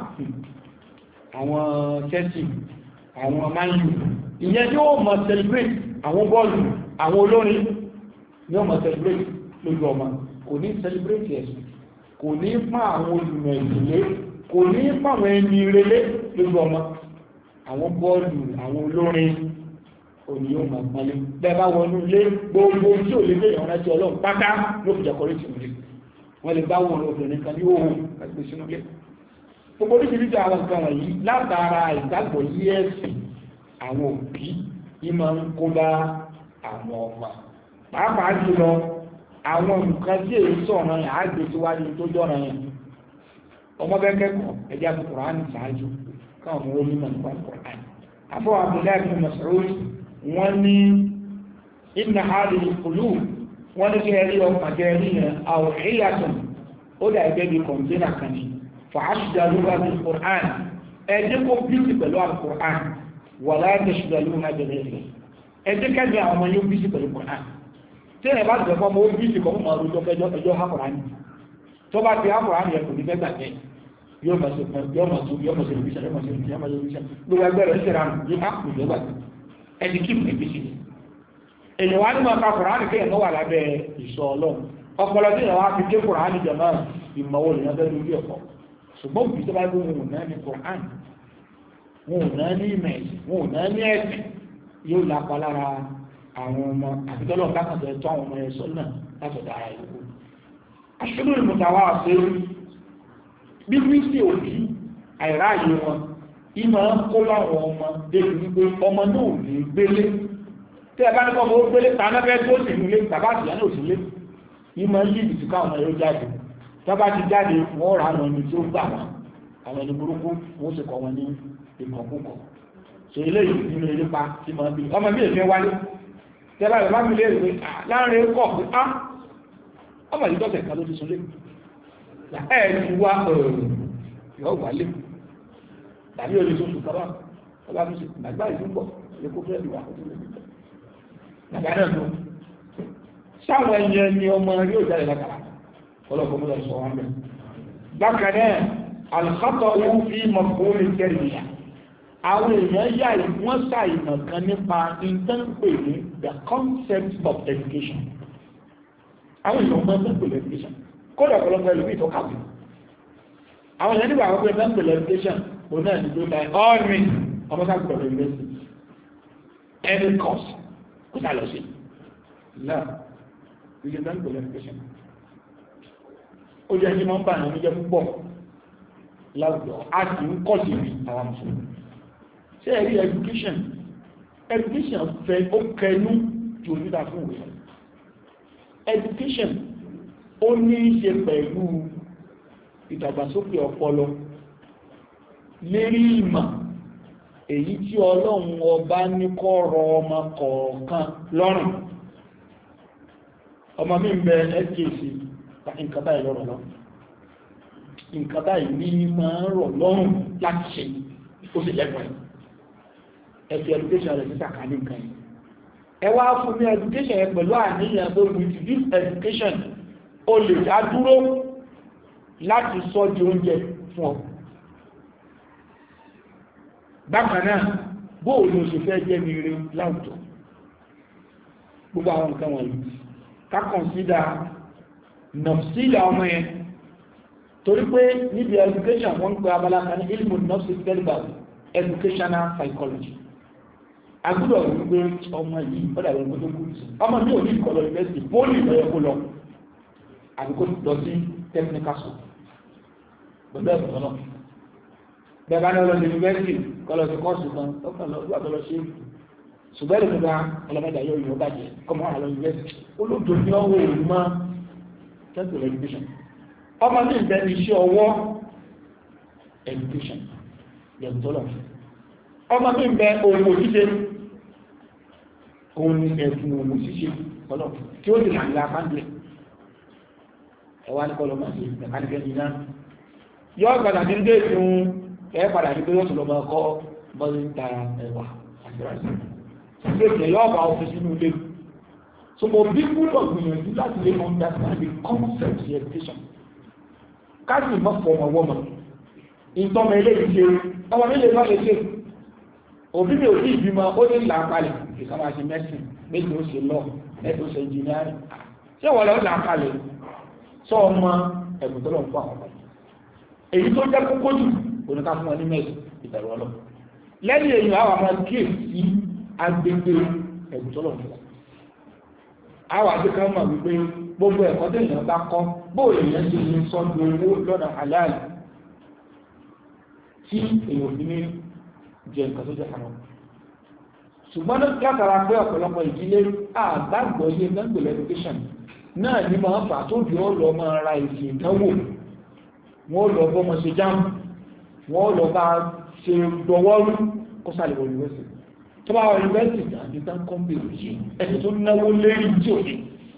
àwọn Chelsea, àwọn Man U, ìyẹn yóò mọ̀ celebrate àwọn bọ́ọ̀lù, àwọn olórin yóò mọ̀ celebrate lójú ọmọ, kò ní celebrate ẹ̀sìn, kò ní pa àwọn olùmọ̀ ìdílé, kò ní pa àwọn ẹni relé lójú ọmọ, àwọn bọ́ọ̀lù, àwọn olórin òní yóò mọ̀ pọ́nlé. Bẹ́ẹ̀ bá wọnú ilé gbogbo tí ò lè lé ìrànlá tí Ọlọ́run pátá ló fi jẹ́kọ̀ọ́ létí ìwé, wọ́n lè bá wọn obìnrin kan ní òun ẹgbẹ́ sínú ilé. Gbogbo oríṣiríṣi àwọn nǹkan wọ̀nyí látara ìgbàgbọ́ yí ẹ̀sìn àwọn òbí yìí máa ń kó bá àwọn ọmọ, pàápàá jùlọ àwọn nǹkan tí èyí sọ̀rọ̀ yẹn á gbé síwájú tó jọ̀rọ̀ yẹn. Ọmọ bẹ́ẹ̀ kẹ́kọ̀ọ́ ẹ̀jẹ̀ àti Kùránì ṣáájú káwọn ọmọ onímọ̀ nípa Kùránì. Àfọwọ́ Abdullahi bin Mas'ud wọ́n ní inna hadhihi al-qulub, wọ́n ní kí ẹrí ọkàn jẹ́ rí yẹn aw'iyatun, ó dà ẹgbẹ́ bí kọ̀ǹtínà kan ní fa'ashghaluha bil-Qur'an, ẹjẹ́ kó bíìsì pẹ̀lú al-Qur'an wala tashghaluha bi-ghayrihi, ẹjẹ́ kẹ́bí àwọn ọmọ yóò bíìsì pẹ̀lú Qur'an. Tí ẹ̀ bá jẹ́ fọ́mọ ó bíìsì kọ́ mọ́ ọdún ẹjọ́ ha Qur'an, tó bá ti ha Qur'an yẹ kò ní fẹ́ gbàgbẹ́, yóò mọ̀ sí ẹni kí ní bí sí èyàn wá ní máa ka Kùránì kí ẹ̀nà wà lábẹ́ ìṣọ́ Ọlọ́run. Ọpọlọ tí ìyàwó fi ké Kùránì jẹmọ́ ìmọ̀wó lè yàtọ̀ lórí ẹ̀kọ́, ṣùgbọ́n òbí tó bá gbé wọn ò náà ní Kùránì, wọn ò náà ní ìmẹ̀, wọn ò náà ní ẹ̀sìn, yóò lápa lára àwọn ọmọ àbítọ́lọ̀ kákàtọ̀ ẹ̀tọ́ àwọn ọmọ ẹ̀sọ́ náà látọ̀dá ara ìlú. Aṣọ́lù ìmùtàwà ṣe bí wíṣí òbí àìráàyè wọn ìmọ̀ kó láwọn ọmọ débi wípé ọmọ náà ní gbélé, tí ẹ bá ní kọ́mọ ó gbélé tànáfẹ́ tó sì nílé tàbá àtìyá náà sí lé, ìmọ̀ yìí ti ká ọmọ yóò jáde, tọ́bá ti jáde wọ́n rà àwọn ẹni tí ó gbà wọn, àwọn ẹni burúkú wọ́n sì kọ́ wọn ní ìkọ̀kúkọ̀. So ilé yìí nínú ilé pa tí mọ̀ bí ọmọ bí èfẹ́ wálé, tí ẹ bá rẹ̀ bá mi lé ìwé láàrin kọ̀ pé á ọmọ yìí dọ́sẹ̀ kan ló ti sunlé ẹ̀ ti wá yọ wálé tàbí olè tó sùn kọ́bá ọba tó sì gbàgbá ìdúgbọ̀ lè kó fẹ́ ìwà kó tó lè gbà gbàgbá náà lọ sáwọn ẹyẹ ni ọmọ rí ò jáde lákàrà ọlọ́pọ̀ mọ́lá sọ wọn bẹ́ẹ̀. Bákan náà alùpàtọ̀ owó fi mọ̀kúnrí tẹ́lẹ̀ àwọn èèyàn yà wọ́n ṣàìmọ̀ kan nípa ìtànpè ní the concept of education. Àwọn èèyàn mọ̀ ìtànpè education kódà ọ̀pọ̀lọpọ̀ ẹlòmíì tó kàwé. Àwọn èèyàn nígbà wọ́n pé ìtànpè education òun náà ní tó láì ọ́rin ọmọ sáà gbọ́dọ̀ university any course kó sá lọ sí náà ilé ìtànpè education. Ó jẹ́ kí wọ́n bá àwọn oníjẹ́ púpọ̀ láwùjọ a sì ń kọ́ sí àwọn mùsùlùmí. Ṣé ẹ̀rí education fẹ́ ó kẹnu jù nígbà fún ìwé. Education ó ní í ṣe pẹ̀lú ìdàgbàsókè ọpọlọ lérí ìmọ̀ èyí tí Ọlọ́run ọba ní kó rọ ọmọ kọ̀ọ̀kan lọ́rùn. Ọmọ mi ń bẹ SKC nǹkan báyìí lọ́rọ̀ lọ́rùn, nǹkan báyìí ní máa ń rọ̀ lọ́rùn láti ṣe, ó sì lẹ́gbọ̀n ẹ̀fẹ̀ education rẹ̀ títà ká ní nǹkan yìí. Ẹ wá fún ní education yẹn pẹ̀lú àníyàn pé with this education o lè dá dúró láti sọ di oúnjẹ fún ọ. Bákan náà bóò ló ṣe fẹ́ jẹ́ ní ire láwùjọ. Gbogbo àwọn nǹkan wọ̀nyí ká consider nọ̀sílẹ̀ ọmọ yẹn, torí pé níbi education wọ́n ń pè abala kan ní ilmu nọ́ọ̀sì cerebral educational psychology. Agbúdọ̀ wípé ọmọ yìí ọ̀dà ìwọ̀n tó kú sí ọmọ ní òní ìkọlọ̀ university poli ìlọ́yẹ kó lọ àbíkó lọ sí technical school gbogbo ẹ̀kọ́ náà bẹ́ẹ̀ bá ní ọlọ́dún university kọlọ̀ sí kọ́ọ̀sì kan ọkàn lọ sí àtọ́lọ sí ṣùgbọ́n ẹ̀rọ gba ọlọ́mọdé yóò yọ bàjẹ́ kọmọ àlọ́ university olóòtú ní ọwọ́ òun mọ́ central education. Ọmọ ní ìbẹ́ iṣẹ́ ọwọ́ education yẹ̀mùtọ́lọ̀. Ọmọ ní ìbẹ́ ohun òṣìṣẹ́ ohun ẹ̀fún ohun òṣìṣẹ́ ọlọ́ tí ó lè láàrín àpáńdẹ̀ ẹwà ní kọlọ máa ṣe mẹkáníkẹ́ ní náà yọ́ padà ní dé ìfún ẹ padà ní pé yóò tún lọ máa kọ́ bọ́lí ń ta ẹ̀wà àgbàrásì ṣe kẹ̀ yọ́ ọba ọ̀fẹ́ sínú ilé. So mo bí gbúdọ̀ gbìyànjú láti lè understand the concept of education. Káàkiri mọ́ fọ ọmọ wọ́mọ ìtọ́mọ ilé ìṣe ọmọ ilé ìwọ́n lè ṣe òbí mi ò sí ìbímọ ó ní làákalẹ̀ ìkàmà ṣe mẹ́sìn méjì ó ṣe lọ mẹ́tò ṣe engineering ṣé wọ́n lọ làákalẹ̀ sọ ọmọ ẹ̀bùn tó lọ fún àwọn ọmọ èyí tó jẹ́ kókó jù oníká fún wọn ní mẹ́sìn ìbẹ̀rù ọlọ́ lẹ́yìn èyí àwọn ọmọ kíyèsí agbègbè ẹ̀bùn tó lọ fún wọn àwọn àdékà mọ̀ wípé gbogbo ẹ̀kọ́ tó èèyàn bá kọ́ bóòlù èèyàn ti ní sọ́dún owó lọ́nà halal tí èèyàn fi ní jẹ nǹkan tó jẹ́ àwọn ṣùgbọ́n látara pé ọ̀pọ̀lọpọ̀ ìdílé àgbàgbọ́ ilé gbẹ́gbẹ̀lẹ̀ education náà ní máa fà tó bí ó lọ máa ra ìsì ìdánwò wọ́n lọ bọ́mọ ṣe jáàmù wọ́n lọ bá ṣe dọwọ́rú kó sàlẹ̀ wọ yunifásitì tó bá wọ yunifásitì àti tán kọ́mpìlì yìí ẹni tó náwó lérí tí ò ní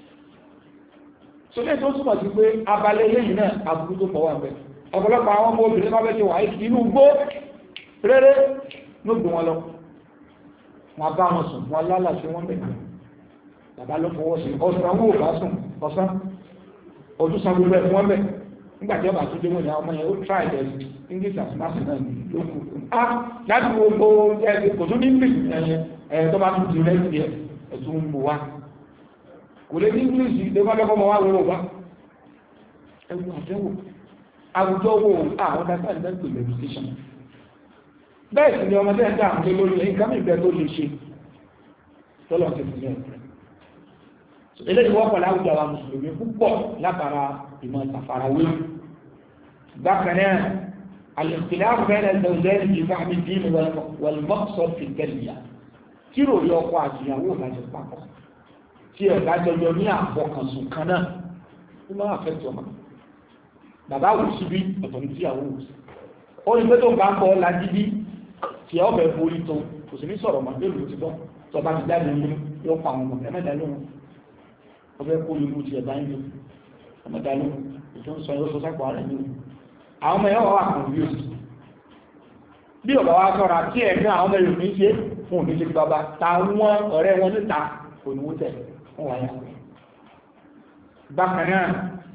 sọlẹ́ tó túnmọ̀ sí pé abalẹ̀ lẹ́yìn náà àbúrú tó pọ̀ wà bẹ́ẹ̀ ọ̀pọ̀lọpọ̀ àwọn ọmọ obìnrin máa bẹ́ ṣe wà inú gbó rere ló gbé wọn lọ wọn bá wọn sùn wọn lálàṣẹ wọn bẹ bàbá ló fọwọ́ sí ọ̀sán wọn ò bá sùn ọ̀sán ojú san gbogbo ẹ̀ fún wọn bẹ nígbà tí ọba tó dé wọn ni àwọn ọmọ yẹn ó try their English as math náà ló kù láti gbogbo kò tún ní English tó bá tún di rẹ́sì ẹ̀ ẹ̀tún mú wa kò lè ní English lè má lọ́kọ́ mọ́ wá wọ́n wá ẹ̀wọ̀n àjẹ́wò àwùjọ wo àwọn dáadáa ní ẹgbẹ̀rẹ̀ education bẹ́ẹ̀ sì ni ọmọdé ẹ̀dá àwọn tó lórí nǹkan ìgbẹ́ tó lè ṣe tọ́lọ̀ ti fi ẹ̀kẹ́ eléyìí wọ́pọ̀ láwùjọ àwọn mùsùlùmí púpọ̀ látara ìmọ̀ ìtàfarawé bákan náà al-ikhtilaf bayna az-zawjayn fi fahmi ad-din wal-maqsad fi at-tarbiyah tí rò yọ ọkọ àtìyàwó ìbájọ papọ̀ tí ẹ̀dá jọjọ ní àfọkànsùn kan náà ó máa fẹ́ tọ́ ma bàbá wò síbí ọ̀tọ̀ ní tíyàwó wò sí ó ní pé tó bá ń bọ́ lájíbí tí ẹ ọbẹ̀ borí tó kò sí ní sọ̀rọ̀ màá lórí ti bọ́ tó bá ti jáde ní yóò pa àwọn ọmọ ẹ̀mẹ́ta lóhun ọbẹ̀ kó ìlú ti ẹ̀bá ń lò ẹ̀mẹ́ta lóhun ètò ń sọ yóò sọ sápò ara ẹ̀mí àwọn ọmọ ẹ̀wọ̀n wà kàn bí òsì bí ọ̀bà wa sọ̀rọ̀ àti ẹ̀mí àwọn ọmọ ẹ̀rù ní ṣe fún òní ṣe bàbá ta wọn ọ̀rẹ́ wọn níta òníwó tẹ̀ fún wáyà bákan náà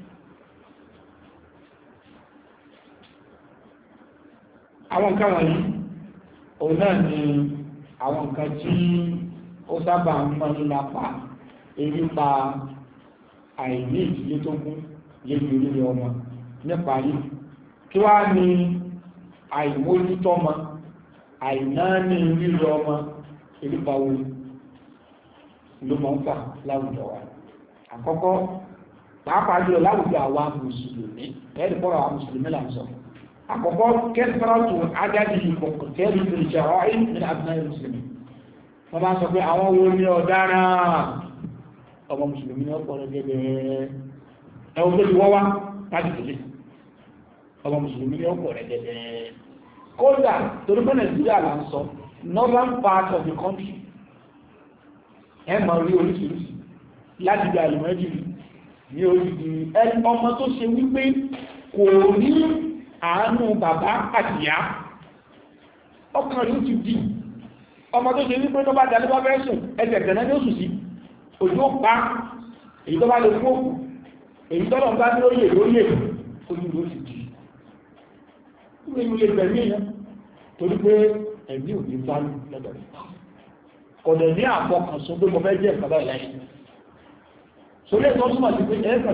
àwọn nǹkan wọ̀nyí òun náà ni àwọn nǹkan tí ó sábà ń mọ́ nílapa èrí pa àìní ìdílé tó gún lébi orílẹ̀ ọmọ nípa yìí kí wá ní àìmójútọ́mọ àìnáání lílọ ọmọ èrípa wo ló mọ́ ń fà láwùjọ wa àkọ́kọ́ pàápàá jùlọ láwùjọ àwa mùsùlùmí ẹ̀rí pọ́rọ̀ àwọn mùsùlùmí là ń sọ àkọ́kọ́ kẹ́sìtọ́rọ̀tù adájí ìpọ̀kọ̀tẹ́lì ìjọ̀rọ̀ ìpínlẹ̀ àbúnáyé mùsùlùmí wọ́n bá sọ pé àwọn wo ní ọ̀daràn ọmọ mùsùlùmí ní ọ̀pọ̀ rẹ̀ gẹ́gẹ́ ẹwọ́n tó ti wọ́wá láti tẹ̀lé ọmọ mùsùlùmí ní ọ̀pọ̀ rẹ̀ gẹ́gẹ́ kódà torí pé Nàìjíríà là ń sọ northern part of the country ẹ máa rí oríṣiríṣi láti gba àlùmọ́jì ní oríṣi ọmọ tó ṣe wípé kò ní àánú bàbá àtìyá ọkàn rí ó ti dì ọmọ tó ṣe wípé tó bá dalẹ́ bá fẹ́ sùn ẹsẹ̀ tẹ̀lẹ́ ní oṣù sí òjò pa èyí tó bá lè fún òkú èyí tọ́lọ̀ bá ní lórí ojú ló ti dì ní ilé ìgbẹ̀mí yẹn torí pé ẹ̀mí ò ní bá lọ́dọ̀ rẹ̀ kọ̀dẹ̀ ní àfọkànsún pé mo fẹ́ jẹ́ ìkàbá ìlàyé sólé tó túnmọ̀ sí pé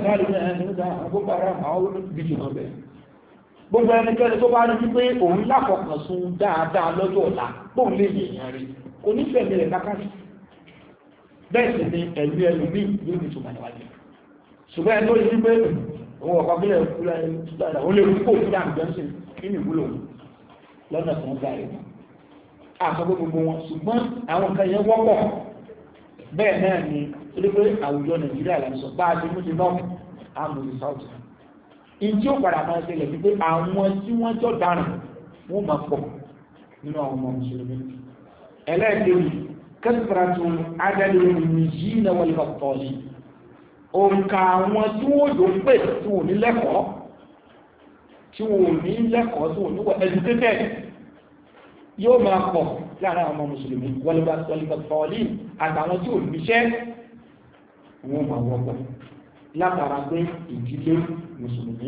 ẹ̀ẹ́kàtà gbogbo ẹnikẹ́ni tó bá rí wípé òun láfọkànsún dáadáa lọ́jọ́ ọ̀la bóun lè yèèyàn rí kò ní fẹ̀mí rẹ̀ kákàtì bẹ́ẹ̀ sì ni ẹ̀lú ẹlù mí yóò ní túnmọ̀ níwájú ṣùgbọ́n ẹni tó yí pé òun ọ̀pá bílẹ̀ ìkúlẹ̀ ó lè kó fún àmì jọ́sìn nínú ìwúlò lọ́nà tó ń gbà rẹ̀ àkọ́kọ́ gbogbo wọn ṣùgbọ́n àwọn nǹkan yẹn wọ́pọ̀ bẹ́ẹ̀ náà ni torí pé àwùjọ Nàìjíríà lẹ́sọ̀ bá a ti mú ti náà àmúlì sáùtì ìdí ó padà máa ṣẹlẹ̀ wípé àwọn tí wọ́n jọ dáràn wọ́n máa pọ̀ nínú àwọn ọmọ mùsùlùmí ẹlẹ́ẹ̀kejì kẹsìtàràtù adẹ́lẹ̀ nìyí na wọ́n lè tọ́ ní òǹkà àwọn tí wọ́n yóò pè tí wọ́n ní lẹ́kọ̀ọ́ tí wọ́n ní wọ́n educated yóò máa pọ̀ láàrin àwọn ọmọ mùsùlùmí wọlébàtọ̀ọ̀lì àtàwọn tí ò níṣẹ́ wọ́n máa wọ́pọ̀ látara pé ìdílé mùsùlùmí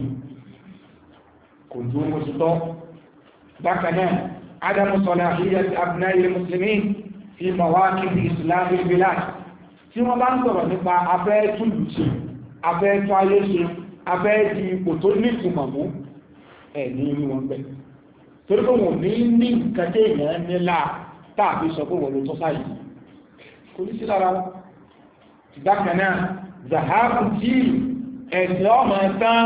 kò dúró mọ́ sí tọ́. bákan náà adamu salahiyyat abna'il muslimin fi mawaqif islamil bilad tí wọ́n bá ń sọ̀rọ̀ nípa afẹ́ túlù ṣe afẹ́ tó ayé ṣe afẹ́ di ipò tó ní ìtumọ̀ mú ẹ̀ ní inú wọn bẹ́ẹ̀ torí pé wọ́n ní nǹkan tí èèyàn nílá tàbí sọ pé wọ́n ló tó sáyé kò ní sí lára wọn. bákan náà zahabu tí ẹ̀sìn ọmọ tán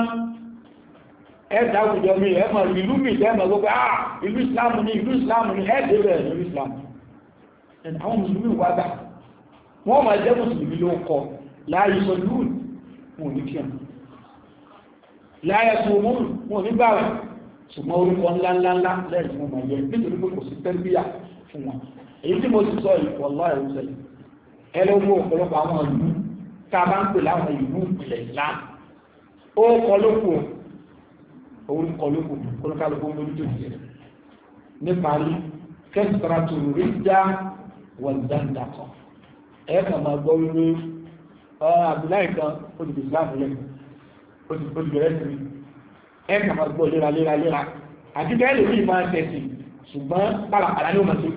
ẹ̀dá àwùjọ mi ẹ̀mọ̀ ìlú mi lẹ́mọ̀ gbogbo ìlú ìsìlámù ní ẹ̀dẹ̀ rẹ̀ ìlú ìsìlámù àwọn mùsùlùmí wà dá wọ́n máa jẹ́ mùsùlùmí ló kọ láàyè sọ lúùn wọn ní kíyàn láàyè sọ mún wọn ní báwẹ̀ ṣùgbọ́n orúkọ ńláńláńlá lẹ́yìn wọn máa yẹ nítorí pé kò sí tẹ́lbíyà fún wọn èyí tí mo ti sọ ìwọ̀lá ẹ̀rù sẹ́lẹ̀ ẹlẹ́wọ́ ọ̀pọ̀lọpọ̀ àwọn ìlú tá a bá ń pè láwọn ìlú ìpìlẹ̀ Islam ó kọ lóko orúkọ lóko kólókálùkù lórí tó jẹ níparí kẹsìtàràtù rí já wọ́n dáńdàkọ̀ ẹ̀ẹ́kà máa gbọ́ wípé Abdullahi kan ó ti Islam lẹ́ ó ti bẹ̀rẹ̀ sí ẹ̀ẹ́kà máa gbọ́ léra àti bẹ́ẹ̀ lè rí máa tẹ̀sì ṣùgbọ́n pálapàla ní ó máa tó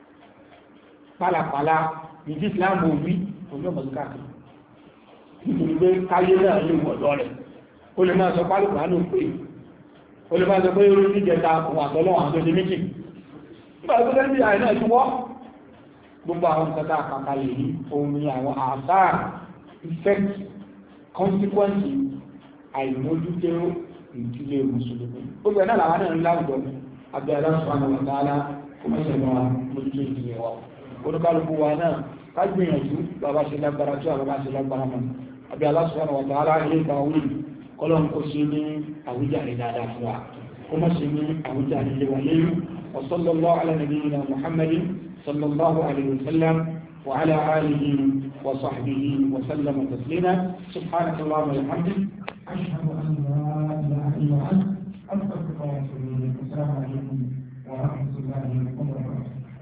pálapàla ìdí Islam ò rí òní ọmọ káàkiri nítorí pé káyé náà lè wọ̀ lọ rẹ̀ ó lè máa sọ pálapàla ní òpè ó lè máa sọ pé orí níjẹta òun àtọ́lọ́wọ̀n àtọ́jẹ méjì nígbà tó fẹ́ bí àìná ìtúwọ́ gbogbo àwọn ìtọ́ta àkàkalẹ̀ yìí òun ni àwọn àṣáà effect consequence àìmójútó ìdílé mùsùlùmí gbogbo ẹ̀nà làwọn náà ń láwùjọ abẹ́ aláṣọ́nà wàtàálá kó mẹ́sẹ̀ lọ mójútó ìdílé wa olúkálùkù wa náà ká gbìyànjú bàbá ṣe lágbára tó àbábá ṣe lágbára mọ́ abẹ́ aláṣọ́nà wàtàálá ilé ìgbà orí kọ́lọ́n kó ṣe ní àwùjáde dáadáa fún wa kó má ṣe ní àwùjáde lé wa léyìn وصلى الله على نبينا محمد صلى الله عليه وسلم وعلى آله وصحبه وسلم تسليما سبحانك اللهم وبحمدك أشهد أن لا إله إلا أنت أستغفرك